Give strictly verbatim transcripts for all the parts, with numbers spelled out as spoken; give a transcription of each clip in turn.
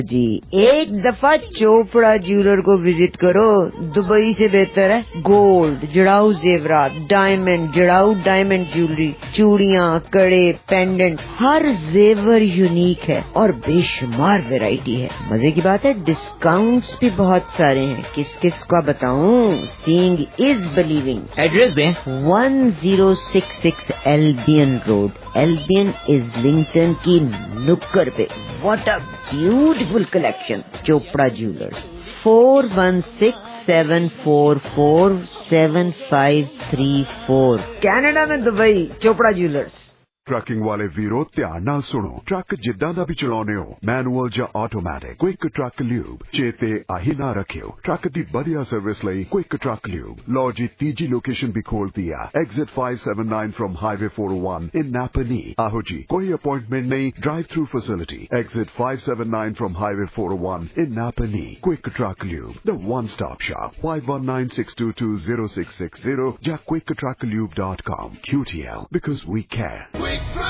जी एक दफा चोपड़ा ज्वेलर को विजिट करो, दुबई से बेहतर है। गोल्ड, जड़ाऊ जेवरात, डायमंड, जड़ाऊ डायमंड ज्वेलरी, चूड़ियाँ, कड़े, पेंडेंट, हर जेवर यूनिक है और बेशुमार वैरायटी है। मजे की बात है डिस्काउंट्स भी बहुत सारे हैं। किस किस का बताऊं? Seeing is believing. एड्रेस दें। One zero six six Albion road, Albion Islington की नुक्कड़ पे। What a beautiful collection. Chopra jewellers, four one six seven four four seven five three four, Canada में दुबई। चोपड़ा ज्वेलर्स। ट्रकिंग वाले वीरो ध्यान नाल सुनो। ट्रक जिद्दां दा भी चलाउने हो, मैनुअल ਜਾਂ ਆਟੋਮੈਟਿਕ, क्विक ट्रक ल्यूब चेते आही ना रखियो। ट्रक दी बढ़िया सर्विस लई क्विक ट्रक ल्यूब। लो जी तीजी लोकेशन भी खोल दिया, exit five seven nine from highway four O one in Napanee. आहो जी कोई अपॉइंटमेंट नहीं, drive through facility. Exit five seven nine from highway four O one in Napanee. Quick truck lube, the one stop shop. Five one nine six two two zero six six zero या quick truck lube dot com. Q T L because we care.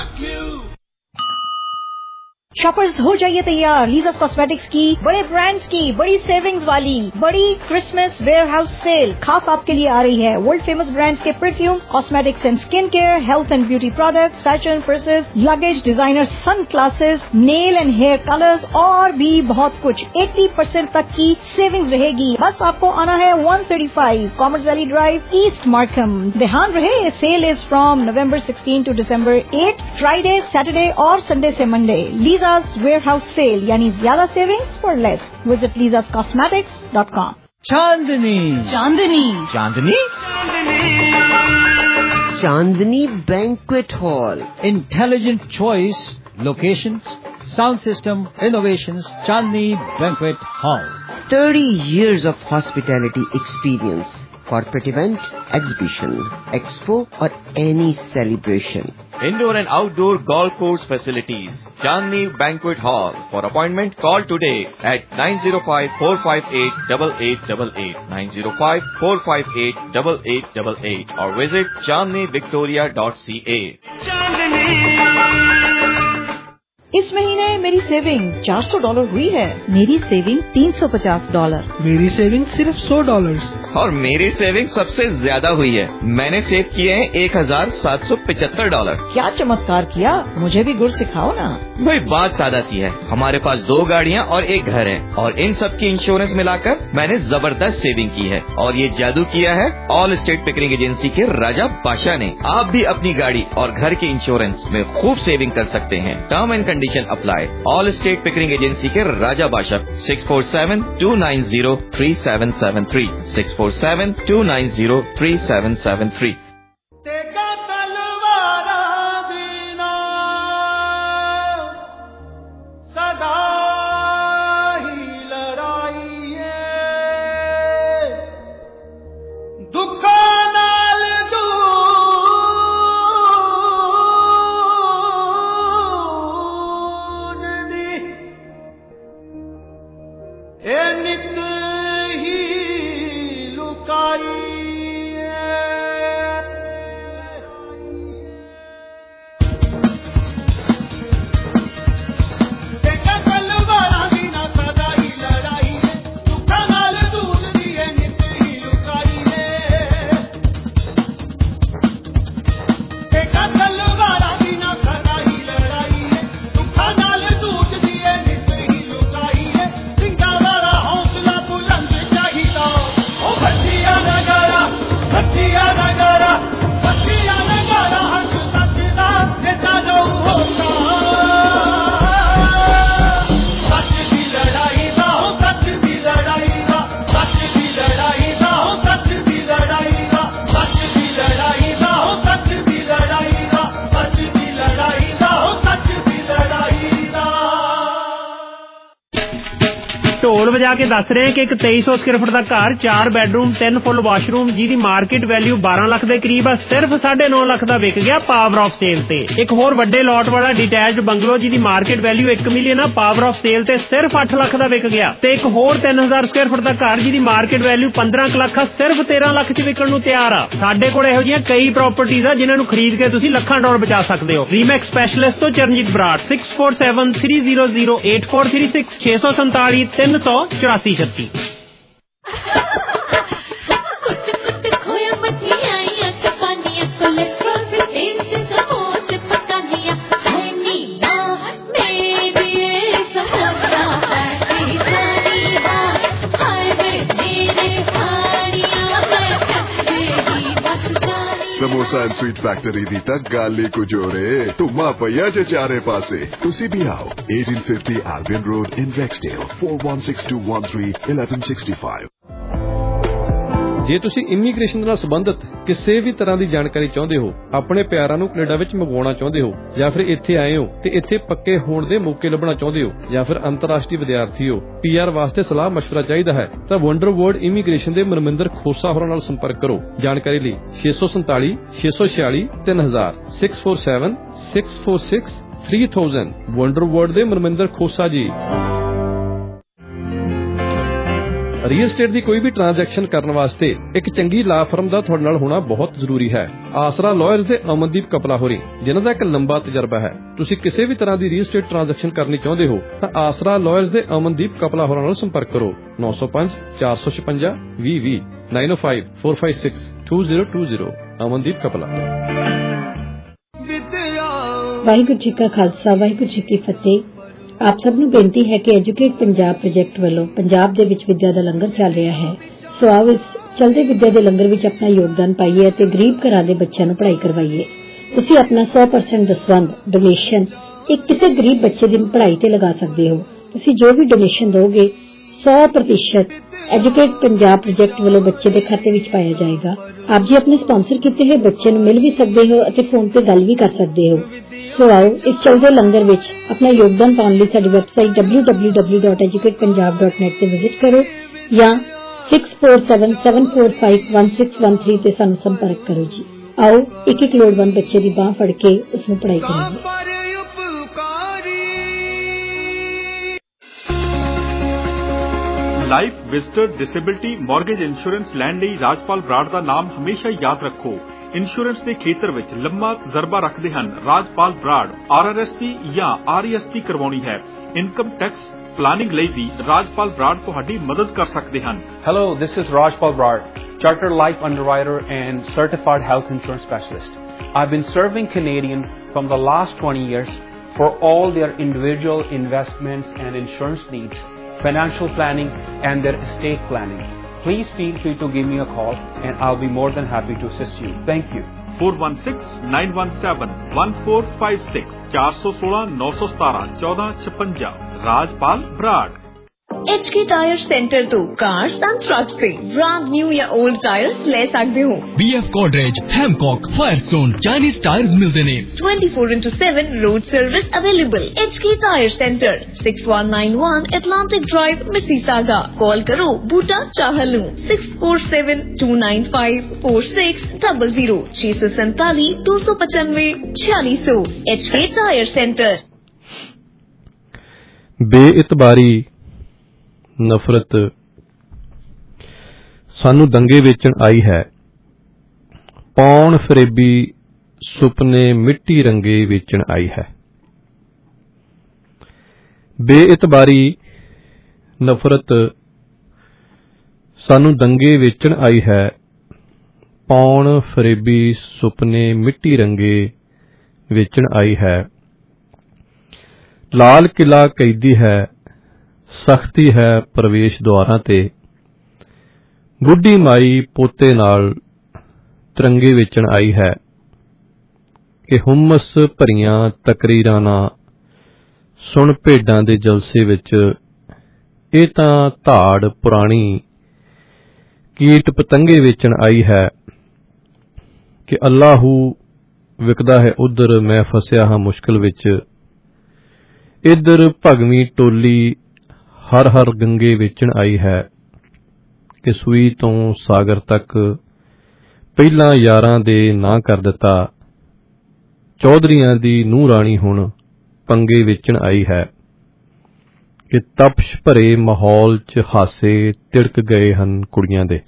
Shoppers हो जाइए तैयार, lizards cosmetics की बड़े brands की बड़ी savings वाली बड़ी क्रिसमस वेयरहाउस सेल खास आपके लिए आ रही है। वर्ल्ड फेमस ब्रांड्स के perfumes, cosmetics and skin care, health and beauty products, fashion purses, luggage, designer sun glasses, nail and hair colours और भी बहुत कुछ। अस्सी परसेंट तक की सेविंग्स रहेगी। बस आपको आना है one thirty five commerce valley drive, east Markham. ध्यान रहे sale is from November sixteen to December eight, Friday, Saturday और संडे से मंडे। लीजा's वेयरहाउस सेल यानी ज्यादा savings for less. Visit Lisa's cosmetics dot com. Chandni Chandni Chandni Chandni banquet hall. Intelligent choice, locations, sound system, innovations. Chandni banquet hall. thirty years of hospitality experience. Corporate event, exhibition, expo or any celebration. Indoor and outdoor golf course facilities. Chandni Banquet Hall. For appointment, call today at nine zero five, four five eight, eight eight eight eight, nine zero five, four five eight, eight eight eight eight or visit chandni victoria dot c a. इस महीने मेरी saving चार सौ dollar हुई है। मेरी saving तीन सौ पचास डॉलर। मेरी सेविंग सिर्फ सौ डॉलर। और मेरी सेविंग सबसे ज्यादा हुई है। मैंने सेव किए हैं एक हजार सात सौ पिचहत्तर डॉलर। क्या चमत्कार किया, मुझे भी गुर सिखाओ ना। भाई बात सादा सी है, हमारे पास दो गाड़ियाँ और एक घर है और इन सब की इंश्योरेंस मिलाकर मैंने जबरदस्त सेविंग की है। और ये जादू किया है ऑल स्टेट पिकरिंग एजेंसी के राजा बादशाह ने। आप भी अपनी गाड़ी और घर के इंश्योरेंस में खूब सेविंग कर सकते हैं। Term and condition apply. All State Pickering agency के राजा बादशाह। Six four seven two nine zero three seven seven three, six four seven two nine zero three seven seven three. ਢੋਲ ਵਜਾ ਕੇ ਦੱਸ ਰਹੇ ਕਿ ਇੱਕ ਤੇਈ सौ ਸਕੁਅਰ ਫੁੱਟ ਦਾ ਘਰ, ਚਾਰ ਬੈਡਰੂਮ, ਤਿੰਨ ਫੁੱਲ ਵਾਸ਼ਰੂਮ, ਜਿਹਦੀ ਮਾਰਕੀਟ ਵੈਲਿਊ ਬਾਰਾਂ ਲੱਖ ਦੇ ਕਰੀਬ ਆ, ਸਿਰਫ ਸਾਢੇ ਨੌ ਲੱਖ ਦਾ ਵਿਕ ਗਿਆ ਪਾਵਰ ਆਫ ਸੇਲ ਤੇ। ਇੱਕ ਹੋਰ ਵੱਡੇ ਲੋਟ ਵਾਲਾ ਡਿਟੈਚਡ ਬੰਗਲੋ, ਜਿਹਦੀ ਮਾਰਕੀਟ ਵੈਲਿਊ ਇੱਕ ਮਿਲੀਅਨ ਆ, ਪਾਵਰ ਆਫ ਸੇਲ ਤੇ ਸਿਰਫ ਅੱਠ ਲੱਖ ਦਾ ਵਿਕ ਗਿਆ। ਤੇ ਇੱਕ ਹੋਰ ਤਿੰਨ ਹਜ਼ਾਰ ਸਕੁਅਰ ਫੁੱਟ ਦਾ ਘਰ, ਜਿਹਦੀ ਮਾਰਕੀਟ ਵੈਲਿਊ ਪੰਦਰਾਂ ਲੱਖ ਆ, ਸਿਰਫ ਤੇਰਾਂ ਲੱਖ ਚ ਵਿਕਣ ਨੂੰ ਤਿਆਰ ਆ। ਸਾਡੇ ਕੋਲ ਇਹੋ ਜਿਹੀਆਂ ਕਈ ਪ੍ਰਾਪਰਟੀਆਂ ਆ ਜਿਨ੍ਹਾਂ ਨੂੰ ਖਰੀਦ ਕੇ ਤੁਸੀਂ ਲੱਖਾਂ ਡਾਲਰ ਬਚਾ ਸਕਦੇ ਹੋ। ਰੀਮੈਕਸ ਸਪੈਸ਼ਲਿਸਟ ਤੋਂ Charanjit Brar, six four seven three zero zero eight four three six, ਛੇ ਸੌ ਸੰਤਾਲੀ ਤਿੰਨ ਸੌ ਚੁਰਾਸੀ ਛੱਤੀ। ਸਮੋਸਾ ਐਂਡ ਸਵੀਟ ਫੈਕਟਰੀ ਦੀ ਤਾਂ ਗੱਲ ਹੀ ਕੁਝ ਹੋਰ ਏ। ਧੁੰਮਾ ਪਈਆ ਜੇ ਚਾਰੇ ਪਾਸੇ। ਤੁਸੀਂ ਵੀ ਆਓ, eighteen fifty Albion Road in Rexdale, four one six two one three one one six five। ਜੇ ਤੁਸੀਂ ਇਮੀਗ੍ਰੇਸ਼ਨ ਨਾਲ ਸੰਬੰਧਿਤ ਕਿਸੇ ਵੀ ਤਰ੍ਹਾਂ ਦੀ ਜਾਣਕਾਰੀ ਚਾਹੁੰਦੇ ਹੋ, ਆਪਣੇ ਪਿਆਰਾਂ ਨੂੰ ਕੈਨੇਡਾ ਵਿੱਚ ਮੰਗਵਾਉਣਾ ਚਾਹੁੰਦੇ ਹੋ, ਜਾਂ ਫਿਰ ਇੱਥੇ ਆਏ ਹੋ ਤੇ ਇੱਥੇ ਪੱਕੇ ਹੋਣ ਦੇ ਮੌਕੇ ਲੱਭਣਾ ਚਾਹੁੰਦੇ ਹੋ, ਜਾਂ ਫਿਰ ਅੰਤਰਰਾਸ਼ਟਰੀ ਵਿਦਿਆਰਥੀ ਹੋ, ਪੀਆਰ ਵਾਸਤੇ ਸਲਾਹ ਮਸ਼ਵਰਾ ਚਾਹੀਦਾ ਹੈ, ਤਾਂ ਵੰਡਰ ਵਰਲਡ ਇਮੀਗ੍ਰੇਸ਼ਨ ਦੇ ਮਨਮਿੰਦਰ ਖੋਸਾ ਹੋਰਾਂ ਨਾਲ ਸੰਪਰਕ ਕਰੋ। ਜਾਣਕਾਰੀ ਲਈ ਛੇ ਸੌ ਸੰਤਾਲੀ ਛੇ ਸੌ ਛਿਆਲੀ ਤਿੰਨ ਹਜ਼ਾਰ, six four seven six four six three thousand. Wonder world ਦੇ ਮਨਮਿੰਦਰ ਖੋਸਾ ਜੀ। ਰੀਅਲ ਸਟੇਟ ਦੀ ਕੋਈ ਵੀ ਟ੍ਰਾਂਜੈਕਸ਼ਨ ਕਰਨ ਵਾਸਤੇ ਇੱਕ ਚੰਗੀ ਲਾ ਫਰਮ ਦਾ ਤੁਹਾਡੇ ਨਾਲ ਹੋਣਾ ਬਹੁਤ ਜ਼ਰੂਰੀ ਹੈ। ਆਸਰਾ ਲਾਇਰਸ ਦੇ ਅਮਨਦੀਪ ਕਪਲਾ ਹੋਰੀ, ਜਿਨ੍ਹਾਂ ਦਾ ਇੱਕ ਲੰਬਾ ਤਜਰਬਾ ਹੈ। ਤੁਸੀਂ ਕਿਸੇ ਵੀ ਤਰ੍ਹਾਂ ਦੀ ਰੀਅਲ ਸਟੇਟ ਟ੍ਰਾਂਜੈਕਸ਼ਨ ਕਰਨੀ ਚਾਹੁੰਦੇ ਹੋ ਤਾਂ ਆਸਰਾ ਲਾਇਰਸ ਦੇ ਅਮਨਦੀਪ ਕਪਲਾ ਹੋਰਾਂ ਨਾਲ ਸੰਪਰਕ ਕਰੋ। ਨੌ ਸੌ ਪੰਜ ਚਾਰ ਸੌ ਛਪੰਜਾ ਵੀਹ ਵੀਹ, nine O five four five six two zero two zero. Amandeep Kapla. Waheguru ji ਕਾ ਖਾਲਸਾ, ਵਾਹਿਗੁਰੂ ਜੀ ਕੀ ਫਤਿਹ। ਆਪ ਸਭ ਨੂੰ ਬੇਨਤੀ ਹੈ ਕਿ ਐਜੂਕੇਟ ਪੰਜਾਬ ਪ੍ਰੋਜੈਕਟ ਵੱਲੋਂ ਪੰਜਾਬ ਦੇ ਵਿੱਚ ਵਿਦਿਆ ਦਾ ਲੰਗਰ ਚੱਲ ਰਿਹਾ ਹੈ। ਸੋ ਆਓ ਇਸ ਚਲਦੇ ਵਿਦਿਆ ਦੇ ਲੰਗਰ ਵਿੱਚ ਆਪਣਾ ਯੋਗਦਾਨ ਪਾਈਏ ਅਤੇ ਗਰੀਬ ਘਰਾਂ ਦੇ ਬੱਚਿਆਂ ਨੂੰ ਪੜ੍ਹਾਈ ਕਰਵਾਈਏ। ਤੁਸੀਂ ਆਪਣਾ ਸੌ ਪਰਸੈਂਟ ਦਸਵੰਧ ਡੋਨੇਸ਼ਨ ਇੱਕ ਕਿਸੇ ਗਰੀਬ ਬੱਚੇ ਦੀ ਪੜ੍ਹਾਈ ਤੇ ਲਗਾ ਸਕਦੇ ਹੋ। ਤੁਸੀਂ ਜੋ ਵੀ ਡੋਨੇਸ਼ਨ ਦੋਗੇ ਸੌ ਪ੍ਰਤੀਸ਼ਤ ਐਜੂਕੇਟ ਪੰਜਾਬ ਪ੍ਰੋਜੈਕਟ ਵੱਲੋਂ ਬੱਚੇ ਦੇ ਖਾਤੇ ਵਿੱਚ ਪਾਇਆ ਜਾਏਗਾ। ਆਪ ਜੀ ਆਪਣੇ ਸਪਾਂਸਰ ਕੀਤੇ ਹੋਏ ਬੱਚੇ ਨੂੰ ਮਿਲ ਵੀ ਸਕਦੇ ਹੋ ਅਤੇ ਫੋਨ ਤੇ ਗੱਲ ਵੀ ਕਰ ਸਕਦੇ ਹੋ। ਸੋ ਆਓ ਇਸ ਚਲਦੇ ਲੰਗਰ ਵਿੱਚ ਆਪਣਾ ਯੋਗਦਾਨ ਪਾਉਣ ਲਈ ਸਾਡੀ website W W W dot educate Punjab dot net ਤੇ ਵਿਜ਼ਿਟ ਕਰੋ ਜਾਂ six four seven seven four five one six one three ਤੇ ਸਾਨੂੰ ਸੰਪਰਕ ਕਰੋ ਜੀ। ਆਓ ਇੱਕ ਇੱਕ ਲੋੜਵੰਦ ਬੱਚੇ ਦੀ ਬਾਂਹ ਫੜ ਕੇ ਉਸ ਨੂੰ ਪੜ੍ਹਾਈ ਕਰਾਂਗੇ। Life, visitor, disability, mortgage insurance ਲੈਣ ਲਈ ਰਾਜਪਾਲ ਬਰਾੜ ਦਾ ਨਾਮ ਹਮੇਸ਼ਾ ਯਾਦ ਰੱਖੋ। ਇੰਸ਼ੋਰੈਂਸ ਦੇ ਖੇਤਰ ਵਿੱਚ ਲੰਮਾ ਤਜਰਬਾ ਰੱਖਦੇ ਹਨ Rajpal Brar. R R S P ਜਾਂ ਆਰ ਈ ਐਸ ਪੀ ਕਰਵਾਉਣੀ ਹੈ, ਇਨਕਮ ਟੈਕਸ ਪਲਾਨਿੰਗ ਲਈ ਵੀ ਰਾਜਪਾਲ ਬਰਾੜ ਤੁਹਾਡੀ ਮਦਦ ਕਰ ਸਕਦੇ ਹਨ। Hello, this is Rajpal Brad, Chartered Life Underwriter and Certified Health Insurance Specialist. I've been serving Canadian from the last twenty years for all their individual investments and insurance needs, financial planning and their estate planning. Please feel free to give me a call and I'll be more than happy to assist you. Thank you. four one six nine one seven one four five six, four one six nine one seven one four five six। Rajpal Brar. H K tyre centre तो cars and trucks पे brand new या old tyres ले सकते हो। B F Godrej, Hancock, Firestone, Chinese टायर्स मिलते ने। twenty-four into seven road service available. H K tyre centre six one nine one Atlantic Drive, Mississauga। Call करो Buta चाहलू six four seven two nine five four six zero zero छह सौ सैतालीस दो सौ पचानवे छियालीस सौ। H K tyre centre. ਬੇਇਤਬਾਰੀ, ਨਫ਼ਰਤ ਸਾਨੂੰ ਦੰਗੇ ਵੇਚਣ ਆਈ ਹੈ। ਪੌਣ ਫਰੇਬੀ ਸੁਪਨੇ ਮਿੱਟੀ ਰੰਗੇ ਵੇਚਣ ਆਈ ਹੈ। ਬੇਇਤਬਾਰੀ, ਨਫ਼ਰਤ ਸਾਨੂੰ ਦੰਗੇ ਵੇਚਣ ਆਈ ਹੈ। ਪੌਣ ਫਰੇਬੀ ਸੁਪਨੇ ਮਿੱਟੀ ਰੰਗੇ ਵੇਚਣ ਆਈ ਹੈ। ਲਾਲ ਕਿਲਾ ਕੈਦੀ ਹੈ, ਸਖਤੀ ਹੈ ਪ੍ਰਵੇਸ਼ ਦੁਆਰਾਂ ਤੇ। ਬੁੱਢੀ ਮਾਈ ਪੋਤੇ ਨਾਲ ਤਿਰੰਗੇ ਵੇਚਣ ਆਈ ਹੈ ਕਿ ਹੁਮਸ ਭਰੀਆਂ ਤਕਰੀਰਾਂ ਨਾ ਸੁਣ ਭੇਡਾਂ ਦੇ ਜਲਸੇ ਵਿੱਚ। ਇਹ ਤਾਂ ਧਾੜ ਪੁਰਾਣੀ ਕੀਟ ਪਤੰਗੇ ਵੇਚਣ ਆਈ ਹੈ ਕਿ ਅੱਲਾਹੂ ਵਿਕਦਾ ਹੈ ਉਧਰ ਮੈਂ ਫਸਿਆ ਹਾਂ ਮੁਸ਼ਕਿਲ ਵਿੱਚ। ਇੱਧਰ ਭਗਵੀਂ ਟੋਲੀ ਹਰ ਹਰ ਗੰਗੇ ਵੇਚਣ ਆਈ ਹੈ ਕਿ ਸੂਈ ਤੋਂ ਸਾਗਰ ਤੱਕ ਪਹਿਲਾਂ ਯਾਰਾਂ ਦੇ ਨਾਂ ਕਰ ਦਿੱਤਾ, ਚੌਧਰੀਆਂ ਦੀ ਨੂੰਹ ਰਾਣੀ ਹੁਣ ਪੰਗੇ ਵੇਚਣ ਆਈ ਹੈ ਕਿ ਤਪਸ਼ ਭਰੇ ਮਾਹੌਲ 'ਚ ਹਾਸੇ ਤਿੜਕ ਗਏ ਹਨ ਕੁੜੀਆਂ ਦੇ।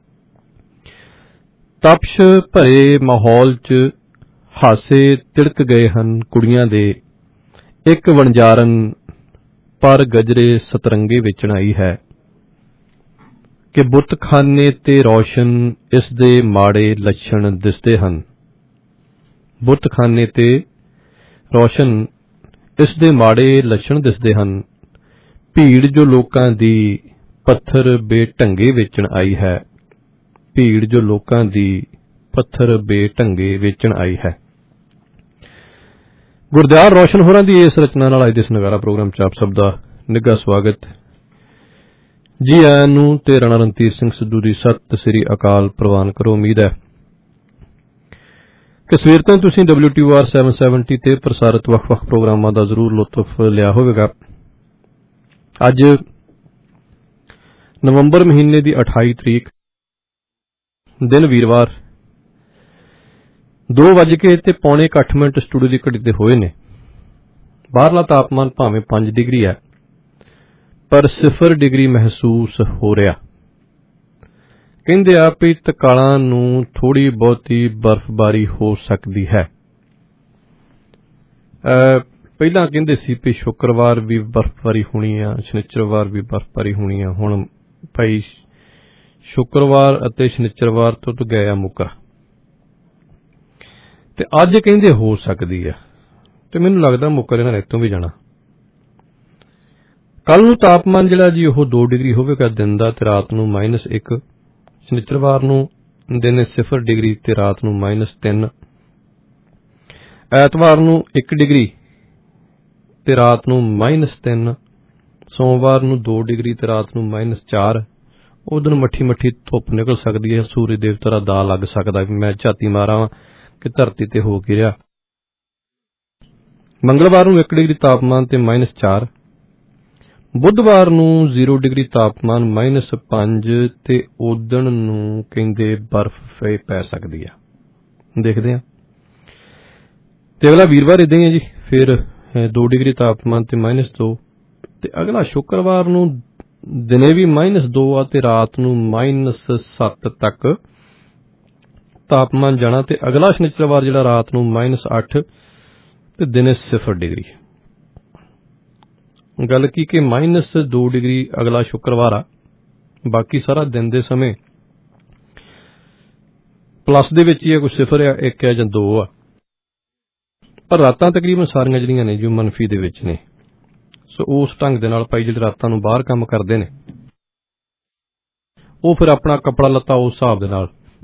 ਤਪਸ਼ ਭਰੇ ਮਾਹੌਲ 'ਚ ਹਾਸੇ ਤਿੜਕ ਗਏ ਹਨ ਕੁੜੀਆਂ ਦੇ, ਇੱਕ ਵਣਜਾਰਨ ਪਰ ਗਜਰੇ ਸਤਰੰਗੇ ਵੇਚਣ ਆਈ ਹੈ ਕਿ ਬੁੱਤਖਾਨੇ ਤੇ ਰੌਸ਼ਨ ਇਸ ਦੇ ਮਾੜੇ ਲੱਛਣ ਦਿਸਦੇ ਹਨ। ਬੁੱਤਖਾਨੇ ਤੇ ਰੌਸ਼ਨ ਇਸ ਦੇ ਮਾੜੇ ਲੱਛਣ ਦਿਸਦੇ ਹਨ। ਭੀੜ ਜੋ ਲੋਕਾਂ ਦੀ ਪੱਥਰ ਬੇਢੰਗੇ ਵੇਚਣ ਆਈ ਹੈ, ਭੀੜ ਜੋ ਲੋਕਾਂ ਦੀ ਪੱਥਰ ਬੇਢੰਗੇ ਵੇਚਣ ਆਈ ਹੈ। ਗੁਰਦਿਆਲ ਰੌਸ਼ਨ ਹੋਰਾਂ ਦੀ ਇਸ ਰਚਨਾ ਨਾਲ ਅੱਜ ਦੇ ਨਗਾਰਾ ਪ੍ਰੋਗਰਾਮ 'ਚ ਆਪ ਸਭ ਦਾ ਨਿੱਘਾ ਸਵਾਗਤ ਜੀ ਆਇਆਂ ਨੂੰ ਤੇ ਰਾਣਾ ਰਣਧੀਰ ਸਿੰਘ ਸਿੱਧੂ ਦੀ ਸਤਿ ਸ੍ਰੀ ਅਕਾਲ ਪ੍ਰਵਾਨ ਕਰੋ। ਉਮੀਦ ਹੈ ਕਿ ਸਵੇਰ ਤੋਂ ਤੁਸੀਂ ਡਬਲਿਊ ਟੀ ਆਰ ਸੱਤ ਸੌ ਸੱਤਰ ਤੇ ਪ੍ਰਸਾਰਿਤ ਵੱਖ-ਵੱਖ ਪ੍ਰੋਗਰਾਮਾਂ ਦਾ ਜ਼ਰੂਰ ਲੁਤਫ ਲਿਆ ਹੋਵੇਗਾ। ਅੱਜ ਨਵੰਬਰ ਮਹੀਨੇ ਦੀ ਅਠਾਈ ਤਰੀਕ, ਦਿਨ ਵੀਰਵਾਰ, ਦੋ ਵੱਜ ਕੇ ਤੇ ਪੌਣੇ ਅੱਠ ਮਿੰਟ ਸਟੂਡੀਓ ਦੀ ਘੜੀ ਤੇ ਹੋਏ ਨੇ। ਬਾਹਰਲਾ ਤਾਪਮਾਨ ਭਾਵੇਂ ਪੰਜ ਡਿਗਰੀ ਹੈ, ਪਰ ਸਿਫਰ ਡਿਗਰੀ ਮਹਿਸੂਸ ਹੋ ਰਿਹਾ। ਕਹਿੰਦੇ ਆ ਵੀ ਤਕਾਲਾਂ ਨੂੰ ਥੋੜੀ ਬਹੁਤੀ ਬਰਫ਼ਬਾਰੀ ਹੋ ਸਕਦੀ ਹੈ। ਪਹਿਲਾਂ ਕਹਿੰਦੇ ਸੀ ਵੀ ਸ਼ੁੱਕਰਵਾਰ ਵੀ ਬਰਫ਼ਬਾਰੀ ਹੋਣੀ ਆ, ਸ਼ਨੀਚਰਵਾਰ ਵੀ ਬਰਫ਼ਬਾਰੀ ਹੋਣੀ ਆ। ਹੁਣ ਭਾਈ ਸ਼ੁੱਕਰਵਾਰ ਅਤੇ ਸ਼ਨੀਚਰਵਾਰ ਤੋਂ ਤਾਂ ਗਏ ਆ ਮੁੱਕਰ, ਤੇ ਅੱਜ ਕਹਿੰਦੇ ਹੋ ਸਕਦੀ ਆ, ਤੇ ਮੈਨੂੰ ਲੱਗਦਾ ਮੁੱਕਰ ਇਹਨਾਂ ਨੇ ਇੱਥੋਂ ਵੀ ਜਾਣਾ। ਕੱਲ ਨੂੰ ਤਾਪਮਾਨ ਜਿਹੜਾ ਜੀ ਉਹ ਦੋ ਡਿਗਰੀ ਹੋਵੇਗਾ ਦਿਨ ਦਾ, ਤੇ ਰਾਤ ਨੂੰ ਮਾਈਨਸ ਇੱਕ। ਸ਼ਨੀਚਰਵਾਰ ਨੂੰ ਦਿਨ ਸਿਫਰ ਡਿਗਰੀ ਤੇ ਰਾਤ ਨੂੰ ਮਾਈਨਸ ਤਿੰਨ। ਐਤਵਾਰ ਨੂੰ ਇੱਕ ਡਿਗਰੀ ਤੇ ਰਾਤ ਨੂੰ ਮਾਈਨਸ ਤਿੰਨ। ਸੋਮਵਾਰ ਨੂੰ ਦੋ ਡਿਗਰੀ ਤੇ ਰਾਤ ਨੂੰ ਮਾਈਨਸ ਚਾਰ। ਉਹ ਦਿਨ ਮੱਠੀ ਮੱਠੀ ਧੁੱਪ ਨਿਕਲ ਸਕਦੀ ਹੈ, ਸੂਰਜ ਦੇਵਤਾ ਦਾ ਦਾਅ ਲੱਗ ਸਕਦਾ ਵੀ ਮੈਂ ਝਾਤੀ ਮਾਰਾਂ ਕਿ ਧਰਤੀ ਤੇ ਹੋ ਕੀ ਰਿਹਾ। ਮੰਗਲਵਾਰ ਨੂੰ ਇੱਕ ਡਿਗਰੀ ਤਾਪਮਾਨ ਤੇ ਮਾਈਨਸ ਚਾਰ। ਬੁੱਧਵਾਰ ਨੂੰ ਜ਼ੀਰੋ ਡਿਗਰੀ ਤਾਪਮਾਨ ਮਾਈਨਸ ਪੰਜ, ਤੇ ਉਦਣ ਨੂੰ ਕਹਿੰਦੇ ਬਰਫ਼ ਪੈ ਸਕਦੀ ਆ। ਦੇਖਦੇ ਆ। ਤੇ ਅਗਲਾ ਵੀਰਵਾਰ ਏਦਾਂ ਹੀ ਹੈ ਜੀ, ਫਿਰ ਦੋ ਡਿਗਰੀ ਤਾਪਮਾਨ ਤੇ ਮਾਈਨਸ ਦੋ। ਤੇ ਅਗਲਾ ਸ਼ੁੱਕਰਵਾਰ ਨੂੰ ਦਿਨੇ ਵੀ ਮਾਈਨਸ ਦੋ ਆ ਤੇ ਰਾਤ ਨੂੰ ਮਾਈਨਸ ਸੱਤ ਤੱਕ ਤਾਪਮਾਨ ਜਾਣਾ। ਤੇ ਅਗਲਾ ਸ਼ਨੀਚਰਵਾਰ ਜਿਹੜਾ ਰਾਤ ਨੂੰ ਮਾਈਨਸ ਅੱਠ ਤੇ ਦਿਨੇ ਸਿਫਰ ਡਿਗਰੀ। ਗੱਲ ਕੀ ਕਿ ਮਾਈਨਸ ਦੋ ਡਿਗਰੀ ਅਗਲਾ ਸ਼ੁੱਕਰਵਾਰ ਆ, ਬਾਕੀ ਸਾਰਾ ਦਿਨ ਦੇ ਸਮੇਂ ਪਲੱਸ ਦੇ ਵਿੱਚ ਹੀ ਆ, ਕੋਈ ਸਿਫਰ ਆ, ਇੱਕ ਆ ਜਾਂ ਦੋ ਆ। ਪਰ ਰਾਤਾਂ ਤਕਰੀਬਨ ਸਾਰੀਆਂ ਜਿਹੜੀਆਂ ਨੇ ਜੋ ਮੰਨਫੀ ਦੇ ਵਿੱਚ ਨੇ। ਸੋ ਉਸ ਢੰਗ ਦੇ ਨਾਲ ਭਾਈ ਜਿਹੜੇ ਰਾਤਾਂ ਨੂੰ ਬਾਹਰ ਕੰਮ ਕਰਦੇ ਨੇ ਉਹ ਫਿਰ ਆਪਣਾ ਕੱਪੜਾ ਲੱਤਾ ਉਸ ਹਿਸਾਬ ਦੇ ਨਾਲ,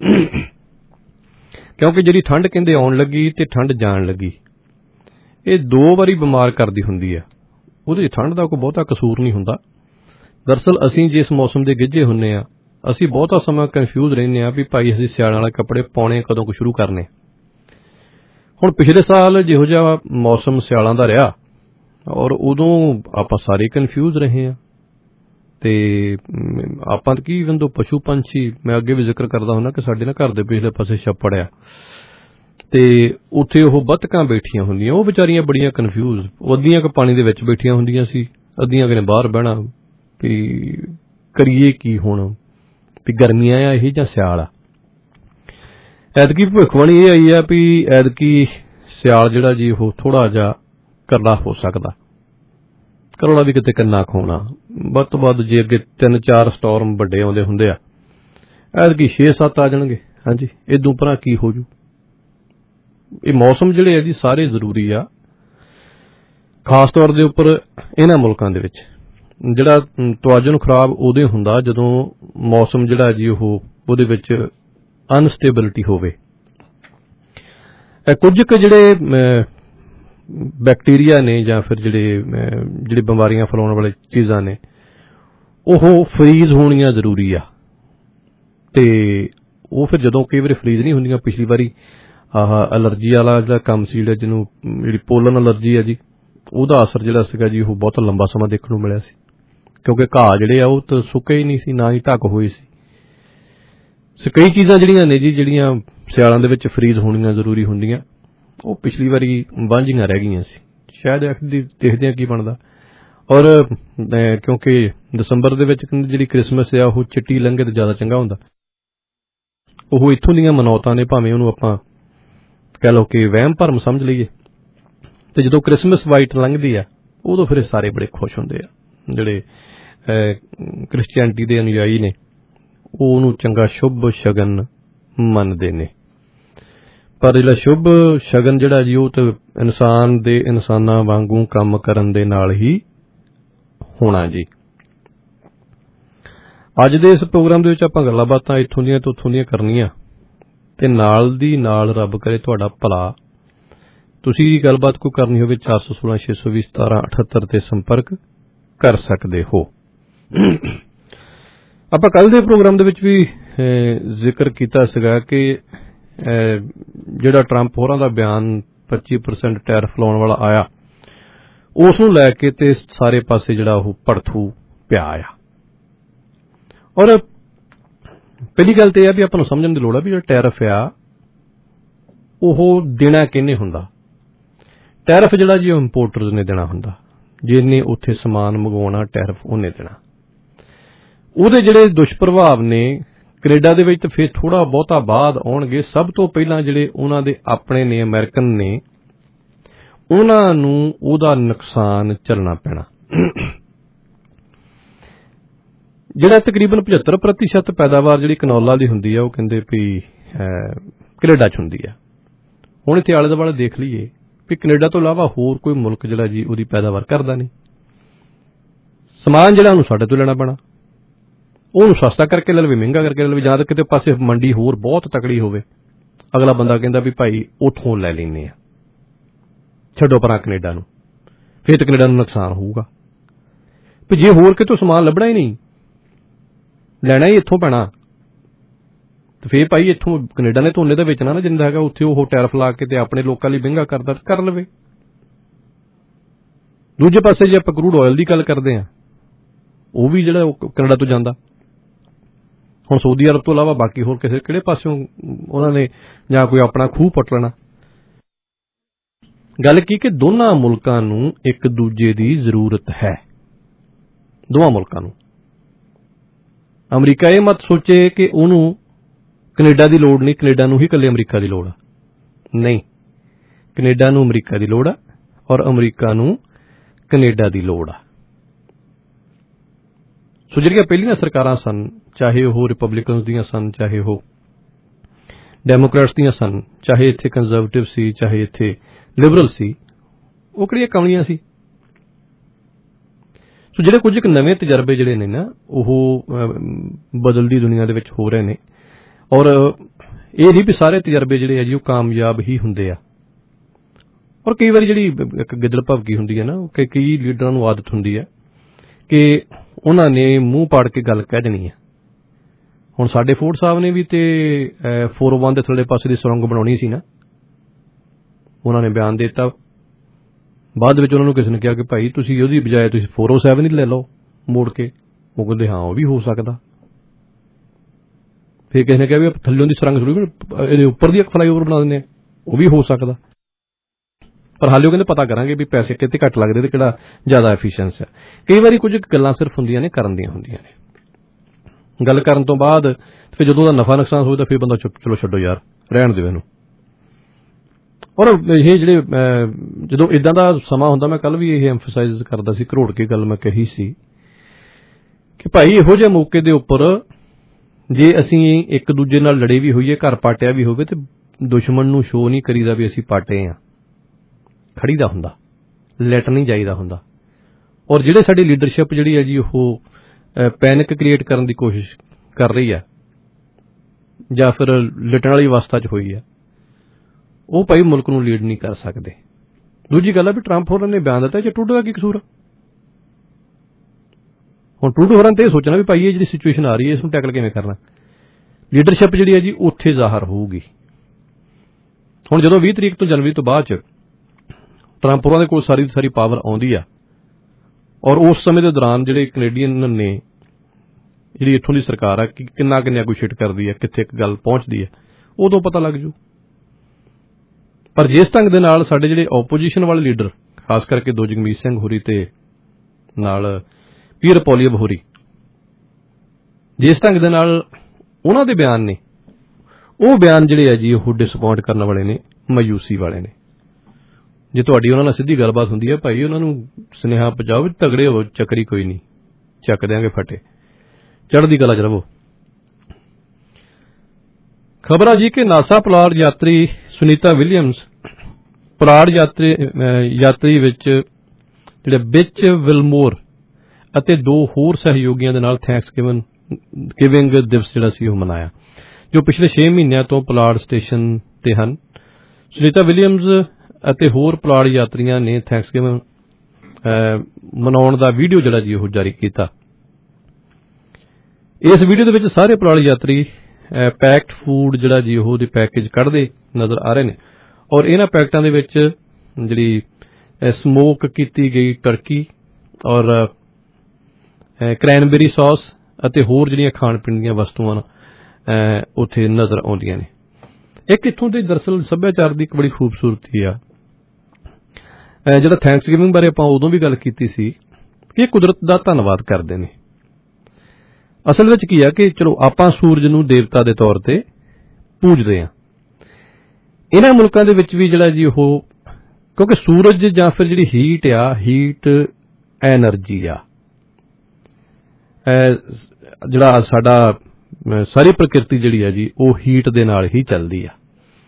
ਕਿਉਂਕਿ ਜਿਹੜੀ ਠੰਡ ਕਹਿੰਦੇ ਆਉਣ ਲੱਗੀ ਤੇ ਠੰਡ ਜਾਣ ਲੱਗੀ, ਇਹ ਦੋ ਵਾਰੀ ਬਿਮਾਰ ਕਰਦੀ ਹੁੰਦੀ ਆ। ਉਹਦੇ ਠੰਡ ਦਾ ਕੋਈ ਬਹੁਤਾ ਕਸੂਰ ਨਹੀਂ ਹੁੰਦਾ। ਦਰਅਸਲ ਅਸੀਂ ਜਿਸ ਮੌਸਮ ਦੇ ਗਿੱਝੇ ਹੁੰਨੇ ਆ, ਅਸੀਂ ਬਹੁਤਾ ਸਮਾਂ ਕਨਫਿਊਜ਼ ਰਹਿੰਦੇ ਆ ਵੀ ਭਾਈ ਅਸੀਂ ਸਿਆਲਾਂ ਵਾਲੇ ਕੱਪੜੇ ਪਾਉਣੇ ਕਦੋਂ ਕੁ ਸ਼ੁਰੂ ਕਰਨੇ। ਹੁਣ ਪਿਛਲੇ ਸਾਲ ਜਿਹੋ ਜਿਹਾ ਮੌਸਮ ਸਿਆਲਾਂ ਦਾ ਰਿਹਾ, ਔਰ ਉਦੋਂ ਆਪਾਂ ਸਾਰੇ ਕਨਫਿਊਜ਼ ਰਹੇ ਆ। ਤੇ ਆਪਾਂ ਕੀ ਬੰਦੋ ਪਸ਼ੂ ਪੰਛੀ, ਮੈਂ ਅੱਗੇ ਵੀ ਜ਼ਿਕਰ ਕਰਦਾ ਹੁੰਦਾ ਕਿ ਸਾਡੇ ਨਾ ਘਰ ਦੇ ਪਿਛਲੇ ਪਾਸੇ ਛੱਪੜ ਆ, ਤੇ ਉੱਥੇ ਉਹ ਬੱਤਕਾਂ ਬੈਠੀਆਂ ਹੁੰਦੀਆਂ, ਉਹ ਵਿਚਾਰੀਆਂ ਬੜੀਆਂ ਕਨਫਿਊਜ਼। ਉਹ ਅੱਧੀਆਂ ਕੁ ਪਾਣੀ ਦੇ ਵਿੱਚ ਬੈਠੀਆਂ ਹੁੰਦੀਆਂ ਸੀ, ਅੱਧੀਆਂ ਕਿ ਨੇ ਬਾਹਰ ਬਹਿਣਾ ਵੀ ਕਰੀਏ ਕੀ ਹੁਣ, ਵੀ ਗਰਮੀਆਂ ਆ ਇਹ ਜਾਂ ਸਿਆਲ ਆ। ਐਤਕੀ ਭਵਿੱਖਬਾਣੀ ਇਹ ਆਈ ਆ ਵੀ ਐਤਕੀ ਸਿਆਲ ਜਿਹੜਾ ਜੀ ਉਹ ਥੋੜਾ ਜਿਹਾ ਕਰਲਾ ਹੋ ਸਕਦਾ। ਕਰਲਾ ਵੀ ਕਿਤੇ ਕਿੰਨਾ ਖੋਣਾ, ਵੱਧ ਤੋਂ ਵੱਧ ਜੇ ਅੱਗੇ ਤਿੰਨ ਚਾਰ ਸਟੋਰਮ ਵੱਡੇ ਆਉਂਦੇ ਹੁੰਦੇ ਆ, ਐਤਕੀ ਛੇ ਸੱਤ ਆ ਜਾਣਗੇ। ਹਾਂਜੀ, ਇਦੋਂ ਪਰਾਂ ਕੀ ਹੋ ਜੂ। ਇਹ ਮੌਸਮ ਜਿਹੜੇ ਆ ਜੀ ਸਾਰੇ ਜ਼ਰੂਰੀ ਆ, ਖਾਸ ਤੌਰ ਦੇ ਉੱਪਰ ਇਹਨਾਂ ਮੁਲਕਾਂ ਦੇ ਵਿੱਚ। ਜਿਹੜਾ ਤਵਾਜ਼ਨ ਖਰਾਬ ਉਦੋਂ ਹੁੰਦਾ ਜਦੋਂ ਮੌਸਮ ਜਿਹੜਾ ਜੀ ਉਹ ਉਹਦੇ ਵਿੱਚ ਅਨਸਟੇਬਿਲਿਟੀ ਹੋਵੇ। ਕੁਝ ਕੁ ਜਿਹੜੇ ਬੈਕਟੀਰੀਆ ਨੇ ਜਾਂ ਫਿਰ ਜਿਹੜੇ ਜਿਹੜੇ ਬਿਮਾਰੀਆਂ ਫੈਲਾਉਣ ਵਾਲੇ ਚੀਜ਼ਾਂ ਨੇ ਉਹ ਫਰੀਜ਼ ਹੋਣੀਆਂ ਜ਼ਰੂਰੀ ਆ। ਤੇ ਉਹ ਫਿਰ ਜਦੋਂ ਕਈ ਵਾਰੀ ਫਰੀਜ਼ ਨਹੀਂ ਹੁੰਦੀਆਂ, ਪਿਛਲੀ ਵਾਰੀ ਆਹ ਐਲਰਜੀ ਵਾਲਾ ਜਿਹੜਾ ਕੰਮ ਸੀ, ਜਿਹੜਾ ਜਿਹਨੂੰ ਜਿਹੜੀ ਪੋਲਨ ਐਲਰਜੀ ਆ ਜੀ, ਉਹਦਾ ਅਸਰ ਜਿਹੜਾ ਸੀਗਾ ਜੀ ਉਹ ਬਹੁਤ ਲੰਬਾ ਸਮਾਂ ਦੇਖਣ ਨੂੰ ਮਿਲਿਆ ਸੀ। ਕਿਉਂਕਿ ਘਾਹ ਜਿਹੜੇ ਆ ਉਹ ਤਾਂ ਸੁੱਕੇ ਹੀ ਨਹੀਂ ਸੀ, ਨਾ ਹੀ ਢੱਕ ਹੋਏ ਸੀ। ਸੋ ਕਈ ਚੀਜ਼ਾਂ ਜਿਹੜੀਆਂ ਨੇ ਜੀ, ਜਿਹੜੀਆਂ ਸਿਆਲਾਂ ਦੇ ਵਿੱਚ ਫਰੀਜ਼ ਹੋਣੀਆਂ ਜ਼ਰੂਰੀ ਹੁੰਦੀਆਂ, ਉਹ ਪਿਛਲੀ ਵਾਰੀ ਵਾਂਝੀਆਂ ਰਹਿ ਗਈਆਂ ਸੀ। ਸ਼ਾਇਦ ਦੇਖਦੇ ਹਾਂ ਕੀ ਬਣਦਾ। ਔਰ ਕਿਉਂਕਿ ਦਸੰਬਰ ਦੇ ਵਿੱਚ ਜਿਹੜੀ ਕ੍ਰਿਸਮਸ ਆ ਉਹ ਚਿੱਟੀ ਲੰਘੇ ਤਾਂ ਜ਼ਿਆਦਾ ਚੰਗਾ ਹੁੰਦਾ। ਉਹ ਇੱਥੋਂ ਦੀਆਂ ਮਨੌਤਾਂ ਨੇ, ਭਾਵੇਂ ਉਹਨੂੰ ਆਪਾਂ ਕਹਿ ਲਓ ਕਿ ਵਹਿਮ ਭਰਮ ਸਮਝ ਲਈਏ, ਤੇ ਜਦੋਂ ਕ੍ਰਿਸਮਸ ਵਾਈਟ ਲੰਘਦੀ ਆ ਉਦੋਂ ਫਿਰ ਸਾਰੇ ਬੜੇ ਖੁਸ਼ ਹੁੰਦੇ ਆ। ਜਿਹੜੇ ਕ੍ਰਿਸਚੀਅਨਿਟੀ ਦੇ ਅਨੁਯਾਈ ਨੇ ਉਹ ਉਹਨੂੰ ਚੰਗਾ ਸ਼ੁਭ ਸ਼ਗਨ ਮੰਨਦੇ ਨੇ। ਪਰ ਜਿਹੜਾ ਸ਼ੁਭ ਸ਼ਗਨ ਜਿਹੜਾ ਜੀ, ਉਹ ਤਾਂ ਇਨਸਾਨ ਦੇ ਇਨਸਾਨਾਂ ਵਾਂਗੂ ਕੰਮ ਕਰਨ ਦੇ ਨਾਲ ਹੀ ਹੋਣਾ ਜੀ। ਅੱਜ ਦੇ ਇਸ ਪ੍ਰੋਗਰਾਮ ਦੇ ਵਿੱਚ ਆਪਾਂ ਗੱਲਾਂ ਬਾਤਾਂ ਇੱਥੋਂ ਦੀਆਂ ਤੇ ਉੱਥੋਂ ਦੀਆਂ ਕਰਨੀਆਂ, ਤੇ ਨਾਲ ਦੀ ਨਾਲ ਰੱਬ ਕਰੇ ਤੁਹਾਡਾ ਭਲਾ। ਤੁਸੀਂ ਗੱਲਬਾਤ ਕੋਈ ਕਰਨੀ ਹੋਵੇ ਚਾਰ ਸੌ ਸੋਲਾਂ ਛੇ ਸੌ ਵੀਹ ਸਤਾਰਾਂ ਅਠੱਤਰ ਤੇ ਸੰਪਰਕ ਕਰ ਸਕਦੇ ਹੋ। ਆਪਾਂ ਕੱਲ ਦੇ ਪ੍ਰੋਗਰਾਮ ਦੇ ਵਿੱਚ ਵੀ ਜ਼ਿਕਰ ਕੀਤਾ ਸੀਗਾ ਕਿ ਜਿਹੜਾ ਟਰੰਪ ਹੋਰਾਂ ਦਾ ਬਿਆਨ ਪੱਚੀ ਪਰਸੈਂਟ ਟੈਰਿਫ ਲਾਉਣ ਵਾਲਾ ਆਇਆ, ਉਸ ਨੂੰ ਲੈ ਕੇ ਤੇ ਸਾਰੇ ਪਾਸੇ ਜਿਹੜਾ ਉਹ ਭੜਥੂ ਪਿਆ ਆ। ਔਰ ਪਹਿਲੀ ਗੱਲ ਤੇ ਇਹ ਆ ਵੀ ਆਪਾਂ ਨੂੰ ਸਮਝਣ ਦੀ ਲੋੜ ਆ ਵੀ ਜਿਹੜਾ ਟੈਰਿਫ ਆ ਉਹ ਦੇਣਾ ਕਿਹਨੇ ਹੁੰਦਾ। ਟੈਰਿਫ ਜਿਹੜਾ ਜੀ ਉਹ ਇੰਪੋਰਟਰਸ ਨੇ ਦੇਣਾ ਹੁੰਦਾ। ਜਿਹਨੇ ਉੱਥੇ ਸਮਾਨ ਮੰਗਵਾਉਣਾ ਟੈਰਿਫ ਉਹਨੇ ਦੇਣਾ। ਉਹਦੇ ਜਿਹੜੇ ਦੁਸ਼ਪ੍ਰਭਾਵ ਨੇ ਕੈਨੇਡਾ ਦੇ ਵਿੱਚ ਫਿਰ ਥੋੜਾ ਬਹੁਤਾ ਬਾਅਦ ਆਉਣਗੇ। ਸਭ ਤੋਂ ਪਹਿਲਾਂ ਜਿਹੜੇ ਉਹਨਾਂ ਦੇ ਆਪਣੇ ਨੇ, ਅਮਰੀਕਨ ਨੇ, ਉਹਨਾਂ ਨੂੰ ਉਹਦਾ ਨੁਕਸਾਨ ਝੱਲਣਾ ਪੈਣਾ। ਜਿਹੜਾ ਤਕਰੀਬਨ ਪਝੱਤਰ ਪ੍ਰਤੀਸ਼ਤ ਪੈਦਾਵਾਰ ਜਿਹੜੀ ਕਨੌਲਾ ਦੀ ਹੁੰਦੀ ਆ, ਉਹ ਕਹਿੰਦੇ ਵੀ ਕੈਨੇਡਾ 'ਚ ਹੁੰਦੀ ਆ। ਹੁਣ ਇੱਥੇ ਆਲੇ ਦੁਆਲੇ ਦੇਖ ਲਈਏ ਵੀ ਕੈਨੇਡਾ ਤੋਂ ਇਲਾਵਾ ਹੋਰ ਕੋਈ ਮੁਲਕ ਜਿਹੜਾ ਜੀ ਉਹਦੀ ਪੈਦਾਵਾਰ ਕਰਦਾ ਨਹੀਂ। ਸਮਾਨ ਜਿਹੜਾ ਉਹਨੂੰ ਸਾਡੇ ਤੋਂ ਲੈਣਾ ਪੈਣਾ, ਉਹਨੂੰ ਸਸਤਾ ਕਰਕੇ ਲੈ ਲਵੇ, ਮਹਿੰਗਾ ਕਰਕੇ ਲੈ ਲਵੇ, ਜਾਂ ਤਾਂ ਕਿਤੇ ਪਾਸੇ ਮੰਡੀ ਹੋਰ ਬਹੁਤ ਤਕੜੀ ਹੋਵੇ, ਅਗਲਾ ਬੰਦਾ ਕਹਿੰਦਾ ਵੀ ਭਾਈ ਉੱਥੋਂ ਲੈ ਲੈਂਦੇ ਆ, ਛੱਡੋ ਪਰਾਂ ਕੈਨੇਡਾ ਨੂੰ। ਫਿਰ ਤਾਂ ਕੈਨੇਡਾ ਨੂੰ ਨੁਕਸਾਨ ਹੋਊਗਾ। ਵੀ ਜੇ ਹੋਰ ਕਿਤੋਂ ਸਮਾਨ ਲੱਭਣਾ ਹੀ ਨਹੀਂ, ਲੈਣਾ ਹੀ ਇੱਥੋਂ ਪੈਣਾ, ਤੇ ਫਿਰ ਭਾਈ ਇੱਥੋਂ ਕੈਨੇਡਾ ਨੇ ਝੋਨੇ ਦਾ ਵੇਚਣਾ ਨਾ ਜਿੰਦਾ ਹੈਗਾ, ਉੱਥੇ ਉਹ ਟੈਰਿਫ ਲਾ ਕੇ ਤੇ ਆਪਣੇ ਲੋਕਾਂ ਲਈ ਮਹਿੰਗਾ ਕਰਦਾ ਕਰ ਲਵੇ। ਦੂਜੇ ਪਾਸੇ ਜੇ ਆਪਾਂ ਕਰੂਡ ਆਇਲ ਦੀ ਗੱਲ ਕਰਦੇ ਹਾਂ, ਉਹ ਵੀ ਜਿਹੜਾ ਕੈਨੇਡਾ ਤੋਂ ਜਾਂਦਾ। ਹੁਣ ਸਾਊਦੀ ਅਰਬ ਤੋਂ ਇਲਾਵਾ ਬਾਕੀ ਹੋਰ ਕਿਸੇ ਕਿਹੜੇ ਪਾਸਿਓਂ ਉਹਨਾਂ ਨੇ ਜਾਂ ਕੋਈ ਆਪਣਾ ਖੂਹ ਪੁੱਟ ਲੈਣਾ। ਗੱਲ ਕੀ ਕਿ ਦੋਨਾਂ ਮੁਲਕਾਂ ਨੂੰ ਇੱਕ ਦੂਜੇ ਦੀ ਜ਼ਰੂਰਤ ਹੈ, ਦੋਵਾਂ ਮੁਲਕਾਂ ਨੂੰ। ਅਮਰੀਕਾ ਇਹ ਮਤ ਸੋਚੇ ਕਿ ਉਹਨੂੰ ਕੈਨੇਡਾ ਦੀ ਲੋੜ ਨਹੀਂ, ਕੈਨੇਡਾ ਨੂੰ ਹੀ ਇਕੱਲੇ ਅਮਰੀਕਾ ਦੀ ਲੋੜ ਆ। ਨਹੀਂ, ਕੈਨੇਡਾ ਨੂੰ ਅਮਰੀਕਾ ਦੀ ਲੋੜ ਆ ਔਰ ਅਮਰੀਕਾ ਨੂੰ ਕੈਨੇਡਾ ਦੀ ਲੋੜ ਆ। ਸੋ ਜਿਹੜੀਆਂ ਪਹਿਲੀਆਂ ਸਰਕਾਰਾਂ ਸਨ, ਚਾਹੇ ਉਹ ਰਿਪਬਲਿਕਨਸ ਦੀਆਂ ਸਨ, ਚਾਹੇ ਉਹ ਡੈਮੋਕ੍ਰੈਟਸ ਦੀਆਂ ਸਨ, ਚਾਹੇ ਇੱਥੇ ਕੰਜ਼ਰਵੇਟਿਵ ਸੀ, ਚਾਹੇ ਇੱਥੇ ਲਿਬਰਲ ਸੀ, ਉਹ ਕਿਹੜੀਆਂ ਕਮਲੀਆਂ ਸੀ। ਸੋ ਜਿਹੜੇ ਕੁਝ ਇੱਕ ਨਵੇਂ ਤਜਰਬੇ ਜਿਹੜੇ ਨੇ ਨਾ, ਉਹ ਬਦਲਦੀ ਦੁਨੀਆ ਦੇ ਵਿੱਚ ਹੋ ਰਹੇ ਨੇ। ਔਰ ਇਹ ਨਹੀਂ ਵੀ ਸਾਰੇ ਤਜਰਬੇ ਜਿਹੜੇ ਆ ਜੀ ਉਹ ਕਾਮਯਾਬ ਹੀ ਹੁੰਦੇ ਆ। ਔਰ ਕਈ ਵਾਰੀ ਜਿਹੜੀ ਇੱਕ ਗਿੱਦੜ ਭਵਕੀ ਹੁੰਦੀ ਹੈ ਨਾ, ਕਿ ਕਈ ਲੀਡਰਾਂ ਨੂੰ ਆਦਤ ਹੁੰਦੀ ਹੈ ਕਿ ਉਹਨਾਂ ਨੇ ਮੂੰਹ ਪਾੜ ਕੇ ਗੱਲ ਕਹਿ ਦੇਣੀ ਹੈ। ਹੁਣ ਸਾਡੇ ਫੋਰਡ ਸਾਹਿਬ ਨੇ ਵੀ ਤੇ ਫੋਰ ਓ ਵਨ ਦੇ ਥੱਲੇ ਪਾਸੇ ਦੀ ਸੁਰੰਗ ਬਣਾਉਣੀ ਸੀ ਨਾ, ਉਹਨਾਂ ਨੇ ਬਿਆਨ ਦੇ ਦਿੱਤਾ। ਬਾਅਦ ਵਿੱਚ ਉਹਨਾਂ ਨੂੰ ਕਿਸੇ ਨੇ ਕਿਹਾ ਕਿ ਭਾਈ ਤੁਸੀਂ ਉਹਦੀ ਬਜਾਏ ਤੁਸੀਂ ਫੋਰ ਓ ਸੈਵਨ ਹੀ ਲੈ ਲਓ ਮੋੜ ਕੇ। ਉਹ ਕਹਿੰਦੇ ਹਾਂ ਉਹ ਵੀ ਹੋ ਸਕਦਾ। ਫਿਰ ਕਿਸੇ ਨੇ ਕਿਹਾ ਵੀ ਥੱਲਿਓਂ ਦੀ ਸੁਰੰਗ ਥੋੜੀ, ਇਹਦੇ ਉੱਪਰ ਦੀ ਇੱਕ ਫਲਾਈਓਵਰ ਬਣਾ ਦਿੰਦੇ ਆ, ਉਹ ਵੀ ਹੋ ਸਕਦਾ। ਪਰ ਹਾਲੇ ਉਹ ਕਹਿੰਦੇ ਪਤਾ ਕਰਾਂਗੇ ਵੀ ਪੈਸੇ ਕਿਤੇ ਘੱਟ ਲੱਗਦੇ ਤੇ ਕਿਹੜਾ ਜ਼ਿਆਦਾ ਐਫੀਸ਼ੀਐਂਸ ਹੈ। ਕਈ ਵਾਰੀ ਕੁਝ ਗੱਲਾਂ ਸਿਰਫ ਹੁੰਦੀਆਂ ਨੇ ਕਰਨ ਦੀਆਂ ਹੁੰਦੀਆਂ ਨੇ। ਗੱਲ ਕਰਨ ਤੋਂ ਬਾਅਦ ਫਿਰ ਜਦੋਂ ਉਹਦਾ ਨਫਾ ਨੁਕਸਾਨ ਹੋਵੇ ਤਾਂ ਫਿਰ ਬੰਦਾ ਚੁੱਪ, ਚਲੋ ਛੱਡੋ ਯਾਰ, ਰਹਿਣ ਦਿਓ ਇਹਨੂੰ। ਔਰ ਇਹ ਜਿਹੜੇ ਜਦੋਂ ਇਦਾਂ ਦਾ ਸਮਾਂ ਹੁੰਦਾ, ਮੈਂ ਕੱਲ ਵੀ ਇਹ ਐਮਫਸਾਈਜ਼ ਕਰਦਾ ਸੀ, ਘਰੋੜ ਕੇ ਗੱਲ ਮੈਂ ਕਹੀ ਸੀ ਕਿ ਭਾਈ ਇਹੋ ਜਿਹੇ ਮੌਕੇ ਦੇ ਉੱਪਰ ਜੇ ਅਸੀਂ ਇੱਕ ਦੂਜੇ ਨਾਲ ਲੜੇ ਵੀ ਹੋਈਏ, ਘਰ ਪਾਟਿਆ ਵੀ ਹੋਵੇ, ਤੇ ਦੁਸ਼ਮਣ ਨੂੰ ਸ਼ੋਅ ਨਹੀਂ ਕਰੀਦਾ ਵੀ ਅਸੀਂ ਪਾਟੇ ਹਾਂ, ਖੜੀ ਦਾ ਹੁੰਦਾ, ਲੈਟ ਨਹੀਂ ਜਾਈਦਾ ਹੁੰਦਾ। ਔਰ ਜਿਹੜੇ ਸਾਡੀ ਲੀਡਰਸ਼ਿਪ ਜਿਹੜੀ ਹੈ ਜੀ ਉਹ ਪੈਨਿਕ ਕ੍ਰੀਏਟ ਕਰਨ ਦੀ ਕੋਸ਼ਿਸ਼ ਕਰ ਰਹੀ ਹੈ ਜਾਂ ਫਿਰ ਲਿਟਣ ਵਾਲੀ ਅਵਸਥਾ 'ਚ ਹੋਈ ਹੈ, ਉਹ ਭਾਈ ਮੁਲਕ ਨੂੰ ਲੀਡ ਨਹੀਂ ਕਰ ਸਕਦੇ। ਦੂਜੀ ਗੱਲ ਹੈ ਵੀ ਟਰੰਪ ਹੋਰਾਂ ਨੇ ਬਿਆਨ ਦਿੱਤਾ ਕਿ ਟਰੂਡੋ ਦਾ ਕੀ ਕਸੂਰ। ਹੁਣ ਟਰੂਡੋ ਹੋਰਾਂ ਤੇ ਇਹ ਸੋਚਣਾ ਵੀ ਭਾਈ ਇਹ ਜਿਹੜੀ ਸਿਚੁਏਸ਼ਨ ਆ ਰਹੀ ਹੈ ਇਸ ਨੂੰ ਟੈਕਲ ਕਿਵੇਂ ਕਰਨਾ। ਲੀਡਰਸ਼ਿਪ ਜਿਹੜੀ ਹੈ ਜੀ ਉੱਥੇ ਜ਼ਾਹਰ ਹੋਊਗੀ। ਹੁਣ ਜਦੋਂ ਵੀਹ ਤਰੀਕ ਤੋਂ ਜਨਵਰੀ ਤੋਂ ਬਾਅਦ 'ਚ ਟਰੰਪ ਹੋਰਾਂ ਦੇ ਕੋਲ ਸਾਰੀ ਸਾਰੀ ਪਾਵਰ ਆਉਂਦੀ ਆ ਔਰ ਉਸ ਸਮੇਂ ਦੇ ਦੌਰਾਨ ਜਿਹੜੇ ਕੈਨੇਡੀਅਨ ਨੇ, ਜਿਹੜੀ ਇੱਥੋਂ ਦੀ ਸਰਕਾਰ ਆ, ਕਿ ਕਿੰਨਾ ਕੁ ਨੈਗੋਸ਼ੀਏਟ ਕਰਦੀ ਹੈ, ਕਿੱਥੇ ਇੱਕ ਗੱਲ ਪਹੁੰਚਦੀ ਹੈ, ਉਦੋਂ ਪਤਾ ਲੱਗ ਜੂ। ਪਰ ਜਿਸ ਢੰਗ ਦੇ ਨਾਲ ਸਾਡੇ ਜਿਹੜੇ ਓਪੋਜੀਸ਼ਨ ਵਾਲੇ ਲੀਡਰ, ਖਾਸ ਕਰਕੇ ਦੋ ਜਗਮੀਤ ਸਿੰਘ ਹੋਰੀ ਤੇ ਨਾਲ ਪੀਅਰ ਪੋਲੀਅਬ ਹੋਰੀ, ਜਿਸ ਢੰਗ ਦੇ ਨਾਲ ਉਹਨਾਂ ਦੇ ਬਿਆਨ ਨੇ, ਉਹ ਬਿਆਨ ਜਿਹੜੇ ਆ ਜੀ ਉਹ ਡਿਸਪੁਆਇੰਟ ਕਰਨ ਵਾਲੇ ਨੇ, ਮਾਯੂਸੀ ਵਾਲੇ ਨੇ। ਜੇ ਤੁਹਾਡੀ ਉਹਨਾਂ ਨਾਲ ਸਿੱਧੀ ਗੱਲਬਾਤ ਹੁੰਦੀ ਹੈ, ਭਾਈ ਉਹਨਾਂ ਨੂੰ ਸੁਨੇਹਾ ਪਹੁੰਚਾਓ ਵੀ ਤਗੜੇ ਹੋ, ਚੱਕਰੀ ਕੋਈ ਨਹੀਂ, ਚੱਕ ਦਿਆਂਗੇ ਫਟੇ, ਚੜ੍ਹਦੀ ਕਲਾ ਚ ਰਵੋ। ਖਬਰ ਆ ਜੀ ਕਿ ਨਾਸਾ ਪੁਲਾੜ ਯਾਤਰੀ ਸੁਨੀਤਾ ਵਿਲੀਅਮਸ ਪੁਲਾੜ ਯਾਤਰੀ ਯਾਤਰੀ ਵਿੱਚ ਜਿਹੜੇ ਬਿਚ ਵਿਲਮੋਰ ਅਤੇ ਦੋ ਹੋਰ ਸਹਿਯੋਗੀਆਂ ਦੇ ਨਾਲ ਥੈਂਕਸ ਗਿਵਨ ਗਿਵਿੰਗ ਦਿਵਸ ਜਿਹੜਾ ਸੀ ਉਹ ਮਨਾਇਆ, ਜੋ ਪਿਛਲੇ ਛੇ ਮਹੀਨਿਆਂ ਤੋਂ ਪੁਲਾੜ ਸਟੇਸ਼ਨ ਤੇ ਹਨ। ਸੁਨੀਤਾ ਵਿਲੀਅਮਸ ਅਤੇ ਹੋਰ ਪੁਲਾੜ ਯਾਤਰੀਆਂ ਨੇ ਥੈਂਕਸ ਗਿਵਨ ਮਨਾਉਣ ਦਾ ਵੀਡੀਓ ਜਿਹੜਾ ਜੀ ਉਹ ਜਾਰੀ ਕੀਤਾ। ਇਸ ਵੀਡੀਓ ਦੇ ਵਿੱਚ ਸਾਰੇ ਪੁਲਾੜ ਯਾਤਰੀ ਪੈਕਡ ਫੂਡ ਜਿਹੜਾ ਜੀ ਉਹ ਦੇ ਪੈਕੇਜ ਕੱਢਦੇ ਨਜ਼ਰ ਆ ਰਹੇ ਨੇ, ਔਰ ਇਹਨਾਂ ਪੈਕਟਾਂ ਦੇ ਵਿੱਚ ਜਿਹੜੀ ਸਮੋਕ ਕੀਤੀ ਗਈ ਟਰਕੀ ਔਰ ਕ੍ਰੈਨਬੇਰੀ ਸੌਸ ਅਤੇ ਹੋਰ ਜਿਹੜੀਆਂ ਖਾਣ ਪੀਣ ਦੀਆਂ ਵਸਤੂਆਂ ਉੱਥੇ ਨਜ਼ਰ ਆਉਂਦੀਆਂ ਨੇ। ਇੱਕ ਇੱਥੋਂ ਦੇ ਦਰਅਸਲ ਸੱਭਿਆਚਾਰ ਦੀ ਇੱਕ ਬੜੀ ਖੂਬਸੂਰਤੀ ਆ, ਜਿਹੜਾ ਥੈਂਕਸ ਗਿਵਿੰਗ ਬਾਰੇ ਆਪਾਂ ਉਦੋਂ ਵੀ ਗੱਲ ਕੀਤੀ ਸੀ ਕਿ ਇਹ ਕੁਦਰਤ ਦਾ ਧੰਨਵਾਦ ਕਰਦੇ ਨੇ। ਅਸਲ ਵਿੱਚ ਕੀ ਆ ਕਿ ਚਲੋ ਆਪਾਂ ਸੂਰਜ ਨੂੰ ਦੇਵਤਾ ਦੇ ਤੌਰ ਤੇ ਪੂਜਦੇ ਹਾਂ। ਇਹਨਾਂ ਮੁਲਕਾਂ ਦੇ ਵਿੱਚ ਵੀ ਜਿਹੜਾ ਜੀ ਉਹ, ਕਿਉਂਕਿ ਸੂਰਜ ਜਾਂ ਫਿਰ ਜਿਹੜੀ ਹੀਟ ਆ, ਹੀਟ ਐਨਰਜੀ ਆ, ਜਿਹੜਾ ਸਾਡਾ ਸਾਰੀ ਪ੍ਰਕਿਰਤੀ ਜਿਹੜੀ ਆ ਜੀ ਉਹ ਹੀਟ ਦੇ ਨਾਲ ਹੀ ਚੱਲਦੀ ਆ।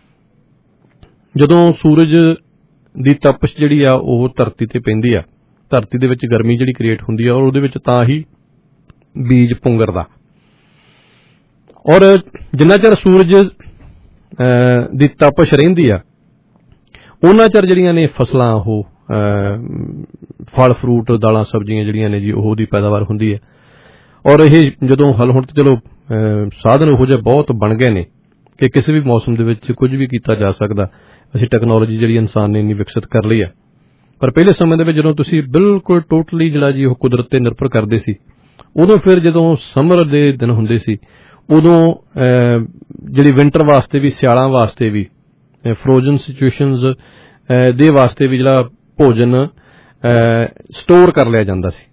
ਜਦੋਂ ਸੂਰਜ ਦੀ ਤਪਸ਼ ਜਿਹੜੀ ਆ ਉਹ ਧਰਤੀ ਤੇ ਪੈਂਦੀ ਆ, ਧਰਤੀ ਦੇ ਵਿੱਚ ਗਰਮੀ ਜਿਹੜੀ ਕ੍ਰੀਏਟ ਹੁੰਦੀ ਆ, ਔਰ ਉਹਦੇ ਵਿੱਚ ਤਾਂ ਹੀ ਬੀਜ ਪੁੰਗਰਦਾ। ਔਰ ਜਿੰਨਾ ਚਿਰ ਸੂਰਜ ਦੀ ਤਪਸ਼ ਰਹਿੰਦੀ ਆ, ਉਹਨਾਂ ਚਿਰ ਜਿਹੜੀਆਂ ਨੇ ਫਸਲਾਂ, ਉਹ ਫਲ ਫਰੂਟ, ਦਾਲਾਂ ਸਬਜ਼ੀਆਂ ਜਿਹੜੀਆਂ ਨੇ ਜੀ ਉਹਦੀ ਪੈਦਾਵਾਰ ਹੁੰਦੀ ਹੈ। ਔਰ ਇਹ ਜਦੋਂ ਹਲ ਹੁਣ ਤਾਂ ਚਲੋ ਸਾਧਨ ਉਹੋ ਜਿਹੇ ਬਹੁਤ ਬਣ ਗਏ ਨੇ ਕਿ ਕਿਸੇ ਵੀ ਮੌਸਮ ਦੇ ਵਿੱਚ ਕੁਝ ਵੀ ਕੀਤਾ ਜਾ ਸਕਦਾ। ਅਸੀਂ ਟੈਕਨੋਲੋਜੀ ਜਿਹੜੀ ਇਨਸਾਨ ਨੇ ਇੰਨੀ ਵਿਕਸਿਤ ਕਰ ਲਈ ਆ, ਪਰ ਪਹਿਲੇ ਸਮੇਂ ਦੇ ਵਿੱਚ ਜਦੋਂ ਤੁਸੀਂ ਬਿਲਕੁਲ ਟੋਟਲੀ ਜਿਹੜਾ ਜੀ ਉਹ ਕੁਦਰਤ ਤੇ ਨਿਰਭਰ ਕਰਦੇ ਸੀ, ਉਦੋਂ ਫਿਰ ਜਦੋਂ ਸਮਰ ਦੇ ਦਿਨ ਹੁੰਦੇ ਸੀ, ਉਦੋਂ ਜਿਹੜੀ ਵਿੰਟਰ ਵਾਸਤੇ ਵੀ, ਸਿਆਲਾਂ ਵਾਸਤੇ ਵੀ, ਫਰੋਜ਼ਨ ਸਿਚੁਏਸ਼ਨਜ਼ ਦੇ ਵਾਸਤੇ ਵੀ ਜਿਹੜਾ ਭੋਜਨ ਸਟੋਰ ਕਰ ਲਿਆ ਜਾਂਦਾ ਸੀ।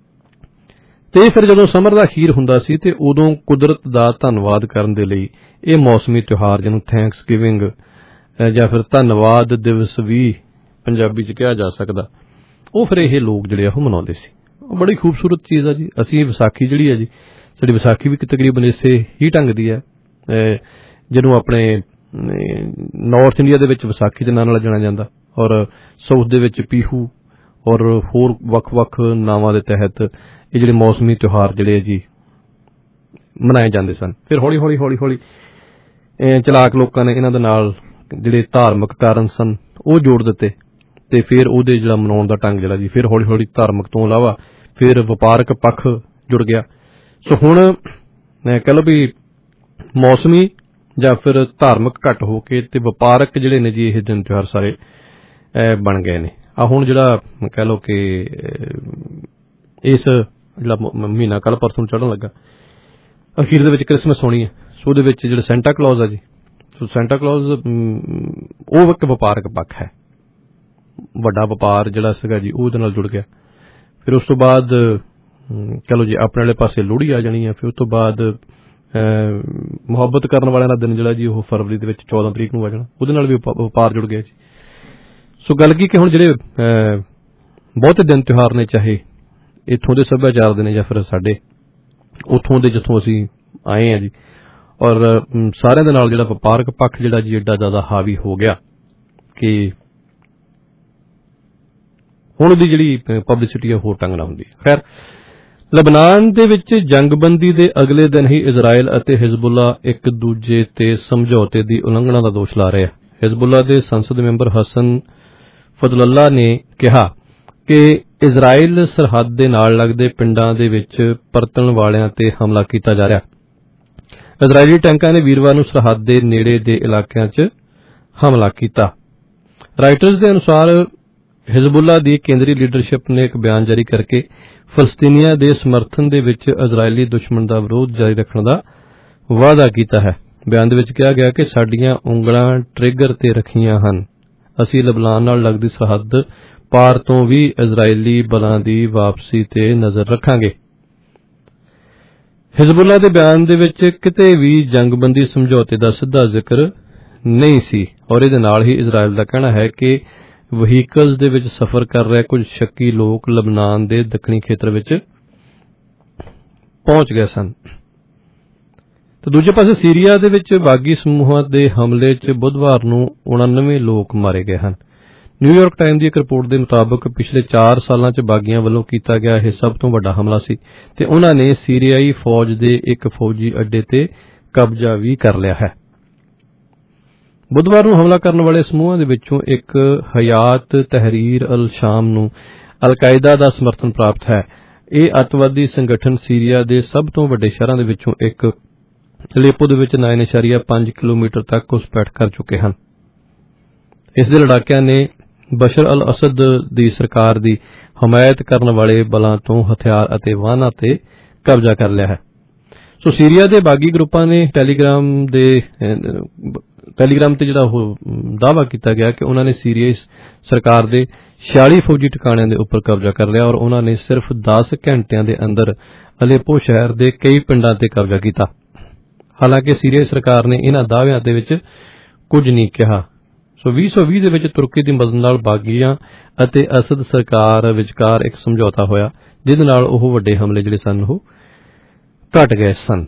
ਤੇ ਫਿਰ ਜਦੋਂ ਸਮਰ ਦਾ ਅਖੀਰ ਹੁੰਦਾ ਸੀ ਤੇ ਉਦੋਂ ਕੁਦਰਤ ਦਾ ਧੰਨਵਾਦ ਕਰਨ ਦੇ ਲਈ ਇਹ ਮੌਸਮੀ ਤਿਉਹਾਰ, ਜਿਹਨੂੰ ਥੈਂਕਸ ਗਿਵਿੰਗ ਜਾਂ ਫਿਰ ਧੰਨਵਾਦ ਦਿਵਸ ਵੀ ਪੰਜਾਬੀ ਚ ਕਿਹਾ ਜਾ ਸਕਦਾ, ਉਹ ਫਿਰ ਇਹ ਲੋਕ ਜਿਹੜੇ ਆ ਉਹ ਮਨਾਉਂਦੇ ਸੀ। ਉਹ ਬੜੀ ਖੂਬਸੂਰਤ ਚੀਜ਼ ਆ ਜੀ। ਅਸੀਂ ਵਿਸਾਖੀ ਜਿਹੜੀ ਹੈ ਜੀ, ਸਾਡੀ ਵਿਸਾਖੀ ਵੀ ਤਕਰੀਬਨ ਇਸੇ ਹੀ ਢੰਗ ਦੀ ਹੈ, ਜਿਹਨੂੰ ਆਪਣੇ ਨਾਰਥ ਇੰਡੀਆ ਦੇ ਵਿੱਚ ਵਿਸਾਖੀ ਦੇ ਨਾਂ ਨਾਲ ਜਾਣਿਆ ਜਾਂਦਾ, ਔਰ ਸਾਊਥ ਦੇ ਵਿੱਚ ਪੀਹੂ ਔਰ ਹੋਰ ਵੱਖ-ਵੱਖ ਨਾਵਾਂ ਦੇ ਤਹਿਤ ਇਹ ਜਿਹੜੇ ਮੌਸਮੀ ਤਿਉਹਾਰ ਜਿਹੜੇ ਜੀ ਮਨਾਏ ਜਾਂਦੇ ਸਨ। ਫਿਰ ਹੌਲੀ ਹੌਲੀ ਹੌਲੀ ਹੌਲੀ ਚਲਾਕ ਲੋਕਾਂ ਨੇ ਇਹਨਾਂ ਦੇ ਨਾਲ ਜਿਹੜੇ ਧਾਰਮਿਕ ਕਾਰਨ ਸਨ ਉਹ ਜੋੜ ਦਿੱਤੇ, ਤੇ ਫਿਰ ਉਹਦੇ ਜਿਹੜਾ ਮਨਾਉਣ ਦਾ ਢੰਗ ਜਿਹੜਾ ਜੀ ਫਿਰ ਹੌਲੀ ਹੌਲੀ ਧਾਰਮਿਕ ਤੋਂ ਇਲਾਵਾ ਫਿਰ ਵਪਾਰਕ ਪੱਖ ਜੁੜ ਗਿਆ। ਸੋ ਹੁਣ ਕਹਿ ਲਓ ਵੀ ਮੌਸਮੀ ਜਾਂ ਫਿਰ ਧਾਰਮਿਕ ਘੱਟ ਹੋ ਕੇ ਤੇ ਵਪਾਰਕ ਜਿਹੜੇ ਨੇ ਜੀ ਇਹ ਦਿਨ ਤਿਉਹਾਰ ਸਾਰੇ ਬਣ ਗਏ ਨੇ। ਆ ਹੁਣ ਜਿਹੜਾ ਕਹਿ ਲਓ ਕਿ ਇਸ ਜਿਹੜਾ ਮਹੀਨਾ ਕੱਲ੍ਹ ਪਰਸੋਂ ਚੜ੍ਹਨ ਲੱਗਾ, ਅਖੀਰ ਦੇ ਵਿੱਚ ਕ੍ਰਿਸਮਸ ਹੋਣੀ ਹੈ। ਸੋ ਉਹਦੇ ਵਿੱਚ ਜਿਹੜਾ ਸੈਂਟਾ ਕਲੌਜ਼ ਆ ਜੀ, ਸੋ ਸੈਂਟਾ ਕਲੌਜ਼ ਉਹ ਇੱਕ ਵਪਾਰਕ ਪੱਖ ਹੈ, ਵੱਡਾ ਵਪਾਰ ਜਿਹੜਾ ਸੀਗਾ ਜੀ ਉਹਦੇ ਨਾਲ ਜੁੜ ਗਿਆ। ਫਿਰ ਉਸ ਤੋਂ ਬਾਅਦ ਚਲੋ ਜੀ ਆਪਣੇ ਵਾਲੇ ਪਾਸੇ ਲੋਹੜੀ ਆ ਜਾਣੀ ਹੈ। ਫਿਰ ਉਸ ਤੋਂ ਬਾਅਦ ਮੁਹੱਬਤ ਕਰਨ ਵਾਲਿਆਂ ਦਾ ਦਿਨ ਜਿਹੜਾ ਜੀ ਉਹ ਫਰਵਰੀ ਦੇ ਵਿੱਚ ਚੌਦਾਂ ਤਰੀਕ ਨੂੰ ਆ ਜਾਣਾ, ਉਹਦੇ ਨਾਲ ਵੀ ਵਪਾਰ ਜੁੜ ਗਿਆ ਜੀ। ਸੋ ਗੱਲ ਕੀ ਕਿ ਹੁਣ ਜਿਹੜੇ ਬਹੁਤੇ ਦਿਨ ਤਿਉਹਾਰ ਨੇ, ਚਾਹੇ ਇੱਥੋਂ ਦੇ ਸੱਭਿਆਚਾਰ ਦੇ ਨੇ ਜਾਂ ਫਿਰ ਸਾਡੇ ਉੱਥੋਂ ਦੇ ਜਿੱਥੋਂ ਅਸੀਂ ਆਏ ਹਾਂ ਜੀ, ਔਰ ਸਾਰਿਆਂ ਦੇ ਨਾਲ ਜਿਹੜਾ ਵਪਾਰਕ ਪੱਖ ਜਿਹੜਾ ਜੀ ਐਡਾ ਜ਼ਿਆਦਾ ਹਾਵੀ ਹੋ ਗਿਆ ਕਿ ਹੁਣ ਉਹਦੀ ਜਿਹੜੀ ਪਬਲਿਸਿਟੀ ਹੈ ਹੋਰ ਢੰਗ ਨਾਲ ਹੁੰਦੀ ਹੈ। ਖੈਰ, ਲਬਨਾਨ ਦੇ ਵਿੱਚ ਜੰਗਬੰਦੀ ਦੇ ਅਗਲੇ ਦਿਨ ਹੀ ਇਜ਼ਰਾਈਲ ਅਤੇ ਹਿਜ਼ਬੁੱਲਾ ਇੱਕ ਦੂਜੇ ਤੇ ਸਮਝੌਤੇ ਦੀ ਉਲੰਘਣਾ ਦਾ ਦੋਸ਼ ਲਾ ਰਹੇ ਆ। ਹਿਜ਼ਬੁੱਲਾ ਦੇ ਸੰਸਦ ਮੈਂਬਰ ਹਸਨ ਫਜ਼ਲੱਲਾ ਨੇ ਕਿਹਾ ਕਿ ਇਜ਼ਰਾਈਲ ਸਰਹੱਦ ਦੇ ਨਾਲ ਲੱਗਦੇ ਪਿੰਡਾਂ ਦੇ ਵਿੱਚ ਪਰਤਣ ਵਾਲਿਆਂ ਤੇ ਹਮਲਾ ਕੀਤਾ ਜਾ ਰਿਹਾ। ਇਜ਼ਰਾਈਲੀ ਟੈਂਕਾਂ ਨੇ ਵੀਰਵਾਰ ਨੂੰ ਸਰਹੱਦ ਦੇ ਨੇੜੇ ਦੇ ਇਲਾਕਿਆਂ 'ਚ ਹਮਲਾ ਕੀਤਾ। ਰਾਈਟਰਜ਼ ਦੇ ਅਨੁਸਾਰ ਹਿਜ਼ਬੁੱਲਾ ਦੀ ਕੇਂਦਰੀ ਲੀਡਰਸ਼ਿਪ ਨੇ ਇੱਕ ਬਿਆਨ ਜਾਰੀ ਕਰਕੇ ਫਲਸਤੀਨੀਆਂ ਦੇ ਸਮਰਥਨ ਦੇ ਵਿੱਚ ਇਜ਼ਰਾਈਲੀ ਦੁਸ਼ਮਣ ਦਾ ਵਿਰੋਧ ਜਾਰੀ ਰੱਖਣ ਦਾ ਵਾਅਦਾ ਕੀਤਾ ਹੈ। ਬਿਆਨ ਦੇ ਵਿੱਚ ਕਿਹਾ ਗਿਆ ਕਿ ਸਾਡੀਆਂ ਉਂਗਲਾਂ ਟ੍ਰਿਗਰ ਤੇ ਰੱਖੀਆਂ ਹਨ। ਅਸੀਂ ਲਬਨਾਨ ਨਾਲ ਲੱਗਦੀ ਸਰਹੱਦ ਪਾਰ ਤੋਂ ਵੀ ਇਜ਼ਰਾਈਲੀ ਬਲਾਂ ਦੀ ਵਾਪਸੀ ਤੇ ਨਜ਼ਰ ਰੱਖਾਂਗੇ। ਹਿਜ਼ਬੁੱਲਾ ਦੇ ਬਿਆਨ ਦੇ ਵਿੱਚ ਕਿਤੇ ਵੀ ਜੰਗਬੰਦੀ ਸਮਝੌਤੇ ਦਾ ਸਿੱਧਾ ਜ਼ਿਕਰ ਨਹੀਂ ਸੀ ਔਰ ਇਹਦੇ ਨਾਲ ਹੀ ਇਜ਼ਰਾਈਲ ਦਾ ਕਹਿਣਾ ਹੈ ਕਿ ਵਹੀਕਲਸ ਦੇ ਵਿੱਚ ਸਫ਼ਰ ਕਰ ਰਹੇ ਕੁਝ ਸ਼ੱਕੀ ਲੋਕ ਲਬਨਾਨ ਦੇ ਦੱਖਣੀ ਖੇਤਰ ਵਿੱਚ ਪਹੁੰਚ ਗਏ ਸਨ। ਤੇ ਦੂਜੇ ਪਾਸੇ ਸੀਰੀਆ ਦੇ ਵਿੱਚ ਬਾਗੀ ਸਮੂਹਾਂ ਦੇ ਹਮਲੇ 'ਚ ਬੁੱਧਵਾਰ ਨੂੰ ਉਣਾਨਵੇਂ ਲੋਕ ਮਾਰੇ ਗਏ ਹਨ। ਨਿਊਯਾਰਕ ਟਾਈਮ ਦੀ ਇੱਕ ਰਿਪੋਰਟ ਦੇ ਮੁਤਾਬਕ ਪਿਛਲੇ ਚਾਰ ਸਾਲਾਂ 'ਚ ਬਾਗੀਆਂ ਵੱਲੋਂ ਕੀਤਾ ਗਿਆ ਇਹ ਸਭ ਤੋਂ ਵੱਡਾ ਹਮਲਾ ਸੀ ਤੇ ਉਨ੍ਹਾਂ ਨੇ ਸੀਰੀਆਈ ਫੌਜ ਦੇ ਇੱਕ ਫੌਜੀ ਅੱਡੇ ਤੇ ਕਬਜ਼ਾ ਵੀ ਕਰ ਲਿਆ ਹੈ। ਬੁੱਧਵਾਰ ਨੂੰ ਹਮਲਾ ਕਰਨ ਵਾਲੇ ਸਮੂਹਾਂ ਦੇ ਵਿੱਚੋਂ ਇੱਕ ਹਯਾਤ ਤਹਿਰੀਰ ਅਲ ਸ਼ਾਮ ਨੂੰ ਅਲ-ਕਾਇਦਾ ਦਾ ਸਮਰਥਨ ਪ੍ਰਾਪਤ ਹੈ। ਇਹ ਅੱਤਵਾਦੀ ਸੰਗਠਨ ਸੀਰੀਆ ਦੇ ਸਭ ਤੋਂ ਵੱਡੇ ਸ਼ਹਿਰਾਂ ਦੇ ਵਿੱਚੋਂ ਇੱਕ ਅਲੇਪੋ ਦੇ ਵਿੱਚ ਨੌ ਦਸ਼ਮਲਵ ਪੰਜ ਕਿਲੋਮੀਟਰ ਤੱਕ ਘੁਸਪੈਠ ਕਰ ਚੁੱਕੇ ਹਨ। ਇਸ ਦੇ ਲੜਾਕਿਆਂ ਨੇ ਬਸ਼ਰ ਅਲ ਅਸਦ ਦੀ ਸਰਕਾਰ ਦੀ ਹਮਾਇਤ ਕਰਨ ਵਾਲੇ ਬਲਾਂ ਤੋਂ ਹਥਿਆਰ ਅਤੇ ਵਾਹਨਾਂ ਤੇ ਕਬਜ਼ਾ ਕਰ ਲਿਆ ਹੈ। ਸੋ ਸੀਰੀਆ ਦੇ ਬਾਗੀ ਗਰੁੱਪਾਂ ਨੇ ਟੈਲੀਗ੍ਰਾਮ ਦੇ ਟੈਲੀਗ੍ਰਾਮ ਤੇ ਜਿਹੜਾ ਉਹ ਦਾਅਵਾ ਕੀਤਾ ਗਿਆ ਕਿ ਉਹਨਾਂ ਨੇ ਸੀਰੀਆਈ ਸਰਕਾਰ ਦੇ ਛਿਆਲੀ ਫੌਜੀ ਟਿਕਾਣਿਆਂ ਦੇ ਉੱਪਰ ਕਬਜ਼ਾ ਕਰ ਲਿਆ ਔਰ ਉਹਨਾਂ ਨੇ ਸਿਰਫ ਦਸ ਘੰਟਿਆਂ ਦੇ ਅੰਦਰ ਅਲੇਪੋ ਸ਼ਹਿਰ ਦੇ ਕਈ ਪਿੰਡਾਂ ਤੇ ਕਬਜ਼ਾ ਕੀਤਾ। ਹਾਲਾਂਕਿ ਸੀਰੀਆਈ ਸਰਕਾਰ ਨੇ ਇਹਨਾਂ ਦਾਅਵਿਆਂ ਦੇ ਵਿੱਚ ਕੁਝ ਨਹੀਂ ਕਿਹਾ। ਸੋ ਵੀਹ ਸੌ ਵੀਹ ਦੇ ਵਿੱਚ ਤੁਰਕੀ ਦੀ ਮਦਦ ਨਾਲ ਬਾਗੀਆਂ ਅਤੇ ਅਸਦ ਸਰਕਾਰ ਵਿਚਕਾਰ ਇੱਕ ਸਮਝੌਤਾ ਹੋਇਆ ਜਿਹਦੇ ਨਾਲ ਉਹ ਵੱਡੇ ਹਮਲੇ ਜਿਹੜੇ ਸਨ ਉਹ ਘਟ ਗਏ ਸਨ।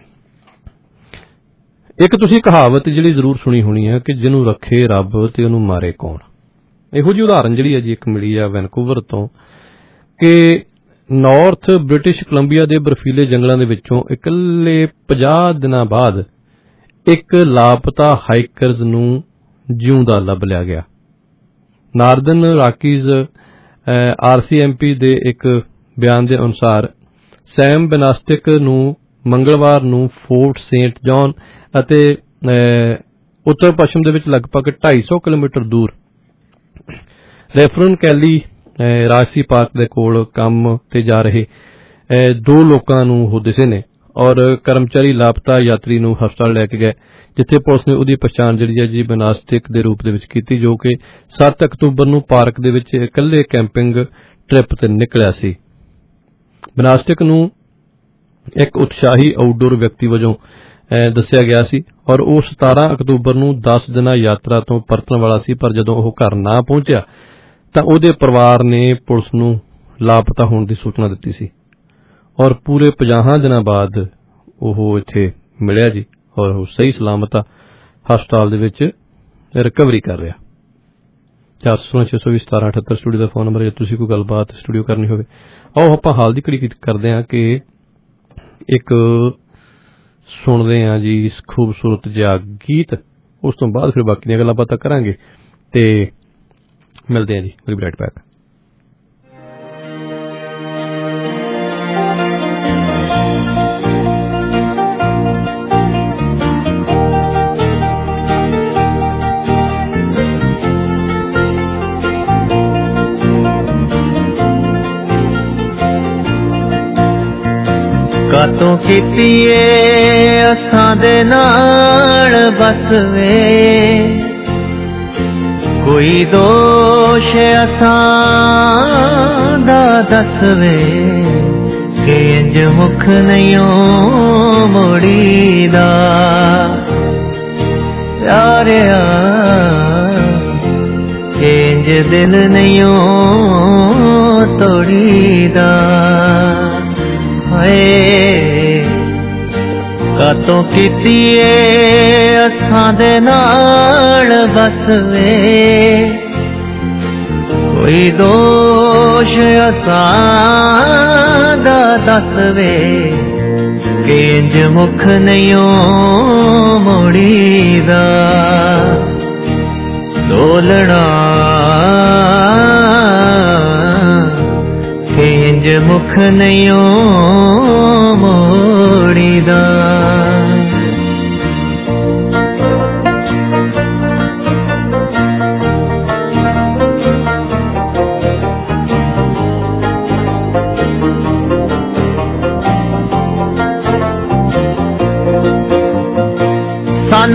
ਇੱਕ ਤੁਸੀਂ ਕਹਾਵਤ ਜਿਹੜੀ ਜ਼ਰੂਰ ਸੁਣੀ ਹੋਣੀ ਹੈ ਕਿ ਜਿਹਨੂੰ ਰੱਖੇ ਰੱਬ ਤੇ ਉਹਨੂੰ ਮਾਰੇ ਕੌਣ। ਇਹੋ ਜਿਹੀ ਉਦਾਹਰਨ ਜਿਹੜੀ ਹੈ ਜੀ ਇੱਕ ਮਿਲੀ ਆ ਵੈਨਕੂਵਰ ਤੋਂ ਕਿ ਨਾਰਥ ਬ੍ਰਿਟਿਸ਼ ਕੋਲੰਬੀਆ ਦੇ ਬਰਫੀਲੇ ਜੰਗਲਾਂ ਦੇ ਵਿੱਚੋਂ ਇਕੱਲੇ ਪੰਜਾਹ ਦਿਨਾਂ ਬਾਅਦ ਇੱਕ ਲਾਪਤਾ ਹਾਈਕਰਜ਼ ਨੂੰ ਜਿਉਂਦਾ ਲੱਭ ਲਿਆ ਗਿਆ। Northern Rockies R C M P ਦੇ ਇੱਕ ਬਿਆਨ ਦੇ ਅਨੁਸਾਰ ਸੈਮ ਬਨਾਸਟਿਕ ਨੂੰ ਮੰਗਲਵਾਰ ਨੂੰ ਫੋਰਟ ਸੇਂਟ ਜੌਨ ਅਤੇ ਉੱਤਰ ਪੱਛਮ ਦੇ ਵਿੱਚ ਲਗਭਗ ਢਾਈ ਸੌ ਕਿਲੋਮੀਟਰ ਦੂਰ ਰੈਫਰਨ ਕੈਲੀ ਰਾਜਸੀ ਪਾਰਕ ਦੇ ਕੋਲ ਕੰਮ ਤੇ ਜਾ ਰਹੇ ਦੋ ਲੋਕਾਂ ਨੂੰ ਉਹ ਦਿਸੇ ਨੇ ਔਰ ਕਰਮਚਾਰੀ ਲਾਪਤਾ ਯਾਤਰੀ ਨੂੰ ਹਸਪਤਾਲ ਲੈ ਕੇ ਗਏ ਜਿੱਥੇ ਪੁਲਿਸ ਨੇ ਉਹਦੀ ਪਛਾਣ ਜਿਹੜੀ ਹੈ ਜੀ ਬਨਾਸਟਿਕ ਦੇ ਰੂਪ ਦੇ ਵਿੱਚ ਕੀਤੀ ਜੋ ਕਿ ਸੱਤ ਅਕਤੂਬਰ ਨੂੰ ਪਾਰਕ ਦੇ ਵਿੱਚ ਇਕੱਲੇ ਕੈਂਪਿੰਗ ਟ੍ਰਿਪ ਤੇ ਨਿਕਲਿਆ ਸੀ। ਬਨਾਸਟਿਕ ਨੂੰ ਇੱਕ ਉਤਸ਼ਾਹੀ ਆਊਟਡੋਰ ਵਿਅਕਤੀ ਵਜੋਂ ਦੱਸਿਆ ਗਿਆ ਸੀ ਔਰ ਉਹ ਸਤਾਰਾਂ ਅਕਤੂਬਰ ਨੂੰ ਦਸ ਦਿਨਾਂ ਯਾਤਰਾ ਤੋਂ ਪਰਤਣ ਵਾਲਾ ਸੀ ਪਰ ਜਦੋਂ ਉਹ ਘਰ ਨਾ ਪਹੁੰਚਿਆ ਤਾਂ ਉਹਦੇ ਪਰਿਵਾਰ ਨੇ ਪੁਲਿਸ ਨੂੰ ਲਾਪਤਾ ਹੋਣ ਦੀ ਸੂਚਨਾ ਦਿੱਤੀ ਸੀ ਔਰ ਪੂਰੇ ਪੰਜਾਹ ਦਿਨਾਂ ਬਾਅਦ ਉਹ ਇੱਥੇ ਮਿਲਿਆ ਜੀ ਔਰ ਉਹ ਸਹੀ ਸਲਾਮਤ ਹਸਪਤਾਲ ਦੇ ਵਿੱਚ ਰਿਕਵਰੀ ਕਰ ਰਿਹਾ। ਚਾਰ ਸੌ ਸੋਲਾਂ ਛੇ ਸੌ ਵੀਹ ਸਤਾਰਾਂ ਅਠੱਤਰ ਸਟੂਡੀਓ ਦਾ ਫੋਨ ਨੰਬਰ ਜੇ ਤੁਸੀਂ ਕੋਈ ਗੱਲਬਾਤ ਸਟੂਡੀਓ ਕਰਨੀ ਹੋਵੇ। ਆਓ ਆਪਾਂ ਹਾਲ ਦੀ ਘੜੀ ਕਰਦੇ ਹਾਂ ਕਿ ਇੱਕ ਸੁਣਦੇ ਹਾਂ ਜੀ ਇਸ ਖੂਬਸੂਰਤ ਜਿਹਾ ਗੀਤ ਉਸ ਤੋਂ ਬਾਅਦ ਫਿਰ ਬਾਕੀ ਦੀਆਂ ਗੱਲਾਂ ਬਾਤਾਂ ਕਰਾਂਗੇ ਤੇ ਮਿਲਦੇ ਹਾਂ ਜੀ। Will be right back. ਕਾਤੋਂ ਕੀਤੀ ਏ ਅਸਾਂ ਦੇ ਨਾਲ ਬਸ ਵੇ ਕੋਈ ਦੋਸ਼ ਅਸਾਂ ਦਾ ਦੱਸ ਵੇ ਕਿ ਇੰਜ ਮੁਖ ਨਹੀਂਓ ਮੋੜੀਦਾ ਯਾਰਿਆ ਕਿ ਇੰਜ ਦਿਲ ਨਹੀਂਓ ਤੋੜੀਦਾ ਕਾਤੋਂ ਕੀਤੀ ਏ ਅਸਾਂ ਦੇ ਨਾਲ ਬਸ ਵੇ ਕੋਈ ਦੋਸ਼ ਅਸਾਂ ਦਾ ਦੱਸ ਵੇ ਕਿ ਇੰਜ ਮੁਖ ਨਹੀਂਓ ਮੋੜੀਦਾ ਦੋਲਣਾ ਕਿ ਇੰਜ ਮੁਖ ਨਹੀਂਓ ਮੋੜੀਦਾ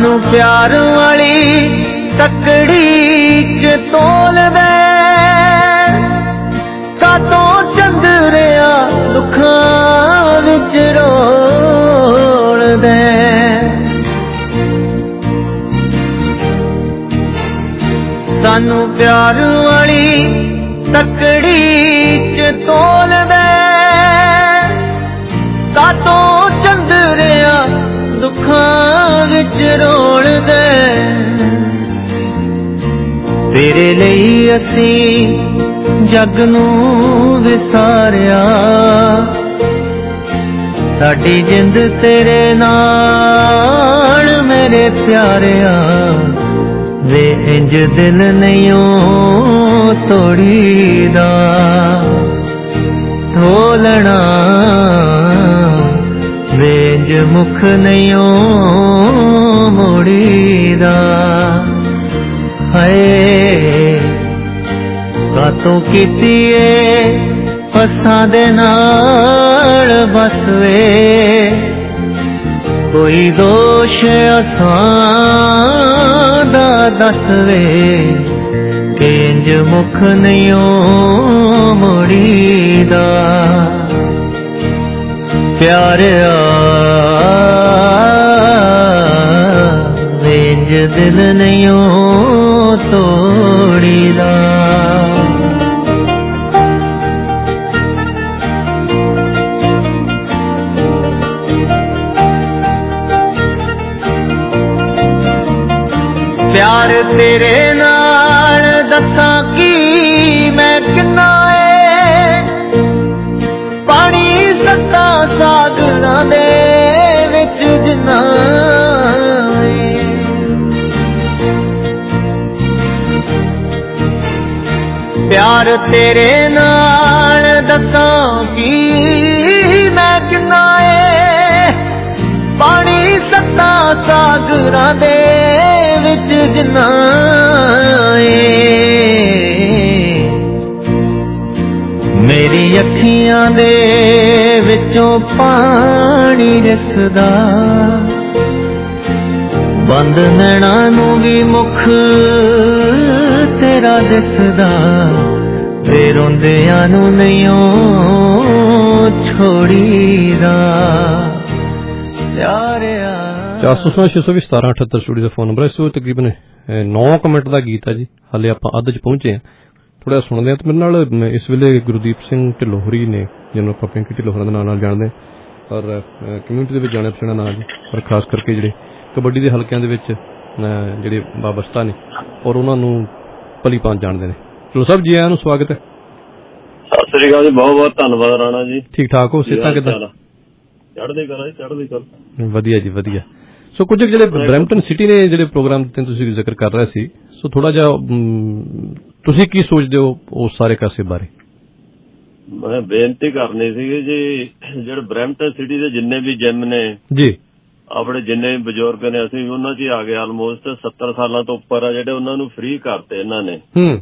सानू प्यार वाली तकड़ी च तोल दे कातों चंदरिया दुखां विच रोल दे सानू प्यार वाली तकड़ी च तोल दे कातों चंदरिया दुखां विच रोल दे तेरे लई असी जग नूं विसारिया साडी जिंद तेरे नाल मेरे प्यारिया वे इंज दिल नहीं तोड़ीदा ढोलना वे इंज मुख नहीं मोड़ीदा हाय कातों कीती फसां दे नाल बस वे कोई दोष असां दा दस वे कि इंज मुख नहीं मोड़ीदा प्यारिया वे इंज दिल नहीं तोड़ीदा प्यार तेरे नाल दसां की मैं किन्ना है पानी सत्ता सागरां दे विच जिन्ना प्यार तेरे नाल दसां की मैं किन्ना है पानी सत्ता सागरां दे विच जिन्ना मेरी अखियां दे विचों पानी रिसदा बंद नैना नूं भी मुख तेरा दिसदा ते रोंदियां नूं नहीं छोड़ीदा प्यारिया चार सौ सोलह छे सौ भी सतारा अठहत्तर स्टूडियो का फोन नंबर है। इस तकरीबन नौ क मिनट का गीत है जी, हाले आप अद्ध च पहुंचे हैं, थोड़ा सुनते हैं। तो मेरे नाल इस वेले गुरदीप सिंह ढिल्लों होरी ने, जिन्होंने आप पिंकी ढिल्लों होरां दे नाम नाल जानदे और कम्यूनिटी दे विच जाने पछाणा नाम जी, और खास करके जिहड़े कबड्डी दे हलकिਆਂ दे विच जिहड़े वाबस्ता ने और उन्हां नूं भली भांत जाणदे ने। ढिल्लों साहब जी आयां नूं स्वागत है। सत श्री अकाल जी, बहुत बहुत धन्नवाद राणा जी। ठीक ठाक हो? सेहतां किदां? चढ़दी कला जी, चढ़दी कला। वधिया जी वधिया। सो कुछ ਜਿਹੜੇ ਬਰੈਂਪਟਨ ਸਿਟੀ ਨੇ ਜਿਹੜੇ ਪ੍ਰੋਗਰਾਮ ਤੇ ਤੁਸੀਂ ਜ਼ਿਕਰ ਕਰ ਰਹੇ ਸੀ, ਸੋ ਥੋੜਾ ਜਿਹਾ ਤੁਸੀਂ ਕੀ ਸੋਚਦੇ ਹੋ ਉਸ ਸਾਰੇ ਕਾਸੇ ਬਾਰੇ? ਮੈਂ ਬੇਨਤੀ ਕਰਨੀ ਸੀ ਜੀ, ਜਿਹੜੇ ਬਰੈਂਪਟਨ ਸਿਟੀ ਦੇ ਜਿੰਨੇ ਵੀ ਜਿਮ ਨੇ ਜੀ, ਆਪਣੇ ਜਿੰਨੇ ਬਜ਼ੁਰਗ ਨੇ, ਅਸੀਂ ਉਹਨਾਂ 'ਚ ਆ ਗਏ ਆਲਮੋਸਟ ਸੱਤਰ ਸਾਲਾਂ ਤੋਂ ਉੱਪਰ ਆ, ਜਿਹੜੇ ਉਹਨਾਂ ਨੂੰ ਫ੍ਰੀ ਕਰਤੇ ਇਹਨਾਂ ਨੇ। ਹੂੰ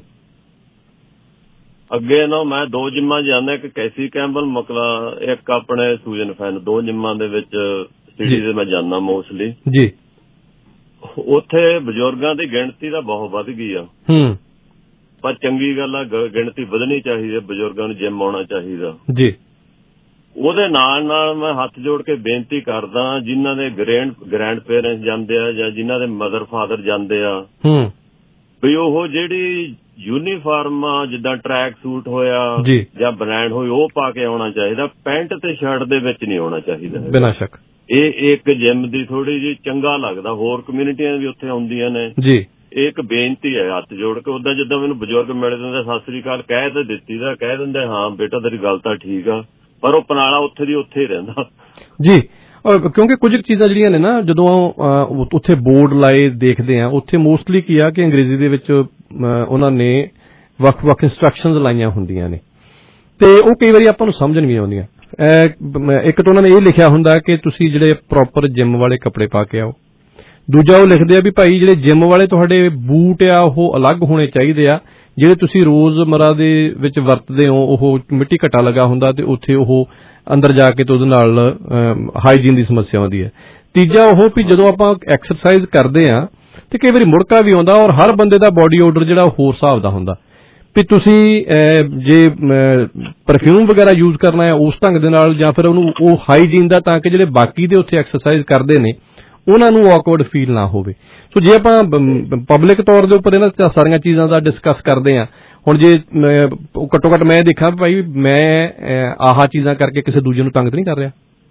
ਅੱਗੇ ਨਾ ਮੈਂ ਦੋ ਜਿੰਮਾਂ ਜਾਂਦਾ, ਇੱਕ ਕੈਸੀ ਕੈਂਬਲ ਮਕਲਾ, ਇੱਕ ਆਪਣੇ ਸੂਜਨ ਫੈਨ, ਦੋ ਜਿੰਮਾਂ ਦੇ ਵਿੱਚ ਸਿਟੀ ਦੇ ਮੈਂ ਜਾਂਦਾ ਮੋਸਟਲੀ ਜੀ। ਉੱਥੇ ਬਜ਼ੁਰਗਾਂ ਦੀ ਗਿਣਤੀ ਤਾਂ ਬਹੁਤ ਵੱਧ ਗਈ ਆ, ਹੂੰ ਪਰ ਚੰਗੀ ਗੱਲ ਆ, ਗਿਣਤੀ ਵਧਣੀ ਚਾਹੀਦੀ ਹੈ, ਬਜ਼ੁਰਗਾਂ ਨੂੰ ਜਿਮ ਆਉਣਾ ਚਾਹੀਦਾ ਜੀ। ਉਹਦੇ ਨਾਲ ਨਾਲ ਮੈਂ ਹੱਥ ਜੋੜ ਕੇ ਬੇਨਤੀ ਕਰਦਾ, ਜਿਨ੍ਹਾਂ ਦੇ ਗ੍ਰੈਂਡ ਗ੍ਰੈਂਡ ਪੇਰੈਂਟਸ ਜਾਂਦੇ ਆ ਜਾਂ ਜਿਨ੍ਹਾਂ ਦੇ ਮਦਰ ਫਾਦਰ ਜਾਂਦੇ ਆ, ਹੂੰ ਵੀ ਉਹ ਜਿਹੜੀ ਯੂਨੀਫਾਰਮ ਆ, ਜਿੱਦਾਂ ਟਰੈਕ ਸੂਟ ਹੋਇਆ ਜਾਂ ਬ੍ਰਾਂਡ ਹੋਈ, ਉਹ ਪਾ ਕੇ ਆਉਣਾ ਚਾਹੀਦਾ, ਪੈਂਟ ਤੇ ਸ਼ਰਟ ਦੇ ਵਿੱਚ ਨਹੀਂ ਆਉਣਾ ਚਾਹੀਦਾ ਬਿਨਾਂ ਸ਼ੱਕ। ਇਹ ਇੱਕ ਜਿਮ ਦੀ ਥੋੜੀ ਜਿਹੀ ਚੰਗਾ ਲੱਗਦਾ, ਹੋਰ ਕਮਿਊਨਿਟੀਆਂ ਵੀ ਉੱਥੇ ਆਉਂਦੀਆਂ ਨੇ ਜੀ। ਇਹ ਇੱਕ ਬੇਨਤੀ ਹੈ ਹੱਥ ਜੋੜ ਕੇ। ਉਦਾਂ ਜਿੱਦਾਂ ਮੈਨੂੰ ਬਜ਼ੁਰਗ ਮਿਲ ਜਾਂਦੇ, ਸਤਿ ਸ੍ਰੀ ਅਕਾਲ ਕਹਿ ਤਾਂ ਦਿੱਤੀ ਦਾ, ਕਹਿ ਦਿੰਦੇ ਹਾਂ ਬੇਟਾ ਤੇਰੀ ਗੱਲ ਤਾਂ ਠੀਕ ਆ, ਪਰ ਉਹ ਪਨਾਲਾ ਉੱਥੇ ਦੀ ਉੱਥੇ ਹੀ ਰਹਿੰਦਾ ਜੀ। ਕਿਉਂਕਿ ਕੁਝ ਚੀਜ਼ਾਂ ਜਿਹੜੀਆਂ ਨੇ ਨਾ, ਜਦੋਂ ਉੱਥੇ ਬੋਰਡ ਲਾਏ ਦੇਖਦੇ ਆ, ਉੱਥੇ ਮੋਸਟਲੀ ਕੀ ਆ ਕਿ ਅੰਗਰੇਜ਼ੀ ਦੇ ਵਿੱਚ ਉਹਨਾਂ ਨੇ ਵੱਖ ਵੱਖ ਇੰਸਟਰਕਸ਼ਨਸ ਲਾਈਆਂ ਹੁੰਦੀਆਂ ਨੇ, ਤੇ ਉਹ ਕਈ ਵਾਰੀ ਆਪਾਂ ਨੂੰ ਸਮਝ ਨਹੀਂ ਆਉਂਦੀਆਂ। ਇੱਕ ਤਾਂ ਉਹਨਾਂ ਨੇ ਇਹ ਲਿਖਿਆ ਹੁੰਦਾ ਕਿ ਤੁਸੀਂ ਜਿਹੜੇ ਪ੍ਰੋਪਰ ਜਿਮ ਵਾਲੇ ਕੱਪੜੇ ਪਾ ਕੇ ਆਓ, ਦੂਜਾ ਉਹ ਲਿਖਦੇ ਆ ਵੀ ਭਾਈ ਜਿਹੜੇ ਜਿਮ ਵਾਲੇ ਤੁਹਾਡੇ ਬੂਟ ਆ ਉਹ ਅਲੱਗ ਹੋਣੇ ਚਾਹੀਦੇ ਆ, ਜਿਹੜੇ ਤੁਸੀਂ ਰੋਜ਼ਮਰਾ ਦੇ ਵਿੱਚ ਵਰਤਦੇ ਹੋ ਉਹ ਮਿੱਟੀ ਘੱਟਾ ਲੱਗਾ ਹੁੰਦਾ ਤੇ ਉੱਥੇ ਉਹ ਅੰਦਰ ਜਾ ਕੇ ਤੇ ਉਹਦੇ ਨਾਲ ਹਾਈਜੀਨ ਦੀ ਸਮੱਸਿਆ ਆਉਂਦੀ ਹੈ। ਤੀਜਾ ਉਹ ਵੀ ਜਦੋਂ ਆਪਾਂ ਐਕਸਰਸਾਈਜ਼ ਕਰਦੇ ਆ ਤੇ ਕਈ ਵਾਰੀ ਮੁੜਕਾ ਵੀ ਆਉਂਦਾ, ਔਰ ਹਰ ਬੰਦੇ ਦਾ ਬੋਡੀ ਆਰਡਰ ਜਿਹੜਾ ਹੋਰ ਹਿਸਾਬ ਦਾ ਹੁੰਦਾ ਵੀ ਤੁਸੀਂ ਜੇ ਪਰਫਿਊਮ ਵਗੈਰਾ ਯੂਜ਼ ਕਰਨਾ ਹੈ ਉਸ ਢੰਗ ਦੇ ਨਾਲ, ਜਾਂ ਫਿਰ ਉਹਨੂੰ ਉਹ ਹਾਈਜੀਨ ਦਾ, ਤਾਂ ਕਿ ਜਿਹੜੇ ਬਾਕੀ ਦੇ ਉੱਥੇ ਐਕਸਰਸਾਈਜ਼ ਕਰਦੇ ਨੇ ਉਹਨਾਂ ਨੂੰ ਔਕਵਰਡ ਫੀਲ ਨਾ ਹੋਵੇ। ਸੋ ਜੇ ਆਪਾਂ ਪਬਲਿਕ ਤੌਰ ਦੇ ਉੱਪਰ ਇਹਨਾਂ ਸਾਰੀਆਂ ਚੀਜ਼ਾਂ ਦਾ ਡਿਸਕਸ ਕਰਦੇ ਹਾਂ, ਹੁਣ ਜੇ ਘੱਟੋ ਘੱਟ ਮੈਂ ਦੇਖਾਂ ਭਾਈ ਮੈਂ ਆਹ ਚੀਜ਼ਾਂ ਕਰਕੇ ਕਿਸੇ ਦੂਜੇ ਨੂੰ ਤੰਗ ਤਾਂ ਨਹੀਂ ਕਰ ਰਿਹਾ,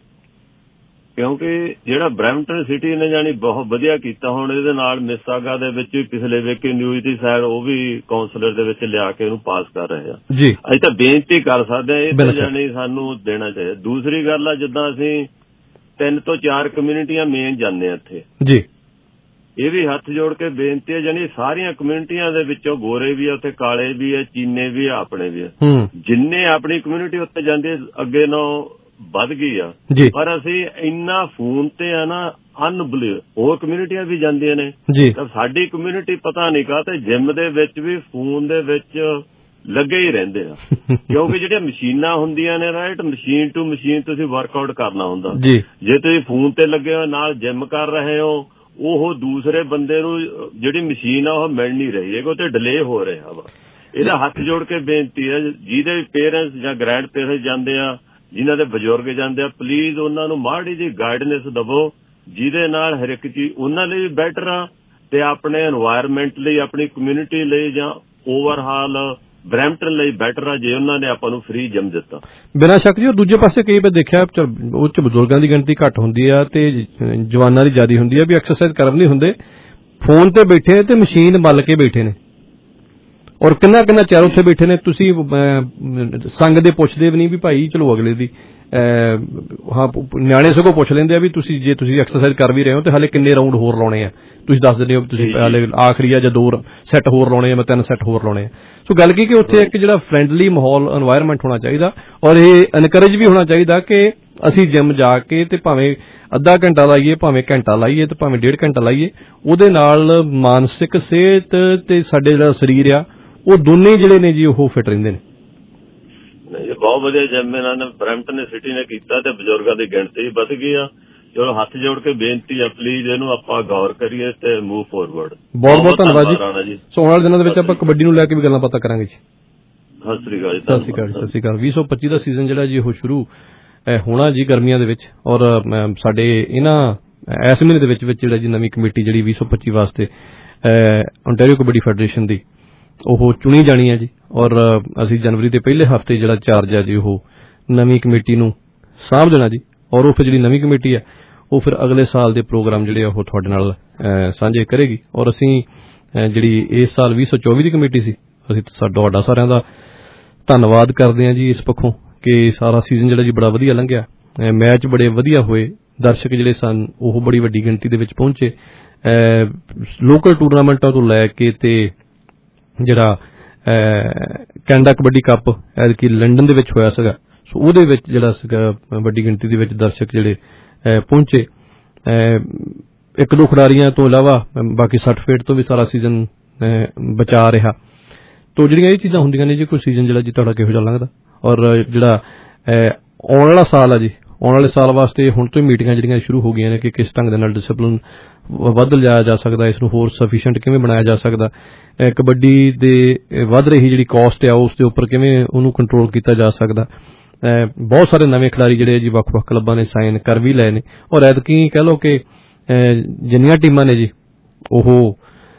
ਕਿਉਂਕਿ ਜਿਹੜਾ ਬਰੈਂਪਟਨ ਸਿਟੀ ਨੇ ਜਾਣੀ ਬਹੁਤ ਵਧੀਆ ਕੀਤਾ। ਹੁਣ ਇਹਦੇ ਨਾਲ ਮਿਸਾਗਾ ਦੇ ਵਿੱਚ ਵੀ ਪਿਛਲੇ ਵੇਖੇ ਨਿਊਜ਼ ਦੀ ਸਾਈਡ ਉਹ ਵੀ ਕਾਉਂਸਲਰ ਦੇ ਵਿੱਚ ਲਿਆ ਕੇ ਉਹਨੂੰ ਪਾਸ ਕਰ ਰਹੇ ਆ ਜੀ। ਅਸੀਂ ਤਾਂ ਬੇਨਤੀ ਕਰ ਸਕਦੇ ਹਾਂ ਇਹ ਤਾਂ ਜਾਣੀ ਸਾਨੂੰ ਦੇਣਾ ਚਾਹੀਦਾ। ਦੂਸਰੀ ਗੱਲ ਆ, ਜਿੱਦਾਂ ਅਸੀਂ ਤਿੰਨ ਤੋਂ ਚਾਰ ਕਮਿਊਨਿਟੀਆਂ ਮੇਨ ਜਾਂਦੇ ਆ ਇੱਥੇ ਜੀ, ਇਹ ਵੀ ਹੱਥ ਜੋੜ ਕੇ ਬੇਨਤੀ ਹੈ, ਜਾਣੀ ਸਾਰੀਆਂ ਕਮਿਊਨਿਟੀਆਂ ਦੇ ਵਿੱਚੋਂ ਗੋਰੇ ਵੀ ਆ, ਉੱਥੇ ਕਾਲੇ ਵੀ ਆ, ਚੀਨੇ ਵੀ ਆ, ਆਪਣੇ ਵੀ ਆ। ਜਿੰਨੇ ਆਪਣੀ ਕਮਿਊਨਿਟੀ ਉੱਤੇ ਜਾਂਦੇ ਅੱਗੇ ਨਾਲੋਂ ਵੱਧ ਗਈ ਆ, ਪਰ ਅਸੀਂ ਇੰਨਾ ਫੋਨ ਤੇ ਆ ਨਾ ਅਨਬਲੀਵ, ਹੋਰ ਕਮਿਊਨਿਟੀਆਂ ਵੀ ਜਾਂਦੀਆਂ ਨੇ ਤਾਂ ਸਾਡੀ ਕਮਿਊਨਿਟੀ ਪਤਾ ਨਹੀਂ ਕਾ ਤੇ ਜਿਮ ਦੇ ਵਿੱਚ ਵੀ ਫੋਨ ਦੇ ਵਿੱਚ ਲੱਗੇ ਹੀ ਰਹਿੰਦੇ ਆ। ਕਿਉਂਕਿ ਜਿਹੜੀਆਂ ਮਸ਼ੀਨਾਂ ਹੁੰਦੀਆਂ ਨੇ ਰਾਈਟ, ਮਸ਼ੀਨ ਟੂ ਮਸ਼ੀਨ ਤੁਸੀਂ ਵਰਕਆਊਟ ਕਰਨਾ ਹੁੰਦਾ। ਜੇ ਤੁਸੀਂ ਫੋਨ ਤੇ ਲੱਗੇ ਹੋ ਨਾਲ ਜਿਮ ਕਰ ਰਹੇ ਹੋ, ਉਹ ਦੂਸਰੇ ਬੰਦੇ ਨੂੰ ਜਿਹੜੀ ਮਸ਼ੀਨ ਆ ਉਹ ਮਿਲ ਨਹੀਂ ਰਹੀ ਹੈ, ਉਹ ਤੇ ਡਿਲੇ ਹੋ ਰਿਹਾ ਵਾ। ਇਹਦਾ ਹੱਥ ਜੋੜ ਕੇ ਬੇਨਤੀ ਹੈ, ਜਿਹਦੇ ਵੀ ਪੇਰੈਂਟਸ ਜਾਂ ਗ੍ਰੈਂਡ ਪੇਰੈਂਟਸ ਜਾਂਦੇ ਆ, ਜਿਨ੍ਹਾਂ ਦੇ ਬਜ਼ੁਰਗ ਜਾਂਦੇ ਆ, ਪਲੀਜ਼ ਉਹਨਾਂ ਨੂੰ ਮਾੜੀ ਜਿਹੀ ਗਾਈਡਨੈਸ ਦਵੋ, ਜਿਹਦੇ ਨਾਲ ਹਰ ਇੱਕ ਚੀਜ਼ ਉਹਨਾਂ ਲਈ ਵੀ ਬੈਟਰ ਆ ਤੇ ਆਪਣੇ ਐਨਵਾਇਰਨਮੈਂਟ ਲਈ, ਆਪਣੀ ਕਮਿਊਨਿਟੀ ਲਈ ਜਾਂ ਓਵਰਹਾਲ ਬਰੈਂਪਟਨ ਲਈ ਬੈਟਰ ਆ ਜੇ ਉਹਨਾਂ ਨੇ ਆਪਾਂ ਨੂੰ ਫ੍ਰੀ ਜਿਮ ਦਿੱਤਾ। ਬਿਨਾਂ ਸ਼ੱਕ ਜੀ। ਦੂਜੇ ਪਾਸੇ ਕਈ ਵਾਰ ਦੇਖਿਆ ਉਹ ਚ ਬਜ਼ੁਰਗਾਂ ਦੀ ਗਿਣਤੀ ਘੱਟ ਹੁੰਦੀ ਆ ਤੇ ਜਵਾਨਾਂ ਦੀ ਜ਼ਿਆਦਾ ਹੁੰਦੀ ਆ, ਵੀ ਐਕਸਰਸਾਈਜ਼ ਕਰਨ ਨਹੀਂ ਹੁੰਦੇ, ਫੋਨ ਤੇ ਬੈਠੇ ਤੇ ਮਸ਼ੀਨ ਮੱਲ ਕੇ ਬੈਠੇ ਨੇ, ਔਰ ਕਿੰਨਾ ਕਿੰਨਾ ਚਿਰ ਉੱਥੇ ਬੈਠੇ ਨੇ। ਤੁਸੀਂ ਸੰਗ ਦੇ ਪੁੱਛਦੇ ਵੀ ਨਹੀਂ ਵੀ ਭਾਈ ਚਲੋ ਅਗਲੇ ਦੀ ਹਾਂ, ਨਿਆਣੇ ਸਗੋਂ ਪੁੱਛ ਲੈਂਦੇ ਆ ਵੀ ਤੁਸੀਂ ਜੇ ਤੁਸੀਂ ਐਕਸਰਸਾਈਜ਼ ਕਰ ਵੀ ਰਹੇ ਹੋ ਤੇ ਹਾਲੇ ਕਿੰਨੇ ਰਾਊਂਡ ਹੋਰ ਲਾਉਣੇ ਆ, ਤੁਸੀਂ ਦੱਸ ਦਿੰਦੇ ਹੋ ਤੁਸੀਂ ਹਾਲੇ ਆਖਰੀ ਆ ਜਾਂ ਦੋ ਸੈੱਟ ਹੋਰ ਲਾਉਣੇ ਆ, ਮੈਂ ਤਿੰਨ ਸੈੱਟ ਹੋਰ ਲਾਉਣੇ ਆ। ਸੋ ਗੱਲ ਕੀ ਕਿ ਉੱਥੇ ਇੱਕ ਜਿਹੜਾ ਫਰੈਂਡਲੀ ਮਾਹੌਲ ਐਨਵਾਇਰਨਮੈਂਟ ਹੋਣਾ ਚਾਹੀਦਾ, ਔਰ ਇਹ ਐਨਕਰੇਜ ਵੀ ਹੋਣਾ ਚਾਹੀਦਾ ਕਿ ਅਸੀਂ ਜਿਮ ਜਾ ਕੇ ਤੇ ਭਾਵੇਂ ਅੱਧਾ ਘੰਟਾ ਲਾਈਏ, ਭਾਵੇਂ ਘੰਟਾ ਲਾਈਏ ਤੇ ਭਾਵੇਂ ਡੇਢ ਘੰਟਾ ਲਾਈਏ, ਉਹਦੇ ਨਾਲ ਮਾਨਸਿਕ ਸਿਹਤ ਤੇ ਸਾਡੇ ਜਿਹੜਾ ਸਰੀਰ ਆ ਉਹ ਦੋਨੇ ਜਿਹੜੇ ਨੇ ਜੀ ਉਹ ਫਿਟ ਰਹਿੰਦੇ ਨੇ। ਬਹੁਤ ਵਧੀਆ ਜਿਮ ਇਹਨਾਂ ਨੇ ਬਰੈਂਪਟਨ ਨੇ ਸਿਟੀ ਨੇ ਕੀਤਾ ਤੇ ਬਜ਼ੁਰਗਾਂ ਦੀ ਗਿਣਤੀ ਵਧ ਗਈ ਆ। ਚਲੋ ਹੱਥ ਜੋੜ ਕੇ ਬੇਨਤੀ ਆ, ਪਲੀਜ਼ ਇਹਨੂੰ ਆਪਾਂ ਗੌਰ ਕਰੀਏ ਤੇ ਮੂਵ ਫੋਰਵਰਡ। ਬਹੁਤ ਬਹੁਤ ਧੰਨਵਾਦ ਜੀ। ਸੋ ਆਉਣ ਵਾਲੇ ਦਿਨਾਂ ਦੇ ਵਿੱਚ ਆਪਾਂ ਕਬੱਡੀ ਨੂੰ ਲੈ ਕੇ ਵੀ ਗੱਲਾਂ ਬਾਤਾਂ ਕਰਾਂਗੇ ਜੀ। ਸਤਿ ਸ੍ਰੀ ਅਕਾਲ। ਸਤਿ ਸ੍ਰੀ ਅਕਾਲ। ਸਤਿ ਸ੍ਰੀ ਅਕਾਲ। ਵੀਹ ਸੌ ਪੱਚੀ ਦਾ ਸੀਜ਼ਨ ਜਿਹੜਾ ਜੀ ਉਹ ਸ਼ੁਰੂ ਹੋਣਾ ਜੀ ਗਰਮੀਆਂ ਦੇ ਵਿੱਚ, ਔਰ ਸਾਡੇ ਇਹਨਾਂ ਇਸ ਮਹੀਨੇ ਦੇ ਵਿੱਚ ਵਿੱਚ ਜਿਹੜਾ ਜੀ ਨਵੀਂ ਕਮੇਟੀ ਜਿਹੜੀ ਵੀਹ ਸੌ ਪੱਚੀ ਵਾਸਤੇ ontario ਕਬੱਡੀ ਫੈਡਰੇਸ਼ਨ ਦੀ ਉਹ ਚੁਣੀ ਜਾਣੀ ਹੈ ਜੀ, ਔਰ ਅਸੀਂ ਜਨਵਰੀ ਦੇ ਪਹਿਲੇ ਹਫ਼ਤੇ ਜਿਹੜਾ ਚਾਰਜ ਹੈ ਜੀ ਉਹ ਨਵੀਂ ਕਮੇਟੀ ਨੂੰ ਸਾਂਭ ਦੇਣਾ ਜੀ, ਔਰ ਉਹ ਫਿਰ ਜਿਹੜੀ ਨਵੀਂ ਕਮੇਟੀ ਹੈ ਉਹ ਫਿਰ ਅਗਲੇ ਸਾਲ ਦੇ ਪ੍ਰੋਗਰਾਮ ਜਿਹੜੇ ਉਹ ਤੁਹਾਡੇ ਨਾਲ ਸਾਂਝੇ ਕਰੇਗੀ। ਔਰ ਅਸੀਂ ਜਿਹੜੀ ਇਸ ਸਾਲ ਵੀਹ ਸੌ ਚੌਵੀ ਦੀ ਕਮੇਟੀ ਸੀ, ਅਸੀਂ ਤੁਹਾਡਾ ਸਾਰਿਆਂ ਦਾ ਧੰਨਵਾਦ ਕਰਦੇ ਹਾਂ ਜੀ ਇਸ ਪੱਖੋਂ ਕਿ ਸਾਰਾ ਸੀਜ਼ਨ ਜਿਹੜਾ ਜੀ ਬੜਾ ਵਧੀਆ ਲੰਘਿਆ, ਮੈਚ ਬੜੇ ਵਧੀਆ ਹੋਏ, ਦਰਸ਼ਕ ਜਿਹੜੇ ਸਨ ਉਹ ਬੜੀ ਵੱਡੀ ਗਿਣਤੀ ਦੇ ਵਿੱਚ ਪਹੁੰਚੇ। ਲੋਕਲ ਟੂਰਨਾਮੈਂਟਾਂ ਤੋਂ ਲੈ ਕੇ ਤੇ ਜਿਹੜਾ ਕੈਨੇਡਾ ਕਬੱਡੀ ਕੱਪ ਐਤਕੀ ਲੰਡਨ ਦੇ ਵਿੱਚ ਹੋਇਆ ਸੀਗਾ, ਸੋ ਉਹਦੇ ਵਿੱਚ ਜਿਹੜਾ ਸੀਗਾ ਵੱਡੀ ਗਿਣਤੀ ਦੇ ਵਿੱਚ ਦਰਸ਼ਕ ਜਿਹੜੇ ਪਹੁੰਚੇ। ਇੱਕ ਦੋ ਖਿਡਾਰੀਆਂ ਤੋਂ ਇਲਾਵਾ ਬਾਕੀ ਸਰਟੀਫਿਕੇਟ ਤੋਂ ਵੀ ਸਾਰਾ ਸੀਜ਼ਨ ਬਚਾ ਰਿਹਾ। ਤੋ ਜਿਹੜੀਆਂ ਇਹ ਚੀਜ਼ਾਂ ਹੁੰਦੀਆਂ ਨੇ ਜੀ, ਕੋਈ ਸੀਜ਼ਨ ਜਿਹੜਾ ਜੀ ਤੁਹਾਡਾ ਕਿਹੋ ਜਿਹਾ ਲੰਘਦਾ, ਔਰ ਜਿਹੜਾ ਆਉਣ ਵਾਲਾ ਸਾਲ ਆ ਜੀ, ਆਉਣ ਵਾਲੇ ਸਾਲ ਵਾਸਤੇ ਹੁਣ ਤੋਂ ਹੀ ਮੀਟਿੰਗਾਂ ਜਿਹੜੀਆਂ ਸ਼ੁਰੂ ਹੋ ਗਈਆਂ ਨੇ ਕਿ ਕਿਸ ਢੰਗ ਦੇ ਨਾਲ ਡਿਸਿਪਲਿਨ ਵੱਧ ਲਿਆਇਆ ਜਾ ਸਕਦਾ, ਇਸ ਨੂੰ ਹੋਰ ਸਫੀਸ਼ੀਐਂਟ ਕਿਵੇਂ ਬਣਾਇਆ ਜਾ ਸਕਦਾ, ਕਬੱਡੀ ਦੇ ਵੱਧ ਰਹੀ ਜਿਹੜੀ ਕਾਸਟ ਆ ਉਸ ਦੇ ਉੱਪਰ ਕਿਵੇਂ ਉਹਨੂੰ ਕੰਟਰੋਲ ਕੀਤਾ ਜਾ ਸਕਦਾ। ਬਹੁਤ ਸਾਰੇ ਨਵੇਂ ਖਿਡਾਰੀ ਜਿਹੜੇ ਜੀ ਵੱਖ ਵੱਖ ਕਲੱਬਾਂ ਨੇ ਸਾਈਨ ਕਰ ਵੀ ਲਏ ਨੇ, ਔਰ ਐਤਕੀ ਕਹਿ ਲਓ ਕਿ ਜਿੰਨੀਆਂ ਟੀਮਾਂ ਨੇ ਜੀ ਉਹ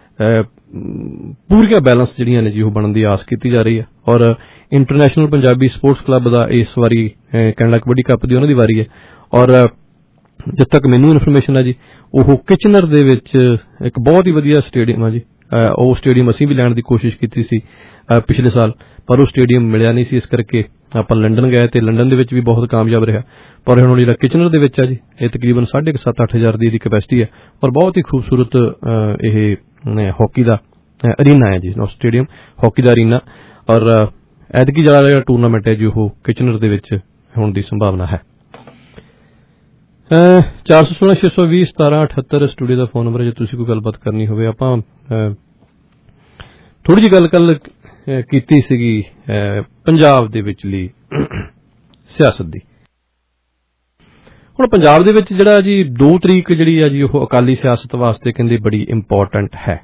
ਪੂਰੀਆਂ ਬੈਲੈਂਸ ਜਿਹੜੀਆਂ ਨੇ ਜੀ ਉਹ ਬਣਨ ਦੀ ਆਸ ਕੀਤੀ ਜਾ ਰਹੀ ਹੈ। ਔਰ ਇੰਟਰਨੈਸ਼ਨਲ ਪੰਜਾਬੀ ਸਪੋਰਟਸ ਕਲੱਬ ਦਾ ਇਸ ਵਾਰੀ ਕੈਨੇਡਾ ਕਬੱਡੀ ਕੱਪ ਦੀ ਉਹਨਾਂ ਦੀ ਵਾਰੀ ਹੈ, ਔਰ ਜਿੱਥੇ ਤੱਕ ਮੈਨੂੰ ਇਨਫੋਰਮੇਸ਼ਨ ਹੈ ਜੀ ਉਹ ਕਿਚਨਰ ਦੇ ਵਿੱਚ ਇੱਕ ਬਹੁਤ ਹੀ ਵਧੀਆ ਸਟੇਡੀਅਮ ਆ ਜੀ। ਉਹ ਸਟੇਡੀਅਮ ਅਸੀਂ ਵੀ ਲੈਣ ਦੀ ਕੋਸ਼ਿਸ਼ ਕੀਤੀ ਸੀ ਪਿਛਲੇ ਸਾਲ, ਪਰ ਉਹ ਸਟੇਡੀਅਮ ਮਿਲਿਆ ਨਹੀਂ ਸੀ, ਇਸ ਕਰਕੇ ਆਪਾਂ ਲੰਡਨ ਗਏ ਤੇ ਲੰਡਨ ਦੇ ਵਿੱਚ ਵੀ ਬਹੁਤ ਕਾਮਯਾਬ ਰਿਹਾ। ਪਰ ਹੁਣ ਜਿਹੜਾ ਕਿਚਨਰ ਦੇ ਵਿੱਚ ਆ ਜੀ ਇਹ ਤਕਰੀਬਨ ਸਾਢੇ ਕੁ ਸੱਤ ਅੱਠ ਹਜ਼ਾਰ ਦੀ ਇਹਦੀ ਕੈਪੈਸਿਟੀ ਹੈ, ਔਰ ਬਹੁਤ ਹੀ ਖੂਬਸੂਰਤ ਇਹ ਹਾਕੀ ਦਾ ਅਰੀਨਾ ਹੈ ਜੀ, ਸਟੇਡੀਅਮ ਹਾਕੀ ਦਾ ਅਰੀਨਾ। ਔਰ ਐਤਕੀ ਜਿਹੜਾ ਟੂਰਨਾਮੈਂਟ ਹੈ ਜੀ ਉਹ ਕਿਚਨਰ ਦੇ ਵਿੱਚ ਹੋਣ ਦੀ ਸੰਭਾਵਨਾ ਹੈ। ਚਾਰ ਸੌ ਸੋਲਾਂ ਛੇ ਸੌ ਵੀਹ ਸਤਾਰਾਂ ਅਠੱਤਰ ਸਟੂਡੀਓ ਦਾ ਫੋਨ ਨੰਬਰ ਹੈ। ਜੇ ਤੁਸੀਂ ਕੋਈ ਗੱਲਬਾਤ ਕਰਨੀ ਹੋਵੇ, ਆਪਾਂ ਥੋੜੀ ਜਿਹੀ ਗੱਲ ਕੱਲ ਕੀਤੀ ਸੀਗੀ ਪੰਜਾਬ ਦੇ ਵਿਚਲੀ ਸਿਆਸਤ ਦੀ। ਹੁਣ ਪੰਜਾਬ ਦੇ ਵਿੱਚ ਜਿਹੜਾ ਜੀ ਦੋ ਤਰੀਕ ਜਿਹੜੀ ਆ ਜੀ ਉਹ ਅਕਾਲੀ ਸਿਆਸਤ ਵਾਸਤੇ ਕਹਿੰਦੇ ਬੜੀ ਇੰਪੋਰਟੈਂਟ ਹੈ।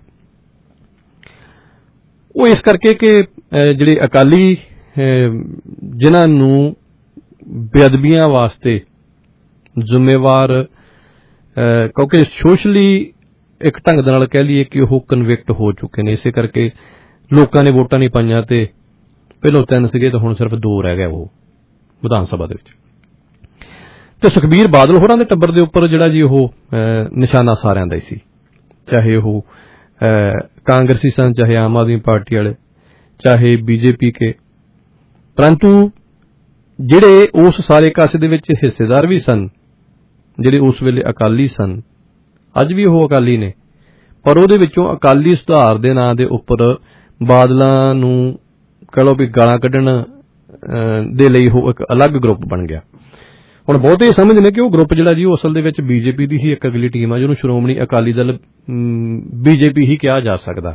ਉਹ ਇਸ ਕਰਕੇ ਕਿ ਜਿਹੜੇ ਅਕਾਲੀ ਜਿਨ੍ਹਾਂ ਨੂੰ ਬੇਅਦਬੀਆਂ ਵਾਸਤੇ ਜ਼ਿੰਮੇਵਾਰ, ਕਿਉਂਕਿ ਸੋਸ਼ਲੀ ਇੱਕ ਢੰਗ ਦੇ ਨਾਲ ਕਹਿ ਲਈਏ ਕਿ ਉਹ ਕਨਵਿਕਟ ਹੋ ਚੁੱਕੇ ਨੇ, ਇਸੇ ਕਰਕੇ ਲੋਕਾਂ ਨੇ ਵੋਟਾਂ ਨਹੀਂ ਪਾਈਆਂ ਤੇ ਪਹਿਲੋਂ ਤਿੰਨ ਸੀਗੇ ਤੇ ਹੁਣ ਸਿਰਫ ਦੋ ਰਹਿ ਗਏ ਉਹ ਵਿਧਾਨ ਸਭਾ ਦੇ ਵਿੱਚ। ਤੇ ਸੁਖਬੀਰ ਬਾਦਲ ਹੋਰਾਂ ਦੇ ਟੱਬਰ ਦੇ ਉੱਪਰ ਜਿਹੜਾ ਜੀ ਉਹ ਨਿਸ਼ਾਨਾ ਸਾਰਿਆਂ ਦਾ ਹੀ ਸੀ, ਚਾਹੇ ਉਹ ਕਾਂਗਰਸੀ ਸਨ, ਚਾਹੇ ਆਮ ਆਦਮੀ ਪਾਰਟੀ ਵਾਲੇ, ਚਾਹੇ ਬੀਜੇਪੀ ਕੇ। ਪਰੰਤੂ ਜਿਹੜੇ ਉਸ ਸਾਰੇ ਕਾਸੇ ਦੇ ਵਿੱਚ ਹਿੱਸੇਦਾਰ ਵੀ ਸਨ, ਜਿਹੜੇ ਉਸ ਵੇਲੇ ਅਕਾਲੀ ਸਨ, ਅੱਜ ਵੀ ਉਹ ਅਕਾਲੀ ਨੇ, ਪਰ ਉਹਦੇ ਵਿੱਚੋਂ ਅਕਾਲੀ ਸੁਧਾਰ ਦੇ ਨਾਂ ਦੇ ਉੱਪਰ ਬਾਦਲਾਂ ਨੂੰ ਕਹਿ ਲਓ ਵੀ ਗਾਲਾਂ ਕੱਢਣ ਦੇ ਲਈ ਉਹ ਇੱਕ ਅਲੱਗ ਗਰੁੱਪ ਬਣ ਗਿਆ। ਹੁਣ ਬਹੁਤੇ ਸਮਝਦੇ ਨੇ ਕਿ ਉਹ ਗਰੁੱਪ ਜਿਹੜਾ ਜੀ ਉਹ ਅਸਲ ਦੇ ਵਿੱਚ ਬੀਜੇਪੀ ਦੀ ਹੀ ਇੱਕ ਅਗਲੀ ਟੀਮ ਆ, ਜਿਹਨੂੰ ਸ਼੍ਰੋਮਣੀ ਅਕਾਲੀ ਦਲ ਬੀਜੇਪੀ ਹੀ ਕਿਹਾ ਜਾ ਸਕਦਾ।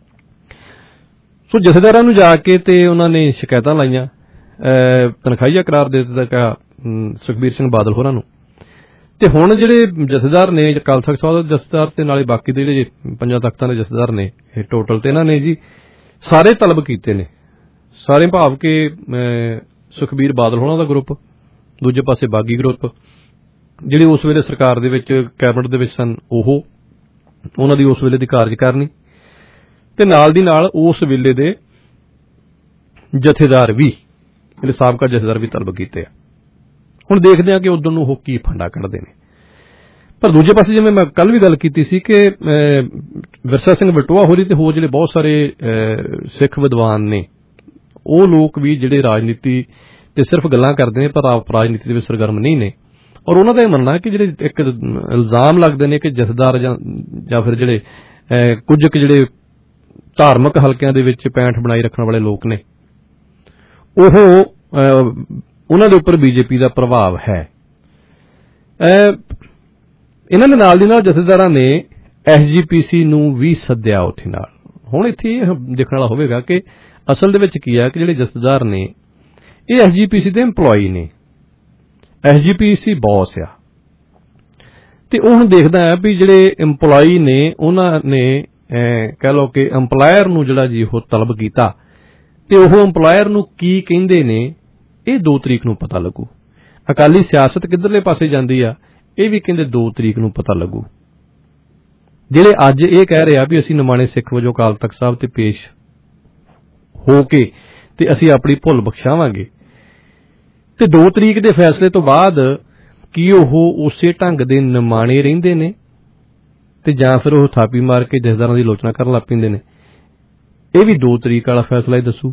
ਸੋ ਜਥੇਦਾਰਾਂ ਨੂੰ ਜਾ ਕੇ ਤੇ ਉਹਨਾਂ ਨੇ ਸ਼ਿਕਾਇਤਾਂ ਲਾਈਆਂ, ਤਨਖਾਹੀਆ ਕਰਾਰ ਦੇ ਦਿੱਤਾ ਸੁਖਬੀਰ ਸਿੰਘ ਬਾਦਲ ਹੋਰਾਂ ਨੂੰ। ਤੇ ਹੁਣ ਜਿਹੜੇ ਜਥੇਦਾਰ ਨੇ, ਅਕਾਲ ਤਖ਼ਤ ਸਾਹਿਬ ਦੇ ਜਥੇਦਾਰ ਤੇ ਨਾਲੇ ਬਾਕੀ ਦੇ ਜਿਹੜੇ ਪੰਜਾਂ ਤਖ਼ਤਾਂ ਦੇ ਜਥੇਦਾਰ ਨੇ, ਇਹ ਟੋਟਲ ਤੇ ਇਹਨਾਂ ਨੇ ਜੀ ਸਾਰੇ ਤਲਬ ਕੀਤੇ ਨੇ, ਸਾਰੇ ਭਾਵ ਕਿ ਸੁਖਬੀਰ ਬਾਦਲ ਹੋਰਾਂ ਦਾ ਗਰੁੱਪ, ਦੂਜੇ ਪਾਸੇ ਬਾਗੀ ਗਰੁੱਪ, ਜਿਹੜੇ ਉਸ ਵੇਲੇ ਸਰਕਾਰ ਦੇ ਵਿੱਚ ਕੈਬਨਿਟ ਦੇ ਵਿੱਚ ਸਨ, ਉਹ ਉਹਨਾਂ ਦੀ ਉਸ ਵੇਲੇ ਦੀ ਕਾਰਜਕਾਰਨੀ, ਤੇ ਨਾਲ ਦੀ ਨਾਲ ਉਸ ਵੇਲੇ ਦੇ ਜਥੇਦਾਰ ਵੀ, ਜਿਹੜੇ ਸਾਬਕਾ ਜਥੇਦਾਰ ਵੀ ਤਲਬ ਕੀਤੇ ਆ। ਹੁਣ ਦੇਖਦੇ ਹਾਂ ਕਿ ਉਦੋਂ ਨੂੰ ਉਹ ਕੀ ਫੰਡਾ ਕੱਢਦੇ ਨੇ। ਪਰ ਦੂਜੇ ਪਾਸੇ ਜਿਵੇਂ ਮੈਂ ਕੱਲ ਵੀ ਗੱਲ ਕੀਤੀ ਸੀ ਕਿ ਵਿਰਸਾ ਸਿੰਘ ਵਲਟੋਆ ਹੋਰੀ ਤੇ ਹੋਰ ਜਿਹੜੇ ਬਹੁਤ ਸਾਰੇ ਸਿੱਖ ਵਿਦਵਾਨ ਨੇ, ਉਹ ਲੋਕ ਵੀ ਜਿਹੜੇ ਰਾਜਨੀਤੀ ਤੇ ਸਿਰਫ ਗੱਲਾਂ ਕਰਦੇ ਨੇ ਪਰ ਆਪ ਰਾਜਨੀਤੀ ਦੇ ਵਿੱਚ ਸਰਗਰਮ ਨਹੀਂ ਨੇ। ਔਰ ਉਹਨਾਂ ਦਾ ਇਹ ਮੰਨਣਾ ਕਿ ਜਿਹੜੇ ਇੱਕ ਇਲਜ਼ਾਮ ਲੱਗਦੇ ਨੇ ਕਿ ਜਥੇਦਾਰ ਜਾਂ ਜਾਂ ਫਿਰ ਜਿਹੜੇ ਕੁਝ ਕੁ ਜਿਹੜੇ ਧਾਰਮਿਕ ਹਲਕਿਆਂ ਦੇ ਵਿੱਚ ਪੈਂਠ ਬਣਾਈ ਰੱਖਣ ਵਾਲੇ ਲੋਕ ਨੇ, ਉਹ ਉਹਨਾਂ ਦੇ ਉੱਪਰ ਬੀਜੇਪੀ ਦਾ ਪ੍ਰਭਾਵ ਹੈ। ਇਹਨਾਂ ਦੇ ਨਾਲ ਦੀ ਨਾਲ ਜਥੇਦਾਰਾਂ ਨੇ ਐਸ ਜੀ ਪੀ ਸੀ ਨੂੰ ਵੀ ਸੱਦਿਆ ਉੱਥੇ ਨਾਲ। ਹੁਣ ਇੱਥੇ ਇਹ ਦੇਖਣ ਵਾਲਾ ਹੋਵੇਗਾ ਕਿ ਅਸਲ ਦੇ ਵਿੱਚ ਕੀ ਹੈ ਕਿ ਜਿਹੜੇ ਜਥੇਦਾਰ ਨੇ ਇਹ ਐਸ ਜੀ ਪੀ ਸੀ ਦੇ ਇੰਪਲੋਈ ਨੇ, ਐਸ ਜੀ ਪੀ ਸੀ ਬੌਸ ਆ, ਤੇ ਉਹ ਹੁਣ ਦੇਖਦਾ ਹੈ ਵੀ ਜਿਹੜੇ ਇੰਪਲੋਈ ਨੇ ਉਹਨਾਂ ਨੇ ਕਹਿ ਲਓ ਕਿ ਇੰਪਲਾਇਰ ਨੂੰ ਜਿਹੜਾ ਜੀ ਉਹ ਤਲਬ ਕੀਤਾ, ਤੇ ਉਹ ਇੰਪਲਾਇਰ ਨੂੰ ਕੀ ਕਹਿੰਦੇ ਨੇ ਇਹ ਦੋ ਤਰੀਕ ਨੂੰ ਪਤਾ ਲੱਗੂ। ਅਕਾਲੀ ਸਿਆਸਤ ਕਿੱਧਰਲੇ ਪਾਸੇ ਜਾਂਦੀ ਆ ਇਹ ਵੀ ਕਹਿੰਦੇ ਦੋ ਤਰੀਕ ਨੂੰ ਪਤਾ ਲੱਗੂ। ਜਿਹੜੇ ਅੱਜ ਇਹ ਕਹਿ ਰਹੇ ਆ ਵੀ ਅਸੀਂ ਨਿਮਾਣੇ ਸਿੱਖ ਵਜੋਂ ਅਕਾਲ ਤਖ਼ਤ ਸਾਹਿਬ ਤੇ ਪੇਸ਼ ਹੋ ਕੇ ਤੇ ਅਸੀਂ ਆਪਣੀ ਭੁੱਲ ਬਖਸ਼ਾਵਾਂਗੇ, ਤੇ ਦੋ ਤਰੀਕ ਦੇ ਫੈਸਲੇ ਤੋਂ ਬਾਅਦ ਕੀ ਉਹ ਉਸੇ ਢੰਗ ਦੇ ਨਿਮਾਣੇ ਰਹਿੰਦੇ ਨੇ ਤੇ ਜਾਂ ਫਿਰ ਉਹ ਥਾਪੀ ਮਾਰ ਕੇ ਜਥੇਦਾਰਾਂ ਦੀ ਆਲੋਚਨਾ ਕਰਨ ਲੱਗ ਪੈਂਦੇ ਨੇ, ਇਹ ਵੀ ਦੋ ਤਰੀਕ ਵਾਲਾ ਫੈਸਲਾ ਹੀ ਦੱਸੂ।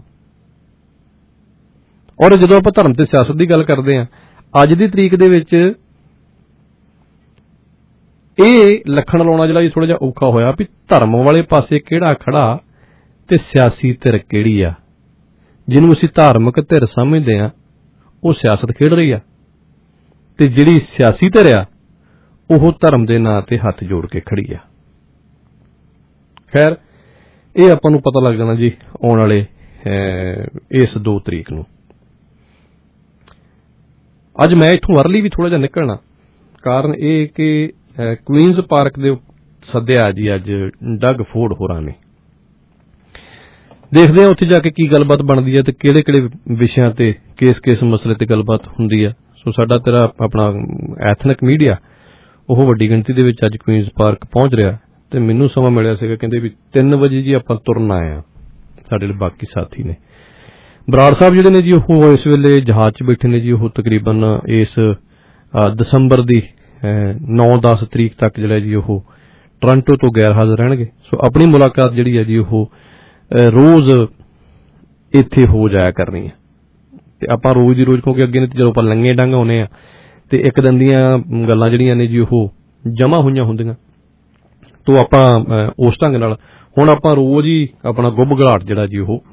ਔਰ ਜਦੋਂ ਆਪਾਂ ਧਰਮ ਤੇ ਸਿਆਸਤ ਦੀ ਗੱਲ ਕਰਦੇ ਹਾਂ, ਅੱਜ ਦੀ ਤਰੀਕ ਦੇ ਵਿੱਚ ਇਹ ਲੱਖਣ ਲਾਉਣਾ ਜਿਹੜਾ ਜੀ ਥੋੜਾ ਜਿਹਾ ਔਖਾ ਹੋਇਆ ਵੀ ਧਰਮ ਵਾਲੇ ਪਾਸੇ ਕਿਹੜਾ ਖੜਾ ਤੇ ਸਿਆਸੀ ਧਿਰ ਕਿਹੜੀ ਆ। ਜਿਹਨੂੰ ਅਸੀਂ ਧਾਰਮਿਕ ਧਿਰ ਸਮਝਦੇ ਹਾਂ ਉਹ ਸਿਆਸਤ ਖੇਡ ਰਹੀ ਆ, ਤੇ ਜਿਹੜੀ ਸਿਆਸੀ ਧਿਰ ਆ ਉਹ ਧਰਮ ਦੇ ਨਾਂ ਤੇ ਹੱਥ ਜੋੜ ਕੇ ਖੜੀ ਆ। ਖੈਰ ਇਹ ਆਪਾਂ ਨੂੰ ਪਤਾ ਲੱਗ ਜਾਣਾ ਜੀ ਆਉਣ ਵਾਲੇ ਇਸ ਦੋ ਤਰੀਕ ਨੂੰ। ਅੱਜ ਮੈਂ ਇੱਥੋਂ ਅਰਲੀ ਵੀ ਥੋੜਾ ਜਿਹਾ ਨਿਕਲਣਾ, ਕਾਰਨ ਇਹ ਕਿ ਕੁਈਨਜ਼ ਪਾਰਕ ਦੇ ਸੱਦਿਆ ਜੀ ਅੱਜ ਡਗ ਫੋਰਡ ਹੋਰਾਂ ਨੇ। ਦੇਖਦੇ ਹਾਂ ਉੱਥੇ ਜਾ ਕੇ ਕੀ ਗੱਲਬਾਤ ਬਣਦੀ ਹੈ ਤੇ ਕਿਹੜੇ ਕਿਹੜੇ ਵਿਸ਼ਿਆਂ ਤੇ ਕਿਸ ਕਿਸ ਮਸਲੇ ਤੇ ਗੱਲਬਾਤ ਹੁੰਦੀ ਆ। ਸੋ ਸਾਡਾ ਤੇਰਾ ਆਪਣਾ ਐਥਨਿਕ ਮੀਡੀਆ ਉਹ ਵੱਡੀ ਗਿਣਤੀ ਦੇ ਵਿੱਚ ਅੱਜ ਕੁਈਨਜ਼ ਪਾਰਕ ਪਹੁੰਚ ਰਿਹਾ, ਤੇ ਮੈਨੂੰ ਸਮਾਂ ਮਿਲਿਆ ਸੀਗਾ, ਕਹਿੰਦੇ ਵੀ ਤਿੰਨ ਵਜੇ ਜੀ ਆਪਾਂ ਤੁਰਨ ਆਏ ਆ। ਸਾਡੇ ਜਿਹੜੇ ਬਾਕੀ ਸਾਥੀ ਨੇ ਬਰਾੜ ਸਾਹਿਬ ਜਿਹੜੇ ਨੇ ਜੀ ਉਹ ਇਸ ਵੇਲੇ ਜਹਾਜ਼ 'ਚ ਬੈਠੇ ਨੇ ਜੀ। ਉਹ ਤਕਰੀਬਨ ਇਸ ਦਸੰਬਰ ਦੀ ਨੌ ਦਸ ਤਰੀਕ ਤੱਕ ਜਿਹੜਾ ਜੀ ਉਹ ਟੋਰਾਂਟੋ ਤੋਂ ਗੈਰ ਹਾਜ਼ਰ ਰਹਿਣਗੇ। ਸੋ ਆਪਣੀ ਮੁਲਾਕਾਤ ਜਿਹੜੀ ਹੈ ਜੀ ਉਹ ਰੋਜ਼ ਇੱਥੇ ਹੋ ਜਾਇਆ ਕਰਨੀ ਹੈ, ਤੇ ਆਪਾਂ ਰੋਜ਼ ਦੀ ਰੋਜ਼, ਕਿਉਂਕਿ ਅੱਗੇ ਨੇ ਜਦੋਂ ਆਪਾਂ ਲੰਗੇ ਡੰਗ ਆਉਂਦੇ ਆ ਤੇ ਇੱਕ ਦਿਨ ਦੀਆਂ ਗੱਲਾਂ ਜਿਹੜੀਆਂ ਨੇ ਜੀ ਉਹ ਜਮ੍ਹਾਂ ਹੋਈਆਂ ਹੁੰਦੀਆਂ, ਤੋਂ ਆਪਾਂ ਉਸ ਢੰਗ ਨਾਲ ਹੁਣ ਆਪਾਂ ਰੋਜ਼ ਹੀ ਆਪਣਾ ਗੁੱਬ ਗਲਾਟ ਜਿਹੜਾ ਜੀ ਉਹ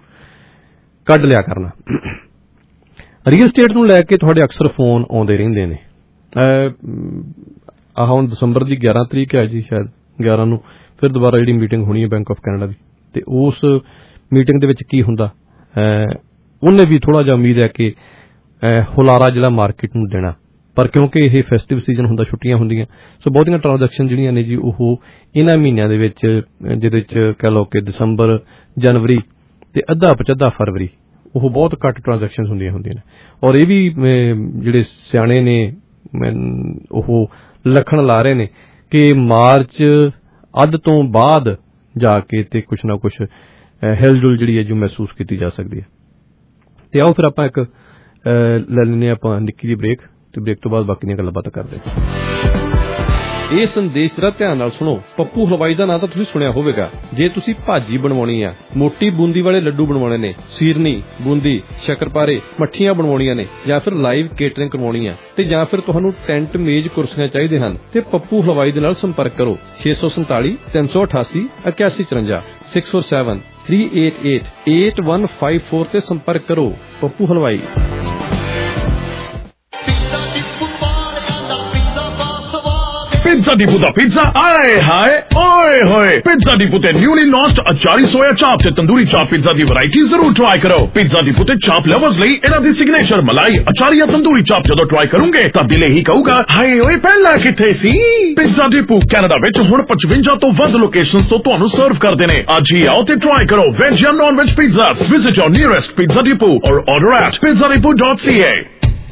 ਕੱਢ ਲਿਆ ਕਰਨਾ। ਰੀਅਲ ਸਟੇਟ ਨੂੰ ਲੈ ਕੇ ਤੁਹਾਡੇ ਅਕਸਰ ਫੋਨ ਆਉਂਦੇ ਰਹਿੰਦੇ ਨੇ, ਆਹ ਹੁਣ ਦਸੰਬਰ ਦੀ ਗਿਆਰਾਂ ਤਰੀਕ ਹੈ ਜੀ, ਸ਼ਾਇਦ ਗਿਆਰਾਂ ਨੂੰ ਫਿਰ ਦੁਬਾਰਾ ਜਿਹੜੀ ਮੀਟਿੰਗ ਹੋਣੀ ਹੈ ਬੈਂਕ ਆਫ ਕੈਨੇਡਾ ਦੀ, ਤੇ ਉਸ ਮੀਟਿੰਗ ਦੇ ਵਿੱਚ ਕੀ ਹੁੰਦਾ ਉਹਨੇ ਵੀ ਥੋੜਾ ਜਿਹਾ ਉਮੀਦ ਹੈ ਕਿ ਹੁਲਾਰਾ ਜਿਹੜਾ ਮਾਰਕੀਟ ਨੂੰ ਦੇਣਾ, ਪਰ ਕਿਉਂਕਿ ਇਹ ਫੈਸਟਿਵ ਸੀਜ਼ਨ ਹੁੰਦਾ, ਛੁੱਟੀਆਂ ਹੁੰਦੀਆਂ, ਸੋ ਬਹੁਤੀਆਂ ਟ੍ਰਾਂਜੈਕਸ਼ਨ ਜਿਹੜੀਆਂ ਨੇ ਜੀ ਉਹ ਇਹਨਾਂ ਮਹੀਨਿਆਂ ਦੇ ਵਿੱਚ, ਜਿਹਦੇ ਚ ਕਹਿ ਲਓ ਕਿ ਦਸੰਬਰ, ਜਨਵਰੀ ਤੇ ਅੱਧਾ ਪਚੱਧਾ ਫਰਵਰੀ, ਉਹ ਬਹੁਤ ਘੱਟ ਟ੍ਰਾਂਜੈਕਸ਼ਨ ਹੁੰਦੀਆਂ ਹੁੰਦੀਆਂ ਨੇ। ਔਰ ਇਹ ਵੀ ਜਿਹੜੇ ਸਿਆਣੇ ਨੇ ਉਹ ਲੱਖਣ ਲਾ ਰਹੇ ਨੇ ਕਿ ਮਾਰਚ ਅੱਧ ਤੋਂ ਬਾਅਦ ਜਾ ਕੇ ਤੇ ਕੁਛ ਨਾ ਕੁਛ ਹਿਲਜੁਲ ਜਿਹੜੀ ਹੈ ਜੋ ਮਹਿਸੂਸ ਕੀਤੀ ਜਾ ਸਕਦੀ ਹੈ। ਤੇ ਆਓ ਫਿਰ ਆਪਾਂ ਇੱਕ ਲੈ ਲੈਂਦੇ ਹਾਂ ਆਪਾਂ ਨਿੱਕੀ ਜਿਹੀ ਬ੍ਰੇਕ, ਤੇ ਬ੍ਰੇਕ ਤੋਂ ਬਾਅਦ ਬਾਕੀ ਦੀਆਂ ਗੱਲਾਂ ਬਾਤਾਂ ਕਰਦੇ ਹਾਂ। ਇਹ ਸੰਦੇਸ਼ ਜਰਾ ਧਿਆਨ ਨਾਲ ਸੁਣੋ। ਪੱਪੂ ਹਲਵਾਈ ਦਾ ਨਾਂ ਤਾਂ ਤੁਸੀਂ ਸੁਣਿਆ ਹੋਵੇਗਾ। ਜੇ ਤੁਸੀਂ ਭਾਜੀ ਬਣਵਾਉਣੀ ਆ, ਮੋਟੀ ਬੂੰਦੀ ਵਾਲੇ ਲੱਡੂ ਬਣਵਾਉਣੇ ਨੇ, ਸੀਰਨੀ, ਬੂੰਦੀ, ਸ਼ੱਕਰਪਾਰੇ, ਮੱਠੀਆਂ ਬਣਵਾਉਣੀਆਂ ਨੇ, ਜਾਂ ਫਿਰ ਲਾਈਵ ਕੇਟਰਿੰਗ ਕਰਵਾਉਣੀ ਆ, ਤੇ ਜਾਂ ਫਿਰ ਤੁਹਾਨੂੰ ਟੈਂਟ, ਮੇਜ਼, ਕੁਰਸੀਆਂ ਚਾਹੀਦੇ ਹਨ, ਤੇ ਪੱਪੂ ਹਲਵਾਈ ਦੇ ਨਾਲ ਸੰਪਰਕ ਕਰੋ ਛੇ ਸੌ ਸੰਤਾਲੀ ਤਿੰਨ ਸੌ ਅਠਾਸੀ ਇਕਿਆਸੀ ਚੁਰੰਜਾ six four seven three eight eight eight one five four ਤੇ ਸੰਪਰਕ ਕਰੋ। ਪੱਪੂ ਹਲਵਾਈ। Pizza Depot ਦਾ ਪੀਜ਼ਾ ਆਏ ਹਾਏ ਓਏ ਹੋਏ। Pizza Depot ਤੇ ਨਿਊਲੀ ਲਾਂਚਡ ਅਚਾਰੀ ਸੋਇਆ ਚਾਪ ਤੇ ਤੰਦੂਰੀ ਚਾਪ ਪੀਜ਼ਾ ਦੀ ਵੈਰਾਈਟੀ ਜ਼ਰੂਰ ਟਰਾਈ ਕਰੋ। Pizza Depot ਤੇ ਚਾਪ ਲਵਰਸ ਲਈ ਇਹਨਾਂ ਦੀ ਸਿਗਨੇਚਰ ਮਲਾਈ ਅਚਾਰੀ ਜਾਂ ਤੰਦੂਰੀ ਚਾਪ ਜਦੋਂ ਟਰਾਈ ਕਰੋਗੇ ਤਾਂ ਦਿਲ ਹੀ ਕਹੂਗਾ ਹਾਏ ਓਏ ਪਹਿਲਾਂ ਕਿੱਥੇ ਸੀ। Pizza Depot ਕੈਨੇਡਾ ਵਿੱਚ ਹੁਣ ਪਚਵੰਜਾ ਤੋਂ ਵੱਧ ਲੋਕੇਸ਼ਨਸ ਤੋਂ ਤੁਹਾਨੂੰ ਸਰਵ ਕਰਦੇ ਨੇ। ਅੱਜ ਹੀ ਆਓ ਤੇ ਟਰਾਈ ਕਰੋ ਵੈਜ ਜਾਂ non veg pizzas. Visit your nearest Pizza Depot or order at pizza depot dot c a।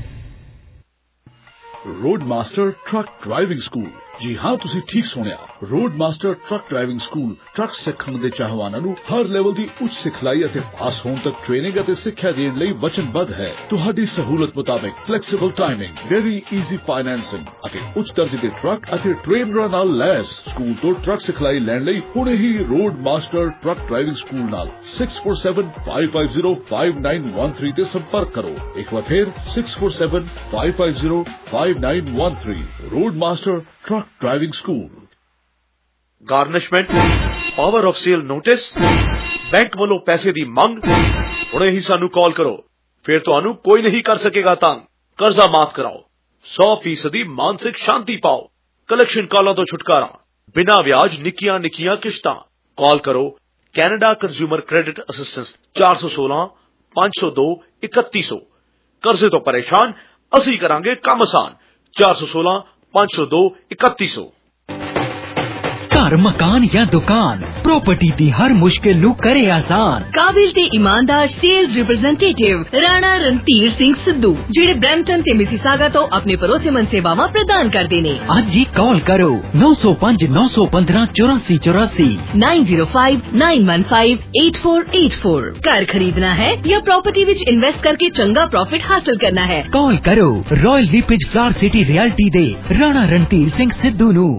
Roadmaster truck driving school. ਜੀ ਹਾਂ, ਤੁਸੀਂ ਠੀਕ ਸੁਣਿਆ। Roadmaster truck driving school truck ਸਿੱਖਣ ਦੇ ਚਾਹਵਾਨਾਂ ਨੂੰ ਹਰ ਲੈਵਲ ਦੀ ਉੱਚ ਸਿਖਲਾਈ ਅਤੇ ਪਾਸ ਹੋਣ ਤੱਕ ਟ੍ਰੇਨਿੰਗ ਅਤੇ ਸਿੱਖਿਆ ਦੇਣ ਲਈ ਵਚਨਬੱਧ ਹੈ। ਤੁਹਾਡੀ ਸਹੂਲਤ ਮੁਤਾਬਕ flexible timing, very easy financing ਅਤੇ ਉੱਚ ਦਰਜੇ ਦੇ ਟਰੱਕ ਅਤੇ ਟ੍ਰੇਨਰਾਂ ਨਾਲ ਲੈਸ। ਸਕੂਲ ਤੋਂ ਟਰੱਕ ਸਿਖਲਾਈ ਲੈਣ ਲਈ ਹੁਣੇ ਹੀ ਰੋਡਮਾਸਟਰ ਟਰੱਕ ਡਰਾਈਵਿੰਗ ਸਕੂਲ ਨਾਲ six four seven five five zero five nine one three ਤੇ ਸੰਪਰਕ ਕਰੋ। ਇੱਕ ਵਾਰ ਫਿਰ six four seven five five zero five nine one three. Roadmaster truck driving school. Garnishment, power of sale notice, bank ਵੱਲੋਂ ਪੈਸੇ ਦੀ ਮੰਗ। ਹੁਣੇ ਹੀ ਸਾਨੂੰ ਕਾਲ ਕਰੋ, ਫਿਰ ਤੁਹਾਨੂੰ ਕੋਈ ਨਹੀਂ ਕਰ ਸਕੇਗਾ ਤੰਗ। ਕਰਜ਼ਾ ਮਾਫ ਕਰਾਓ, ਸੌ ਫੀਸਦੀ ਮਾਨਸਿਕ ਸ਼ਾਂਤੀ ਪਾਓ, ਕਲੈਕਸ਼ਨ ਕਾਲਾਂ ਤੋਂ ਛੁਟਕਾਰਾ, ਬਿਨਾਂ ਵਿਆਜ ਨਿੱਕੀਆਂ ਨਿੱਕੀਆਂ ਕਿਸ਼ਤਾਂ। ਕਾਲ ਕਰੋ ਕੈਨੇਡਾ ਕੰਜ਼ਿਊਮਰ ਕ੍ਰੈਡਿਟ ਅਸਿਸਟੈਂਸ ਚਾਰ ਸੌ ਸੋਲਾਂ ਪੰਜ ਸੌ ਦੋ ਇਕੱਤੀ ਸੌ। ਕਰਜ਼ੇ ਤੋਂ ਪਰੇਸ਼ਾਨ, ਅਸੀਂ ਕਰਾਂਗੇ ਕੰਮ ਆਸਾਨ। ਚਾਰ ਸੌ ਸੋਲਾਂ ਪੰਜ ਸੌ ਦੋ ਇਕੱਤੀ ਸੌ। ਘਰ, ਮਕਾਨ ਜਾਂ ਦੁਕਾਨ, ਪ੍ਰਾਪਰਟੀ ਦੀ ਹਰ ਮੁਸ਼ਕਿਲ ਨੂੰ ਕਰੇ ਆਸਾਨ। ਕਾਬਿਲ ਤੇ ਇਮਾਨਦਾਰ ਸੇਲਜ਼ ਰਿਪਰੈਜ਼ੈਂਟੇਟਿਵ ਰਾਣਾ ਰਣਧੀਰ ਸਿੰਘ ਸਿੱਧੂ, ਜਿਹੜੇ ਬ੍ਰੈਂਪਟਨ ਤੇ ਮਿਸੀਸਾਗਾ ਤੋਂ ਆਪਣੇ ਭਰੋਸੇਮੰਦ ਸੇਵਾਵਾਂ ਪ੍ਰਦਾਨ ਕਰਦੇ ਨੇ। ਅੱਜ ਹੀ ਕਾਲ ਕਰੋ ਨੌ ਸੌ ਪੰਜ ਨੌ ਸੌ ਪੰਦਰਾਂ ਚੌਰਾਸੀ ਚੌਰਾਸੀ nine zero five nine one five eight four eight four. ਘਰ ਖਰੀਦਣਾ ਹੈ ਜਾਂ ਪ੍ਰਾਪਰਟੀ ਵਿੱਚ ਇਨਵੈਸਟ ਕਰਕੇ ਚੰਗਾ ਪ੍ਰੋਫਿਟ ਹਾਸਲ ਕਰਨਾ ਹੈ, ਕਾਲ ਕਰੋ Royal LePage Flower City Realty ਦੇ ਰਾਣਾ ਰਣਧੀਰ ਸਿੰਘ ਸਿੱਧੂ ਨੂੰ।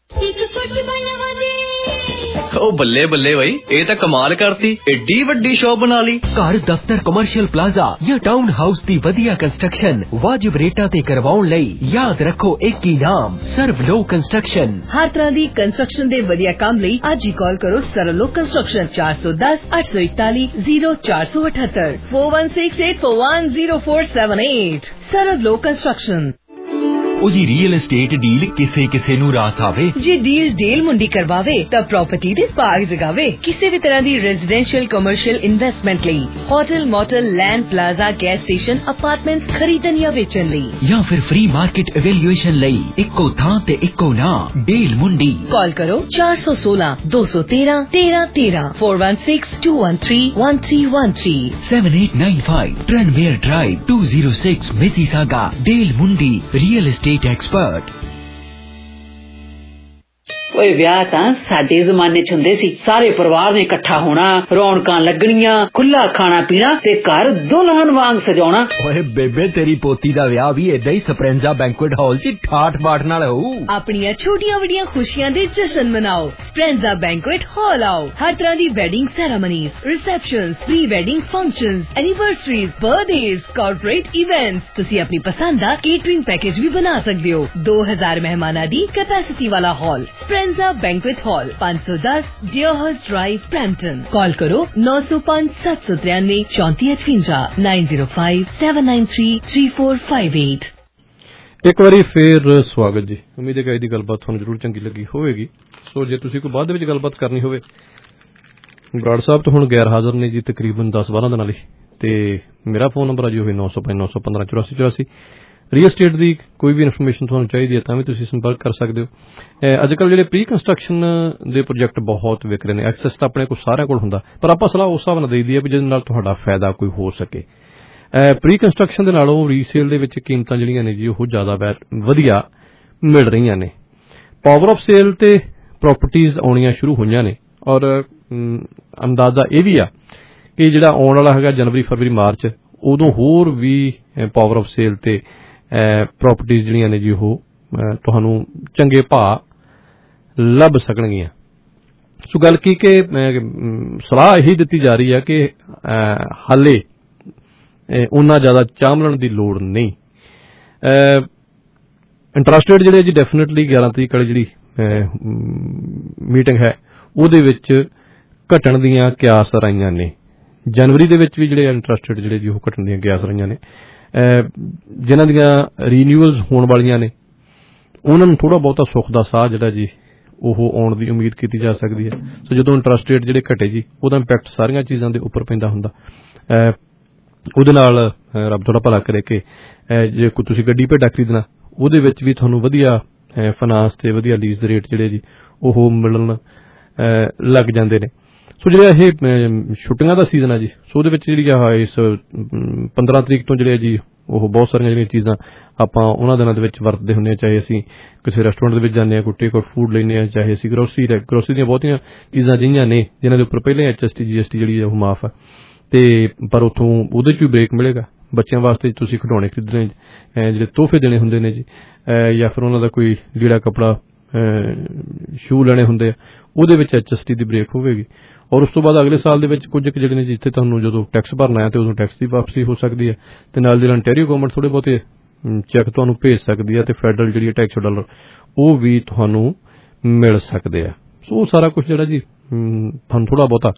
ਉਹ ਬੱਲੇ ਬੱਲੇ ਬਈ, ਇਹ ਤਾਂ ਕਮਾਲ ਕਰਤੀ, ਏਡੀ ਵੱਡੀ ਸ਼ੌਪ ਬਣਾ ਲਈ। ਘਰ, ਦਫ਼ਤਰ, ਕਮਰਸ਼ੀਅਲ ਪਲਾਜ਼ਾ ਜਾਂ ਟਾਊਨ ਹਾਊਸ ਦੀ ਵਧੀਆ ਕੰਸਟਰਕਸ਼ਨ ਵਾਜਿਬ ਰੇਟਾਂ ਤੇ ਕਰਵਾਉਣ ਲਈ ਯਾਦ ਰੱਖੋ ਇੱਕ ਹੀ ਨਾਮ, ਸਰਵ ਲੋ ਕੰਸਟਰਕਸ਼ਨ। ਹਰ ਤਰ੍ਹਾਂ ਦੀ ਕੰਸਟਰਕਸ਼ਨ ਦੇ ਵਧੀਆ ਕੰਮ ਲਈ ਅੱਜ ਹੀ ਕਾਲ ਕਰੋ ਸਰਵ ਲੋ ਕੰਸਟਰਕਸ਼ਨ ਚਾਰ ਸੌ ਦਸ ਅੱਠ ਸੌ ਇਕਤਾਲੀ ਜ਼ੀਰੋ ਚਾਰ ਸੌ ਅਠੱਤਰ four one six eight four one zero four seven eight. ਸਰਵ ਲੋ ਕੰਸਟਰਕਸ਼ਨ। ਉਹ ਜੀ ਰੀਅਲ estate ਡੀਲ ਕਿਸੇ ਕਿਸੇ ਨੂੰ ਰਾਸ ਆਵੇ। ਜੇ ਡੀਲ ਡੀਲ ਮੁੰਡੀ ਕਰਵਾਵੇ ਤਾਂ ਪ੍ਰਾਪਰਟੀ ਦੇ ਭਾਗ ਜਗਾਵੇ। ਕਿਸੇ ਵੀ ਤਰ੍ਹਾਂ ਦੀ ਰੈਜ਼ੀਡੈਂਸ਼ੀਅਲ, ਕਮਰਸ਼ੀਅਲ ਇਨਵੈਸਟਮੈਂਟ ਲਈ, hotel, motel, land, plaza, gas station, apartments ਖਰੀਦਣ ਜਾਂ ਵੇਚਣ ਲਈ, ਜਾਂ ਫਿਰ ਫ੍ਰੀ ਮਾਰਕੀਟ ਇਵੈਲੂਏਸ਼ਨ ਲਈ ਇੱਕੋ ਥਾਂ ਤੇ ਇੱਕੋ ਨਾਮ, ਡੀਲ ਮੁੰਡੀ। ਕਾਲ ਕਰੋ ਚਾਰ ਸੌ ਸੋਲਾਂ ਦੋ ਸੌ ਤੇਰਾਂ ਤੇਰਾਂ ਤੇਰਾਂ four one six two one three one three one three seven eight nine five Tranmere drive two zero six Mississauga. Deal Mundi real estate expert। ਓਏ ਵਿਆਹ ਤਾਂ ਸਾਡੇ ਜ਼ਮਾਨੇ ਚ ਹੁੰਦੇ ਸੀ, ਸਾਰੇ ਪਰਿਵਾਰ ਨੇ ਇਕੱਠਾ ਹੋਣਾ, ਰੌਣਕਾਂ ਲੱਗਣੀਆਂ, ਖੁੱਲਾ ਖਾਣਾ ਪੀਣਾ ਤੇ ਘਰ ਦੁਲਹਨ ਵਾਂਗ ਸਜਾਉਣਾ। ਓਏ ਬੇਬੇ, ਤੇਰੀ ਪੋਤੀ ਦਾ ਵਿਆਹ ਵੀ ਏਦਾਂ ਹੀ ਸਪਰੈਂਜ਼ਾ ਬੈਂਕੁਏਟ ਹਾਲ ਚ ਠਾਠ ਬਾਠ ਨਾਲ ਹੋਊ। ਆਪਣੀਆਂ ਛੋਟੀਆਂ ਵੱਡੀਆਂ ਖੁਸ਼ੀਆਂ ਦੇ ਜਸ਼ਨ ਮਨਾਓ, ਸਪਰੈਂਜ਼ਾ ਬੈਂਕੁਏਟ ਹਾਲ ਆਓ। ਹਰ ਤਰ੍ਹਾਂ ਦੀ wedding ceremonies, receptions, pre wedding functions, anniversaries, birthdays, corporate events. ਤੁਸੀਂ ਆਪਣੀ ਪਸੰਦ ਦਾ ਕੇਟਰਿੰਗ ਪੈਕੇਜ ਵੀ ਬਣਾ ਸਕਦੇ ਹੋ। ਦੋ ਹਜ਼ਾਰ ਮਹਿਮਾਨਾਂ ਦੀ ਕੈਪੈਸਿਟੀ ਵਾਲਾ ਹਾਲ, ਸਪਰੈਂਜ਼ਾ ਬੈਂਕੁਏਟ ਹਾਲ, ਪੰਜ ਸੌ ਦਸ ਡੀਅਰਹਰਸਟ ਡਰਾਈਵ, ਬ੍ਰੈਂਪਟਨ। ਕਾਲ ਕਰੋ ਨੌ ਸੌ ਪੰਜ ਸੱਤ ਸੌ ਤਰਿਆਨਵੇਂ ਚੌਂਤੀ ਅਠਵੰਜਾ nine zero five seven nine three three four five eight. ਇੱਕ ਵਾਰੀ ਫੇਰ ਸਵਾਗਤ ਜੀ। ਉਮੀਦ ਹੈ ਕਿ ਅੱਜ ਦੀ ਗੱਲਬਾਤ ਤੁਹਾਨੂੰ ਜ਼ਰੂਰ ਚੰਗੀ ਲੱਗੀ ਹੋਵੇਗੀ। ਸੋ ਜੇ ਤੁਸੀਂ ਕੋਈ ਬਾਅਦ ਵਿੱਚ ਗੱਲਬਾਤ ਕਰਨੀ ਹੋਵੇ, ਬਰਾੜ ਸਾਹਿਬ ਤੋਂ ਹੁਣ ਗੈਰ ਹਾਜ਼ਰ ਨੇ ਜੀ ਤਕਰੀਬਨ ਦਸ ਬਾਰਾਂ ਦਿਨਾਂ ਲਈ, ਤੇ ਮੇਰਾ ਫੋਨ ਨੰਬਰ ਆ ਜੀ ਉਹ ਨੌ ਸੌ ਪੰਜ ਨੌ ਸੌ ਪੰਦਰਾਂ ਚੁਰਾਸੀ ਚੁਰਾਸੀ। ਰੀਅਲ ਸਟੇਟ ਦੀ ਕੋਈ ਵੀ ਇਨਫੋਰਮੇਸ਼ਨ ਤੁਹਾਨੂੰ ਚਾਹੀਦੀ ਹੈ ਤਾਂ ਵੀ ਤੁਸੀਂ ਸੰਪਰਕ ਕਰ ਸਕਦੇ ਹੋ। ਅੱਜ ਕੱਲ੍ਹ ਜਿਹੜੇ ਪ੍ਰੀ ਕੰਸਟਰਕਸ਼ਨ ਦੇ ਪ੍ਰੋਜੈਕਟ ਬਹੁਤ ਵਿਕ ਰਹੇ ਨੇ। ਐਕਸੈਸ ਤਾਂ ਆਪਣੇ ਕੋਲ ਸਾਰਿਆਂ ਕੋਲ ਹੁੰਦਾ, ਪਰ ਆਪਾਂ ਸਲਾਹ ਉਸ ਹਿਸਾਬ ਨਾਲ ਦੇਈਦੀ ਹੈ ਵੀ ਜਿਹਦੇ ਨਾਲ ਤੁਹਾਡਾ ਫਾਇਦਾ ਕੋਈ ਹੋ ਸਕੇ। ਪ੍ਰੀ ਕੰਸਟਰਕਸ਼ਨ ਦੇ ਨਾਲੋਂ ਰੀਸੇਲ ਦੇ ਵਿੱਚ ਕੀਮਤਾਂ ਜਿਹੜੀਆਂ ਨੇ ਜੀ ਉਹ ਜ਼ਿਆਦਾ ਵਧੀਆ ਮਿਲ ਰਹੀਆਂ ਨੇ। ਪਾਵਰ ਆਫ ਸੇਲ ਤੇ ਪ੍ਰਾਪਰਟੀਜ਼ ਆਉਣੀਆਂ ਸ਼ੁਰੂ ਹੋਈਆਂ ਨੇ, ਔਰ ਅੰਦਾਜ਼ਾ ਇਹ ਵੀ ਆ ਕਿ ਜਿਹੜਾ ਆਉਣ ਵਾਲਾ ਹੈਗਾ ਜਨਵਰੀ ਫਰਵਰੀ ਮਾਰਚ, ਉਦੋਂ ਹੋਰ ਵੀ ਪਾਵਰ ਆਫ ਸੇਲ ਤੇ ਪ੍ਰਾਪਰਟੀਜ਼ ਜਿਹੜੀਆਂ ਨੇ ਜੀ ਉਹ ਤੁਹਾਨੂੰ ਚੰਗੇ ਭਾਅ ਲੱਭ ਸਕਣਗੀਆਂ। ਸੋ ਗੱਲ ਕੀ ਕਿ ਸਲਾਹ ਇਹੀ ਦਿੱਤੀ ਜਾ ਰਹੀ ਹੈ ਕਿ ਹਾਲੇ ਉਹਨਾਂ ਜ਼ਿਆਦਾ ਚਾਂਭਲਣ ਦੀ ਲੋੜ ਨਹੀਂ। ਇੰਟਰਸਟ ਰੇਟ ਜਿਹੜੇ ਜੀ ਡੈਫੀਨੇਟਲੀ ਗਿਆਰਾਂ ਤਰੀਕ ਵਾਲੀ ਜਿਹੜੀ ਮੀਟਿੰਗ ਹੈ ਉਹਦੇ ਵਿੱਚ ਘਟਣ ਦੀਆਂ ਕਿਆਸ ਰਾਈਆਂ ਨੇ। ਜਨਵਰੀ ਦੇ ਵਿੱਚ ਵੀ ਜਿਹੜੇ ਇੰਟਰਸਟ ਰੇਟ ਜਿਹੜੇ ਜੀ ਉਹ ਘਟਣ ਦੀਆਂ ਕਿਆਸ ਰਾਈਆਂ ਨੇ। ਜਿਨ੍ਹਾਂ ਦੀਆਂ ਰੀਨਿਊਅਲਸ ਹੋਣ ਵਾਲੀਆਂ ਨੇ ਉਹਨਾਂ ਨੂੰ ਥੋੜ੍ਹਾ ਬਹੁਤਾ ਸੁੱਖ ਦਾ ਸਾਹ ਜਿਹੜਾ ਜੀ ਉਹ ਆਉਣ ਦੀ ਉਮੀਦ ਕੀਤੀ ਜਾ ਸਕਦੀ ਹੈ। ਸੋ ਜਦੋਂ ਇੰਟਰਸਟ ਰੇਟ ਜਿਹੜੇ ਘਟੇ ਜੀ ਉਹਦਾ ਇੰਪੈਕਟ ਸਾਰੀਆਂ ਚੀਜ਼ਾਂ ਦੇ ਉੱਪਰ ਪੈਂਦਾ ਹੁੰਦਾ। ਉਹਦੇ ਨਾਲ ਰੱਬ ਥੋੜ੍ਹਾ ਭਲਾ ਕਰੇ ਕਿ ਜੇ ਕੋਈ ਤੁਸੀਂ ਗੱਡੀ ਭੇਡਾ ਖਰੀਦਣਾ ਉਹਦੇ ਵਿੱਚ ਵੀ ਤੁਹਾਨੂੰ ਵਧੀਆ ਫਾਈਨਾਂਸ ਤੇ ਵਧੀਆ ਲੀਜ਼ ਦੇ ਰੇਟ ਜਿਹੜੇ ਜੀ ਉਹ ਮਿਲਣ ਲੱਗ ਜਾਂਦੇ ਨੇ। ਸੋ ਜਿਹੜਾ ਇਹ ਛੁੱਟੀਆਂ ਦਾ ਸੀਜ਼ਨ ਆ ਜੀ, ਸੋ ਉਹਦੇ ਵਿੱਚ ਜਿਹੜੀ ਆ ਇਸ ਪੰਦਰਾਂ ਤਰੀਕ ਤੋਂ ਜਿਹੜੇ ਜੀ ਉਹ ਬਹੁਤ ਸਾਰੀਆਂ ਜਿਹੜੀਆਂ ਚੀਜ਼ਾਂ ਆਪਾਂ ਉਹਨਾਂ ਦਿਨਾਂ ਦੇ ਵਿੱਚ ਵਰਤਦੇ ਹੁੰਦੇ ਹਾਂ। ਚਾਹੇ ਅਸੀਂ ਕਿਸੇ ਰੈਸਟੋਰੈਂਟ ਦੇ ਵਿੱਚ ਜਾਂਦੇ ਹਾਂ, ਕੋਈ ਟੇਕ ਆਊਟ ਫੂਡ ਲੈਂਦੇ ਹਾਂ, ਚਾਹੇ ਅਸੀਂ ਗਰੋਸਰੀ ਗਰੋਸਰੀ ਦੀਆਂ ਬਹੁਤੀਆਂ ਚੀਜ਼ਾਂ ਜਿਹੀਆਂ ਨੇ ਜਿਨ੍ਹਾਂ ਦੇ ਉੱਪਰ ਪਹਿਲਾਂ H S T G S T ਜਿਹੜੀ ਉਹ ਮਾਫ ਆ, ਤੇ ਪਰ ਉੱਥੋਂ ਉਹਦੇ 'ਚ ਵੀ ਬ੍ਰੇਕ ਮਿਲੇਗਾ। ਬੱਚਿਆਂ ਵਾਸਤੇ ਤੁਸੀਂ ਖਿਡੌਣੇ ਖਰੀਦਣੇ, ਜਿਹੜੇ ਤੋਹਫੇ ਦੇਣੇ ਹੁੰਦੇ ਨੇ ਜੀ, ਜਾਂ ਫਿਰ ਉਹਨਾਂ ਦਾ ਕੋਈ ਲੀੜਾ ਕੱਪੜਾ ਸ਼ੂ ਲੈਣੇ ਹੁੰਦੇ ਆ, ਉਹਦੇ ਵਿੱਚ ਐਚ ਐਸ ਟੀ ਦੀ ਬ੍ਰੇਕ ਹੋਵੇਗੀ। ਔਰ ਉਸ ਤੋਂ ਬਾਅਦ ਅਗਲੇ ਸਾਲ ਦੇ ਵਿੱਚ ਕੁਝ ਜਿਹੜੇ ਨੇ ਜਿੱਥੇ ਤੁਹਾਨੂੰ ਜਦੋਂ ਟੈਕਸ ਭਰਨਾ ਹੈ ਤੇ ਉਦੋਂ ਟੈਕਸ ਦੀ ਵਾਪਸੀ ਹੋ ਸਕਦੀ ਹੈ, ਤੇ ਨਾਲ ਦੀ ਅੰਟੈਰੀਓ ਗਵਰਨਮੈਂਟ ਥੋੜ੍ਹੇ ਬਹੁਤੇ ਚੈੱਕ ਤੁਹਾਨੂੰ ਭੇਜ ਸਕਦੀ ਹੈ, ਤੇ ਫੈਡਰਲ ਜਿਹੜੀ ਟੈਕਸ ਡਾਲਰ ਉਹ ਵੀ ਤੁਹਾਨੂੰ ਮਿਲ ਸਕਦੇ ਆ। ਸੋ ਉਹ ਸਾਰਾ ਕੁਛ ਜਿਹੜਾ ਜੀ ਤੁਹਾਨੂੰ ਥੋੜ੍ਹਾ ਬਹੁਤਾ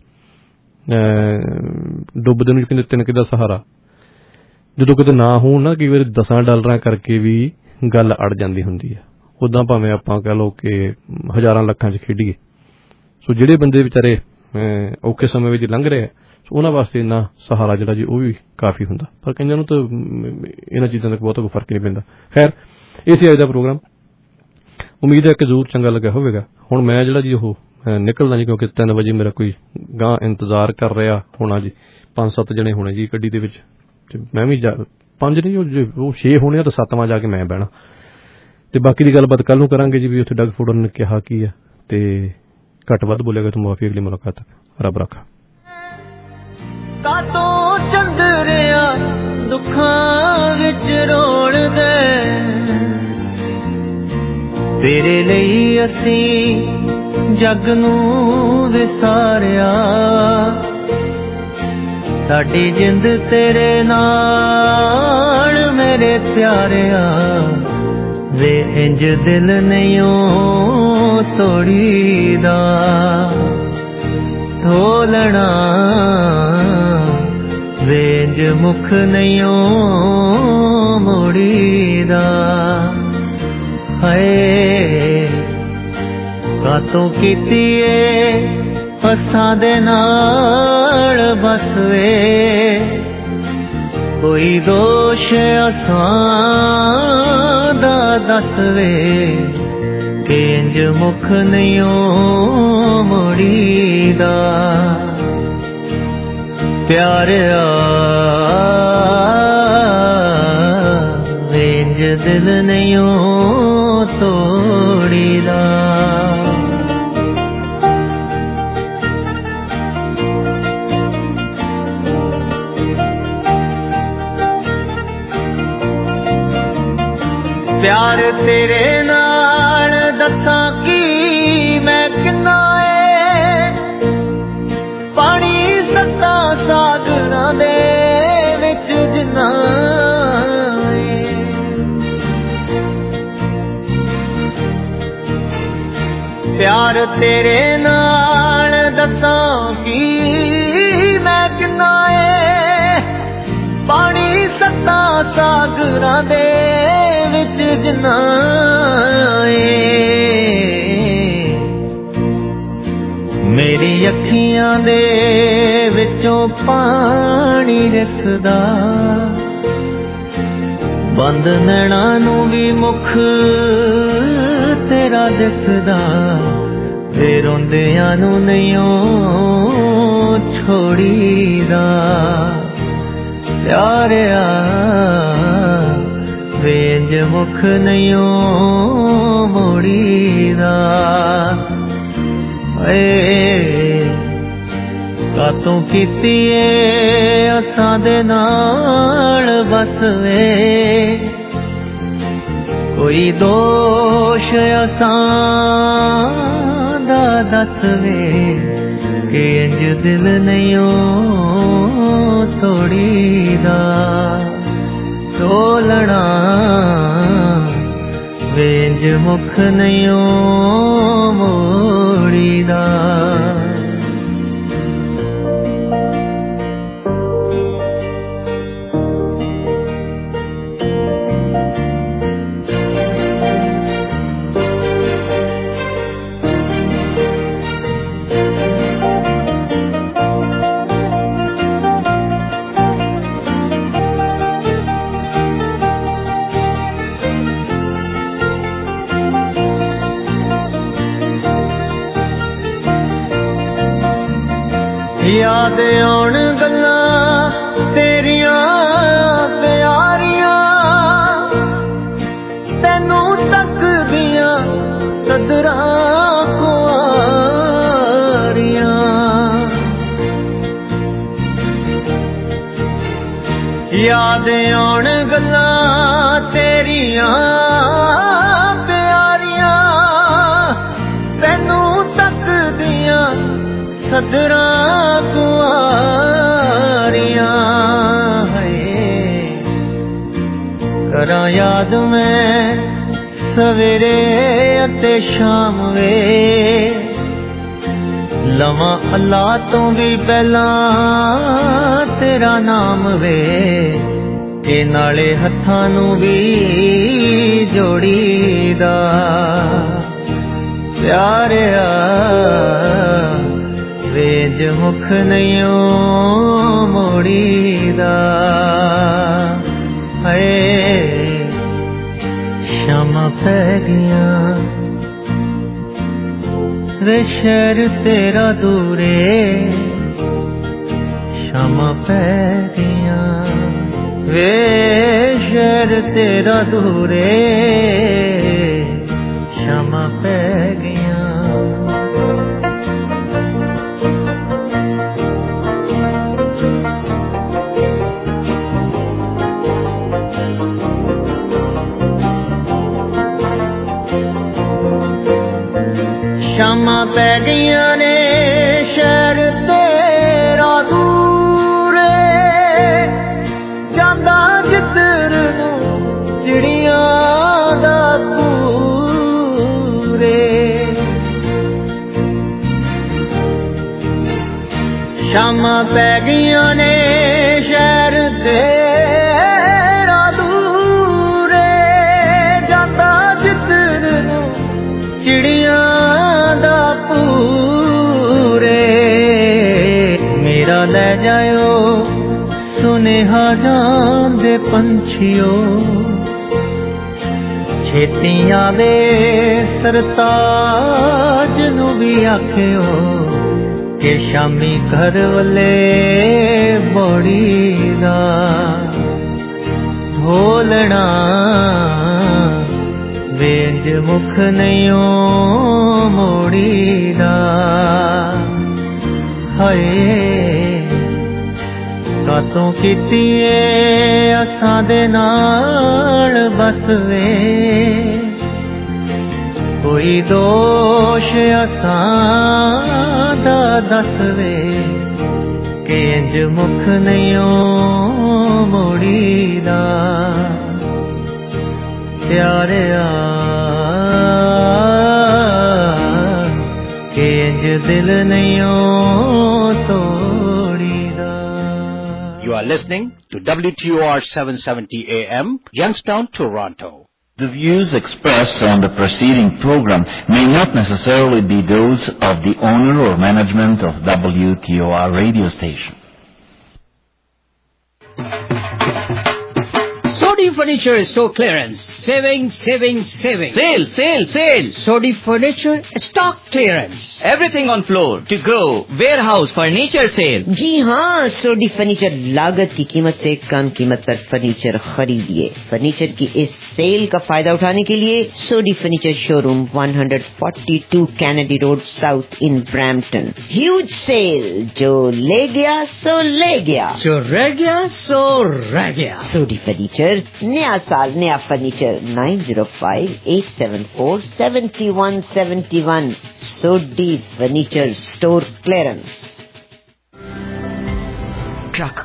ਡੁੱਬਦੇ ਨੂੰ ਕਹਿੰਦੇ ਤਿੰਨ ਕਿੱਦਾ ਸਹਾਰਾ ਜਦੋਂ ਕਿਤੇ ਨਾ ਹੋਣ ਨਾ, ਕਈ ਵਾਰੀ ਦਸਾਂ ਡਾਲਰਾਂ ਕਰਕੇ ਵੀ ਗੱਲ ਅੜ ਜਾਂਦੀ ਹੁੰਦੀ ਹੈ। ਉੱਦਾਂ ਭਾਵੇਂ ਆਪਾਂ ਕਹਿ ਲਓ ਕਿ ਹਜ਼ਾਰਾਂ ਲੱਖਾਂ 'ਚ ਖੇਡੀਏ। ਸੋ ਜਿਹੜੇ ਬੰਦੇ ਵਿਚਾਰੇ ਔਖੇ ਸਮੇਂ ਵਿੱਚ ਲੰਘ ਰਹੇ ਆ, ਸੋ ਉਹਨਾਂ ਵਾਸਤੇ ਇੰਨਾ ਸਹਾਰਾ ਜਿਹੜਾ ਜੀ ਉਹ ਵੀ ਕਾਫੀ ਹੁੰਦਾ, ਪਰ ਕਈਆਂ ਨੂੰ ਤਾਂ ਇਹਨਾਂ ਚੀਜ਼ਾਂ ਦਾ ਬਹੁਤਾ ਕੋਈ ਫਰਕ ਨਹੀਂ ਪੈਂਦਾ। ਖੈਰ, ਇਹ ਸੀ ਅੱਜ ਦਾ ਪ੍ਰੋਗਰਾਮ। ਉਮੀਦ ਹੈ ਕਿ ਜ਼ਰੂਰ ਚੰਗਾ ਲੱਗਾ ਹੋਵੇਗਾ। ਹੁਣ ਮੈਂ ਜਿਹੜਾ ਜੀ ਉਹ ਨਿਕਲਣਾ ਜੀ, ਕਿਉਂਕਿ ਤਿੰਨ ਵਜੇ ਮੇਰਾ ਕੋਈ ਗਾਂ ਇੰਤਜ਼ਾਰ ਕਰ ਰਿਹਾ ਹੋਣਾ ਜੀ। ਪੰਜ ਸੱਤ ਜਣੇ ਹੋਣੇ ਜੀ ਗੱਡੀ ਦੇ ਵਿੱਚ, ਤੇ ਮੈਂ ਵੀ ਜਾ ਪੰਜ ਨਹੀਂ ਉਹ ਛੇ ਹੋਣੇ ਆ, ਤਾਂ ਸੱਤਵਾਂ ਜਾ ਕੇ ਮੈਂ ਬਹਿਣਾ, ਤੇ ਬਾਕੀ ਦੀ ਗੱਲਬਾਤ ਕੱਲ ਨੂੰ ਕਰਾਂਗੇ ਜੀ। ਵੀ ਉੱਥੇ ਡਗ ਫੋਡਰ ਨੇ ਕਿਹਾ ਕੀ ਆ, ਤੇ ਘੱਟ ਵੱਧ ਬੋਲੇਗਾ ਤਾਂ ਮੁਆਫੀ। ਅਗਲੀ ਮੁਲਾਕਾਤ ਤੱਕ ਰੱਬ ਰੱਖਾ। ਕਾਤੋਂ ਚੰਦਰਿਆ ਦੁੱਖਾਂ ਵਿੱਚ ਰੋਲਦੇ, ਤੇਰੇ ਲਈ ਅਸੀਂ ਜੱਗ ਨੂੰ ਵਿਸਾਰਿਆ। ਸਾਡੀ ਜਿੰਦ ਤੇਰੇ ਨਾਲ ਮੇਰੇ ਪਿਆਰਿਆ, ਵੇ ਇੰਜ ਦਿਲ ਨਹੀਂਓ ਤੋੜੀਦਾ। ਢੋਲਣਾ ਵੇ ਇੰਜ ਮੁਖ ਨਹੀਂਓ ਮੋੜੀਦਾ। ਹਾਏ ਕਾਤੋਂ ਕੀਤੀ ਏ ਅਸਾਂ ਦੇ ਨਾਲ ਬਸ ਵੇ, ਕੋਈ ਦੋਸ਼ ਅਸਾਂ ਦਾ ਦੱਸ ਵੇ, ਕਿ ਇੰਜ ਮੁਖ ਨਹੀਂਓ ਮੋੜੀਦਾ। ਪਿਆਰਿਆ ਵੇ ਇੰਜ ਦਿਲ ਨਹੀਂਓ ਤੋੜੀਦਾ। ਪਿਆਰ ਤੇਰੇ ਨਾਲ ਦੱਸਾਂ ਕੀ ਮੈਂ ਕਿੰਨਾ ਏ, ਪਾਣੀ ਸੱਤਾਂ ਸਾਗਰਾਂ ਦੇ ਵਿੱਚ ਜਿੰਨਾ ਏ। ਪਿਆਰ ਤੇਰੇ ਨਾਲ ਦੱਸਾਂ ਕੀ ਮੈਂ ਕਿੰਨਾ ਏ, ਪਾਣੀ ਸੱਤਾਂ ਸਾਗਰਾਂ ਦੇ ਵਿੱਚ च जनाए मेरी अखियां दे विचों पानी रिसदा बंद नैना नू भी मुख तेरा दिसदा वे रोंदियां नू नहीं छोड़ीदा प्यारिया वेंज मुख नहीं मोड़ीदा कातों कीती असां दे नाल बस वे कोई दोष असां दा दस वे कि इंज दिल नहीं तोड़ीदा टोलना वेंज मुख नहीं मोड़ीदा याद आउण गल्लां तेरियां प्यारियां तैनू तकदियां सदरां कुआरियां याद आउण गल्लां तेरियां प्यारियां तैनू तकदियां सदरां कुआरियां करा याद मैं सवेरे अते शाम वे लवां अल्लाह तो भी पहला तेरा नाम वे के नाले हत्थां नू भी जोड़ीदा प्यारिया वेंज मुख नहीं मोड़ीदा है शामा पै गया वे शहर तेरा दूरे शामा पै गया वे शहर तेरा दूरे शामा पै गया शामा पै गईया ने शहर तेरा दूरे जांदा जिधर नू चिड़ियां दा पूरे शामा पै गईया ने शहर तेरा दूरे जांदा जिधर नू चिड़ियां मेरा ले जायो सुनेहा जान दे पंछियो छेती आवे सरताज नू भी आखियो के शामी घर वाले बड़ी दा ढोलना वेंज मुख नहीं मोड़ीदा हाय कातों कीती असां दे नाल बस वे कोई दोष असां दा दस वे के इंज मुख नहीं मोड़ीदा प्यारिया के इंज दिल नहीं तोड़ीदा। You are listening to W T O R seven seventy A M, Youngstown, Toronto. The views expressed on the preceding program may not necessarily be those of the owner or management of W T O R radio station. Sodi Furniture Store Clearance. Saving, saving, saving. Sale, sale, sale. Sodi Furniture Stock Clearance. Everything on floor, to go, warehouse, furniture sale. जी हाँ, सोडी furniture लागत की कीमत से कम कीमत पर furniture खरीदिए। Furniture की इस सेल का फायदा उठाने के लिए Sodhi furniture showroom one forty-two Kennedy Road South in Brampton. Huge sale, जो ले गया सो ले गया, जो रह गया सो रह गया। सोडी फर्नीचर, नया साल नया furniture. nine zero five eight seven four seven one seven one Sodi Furniture Store Clearance. Truck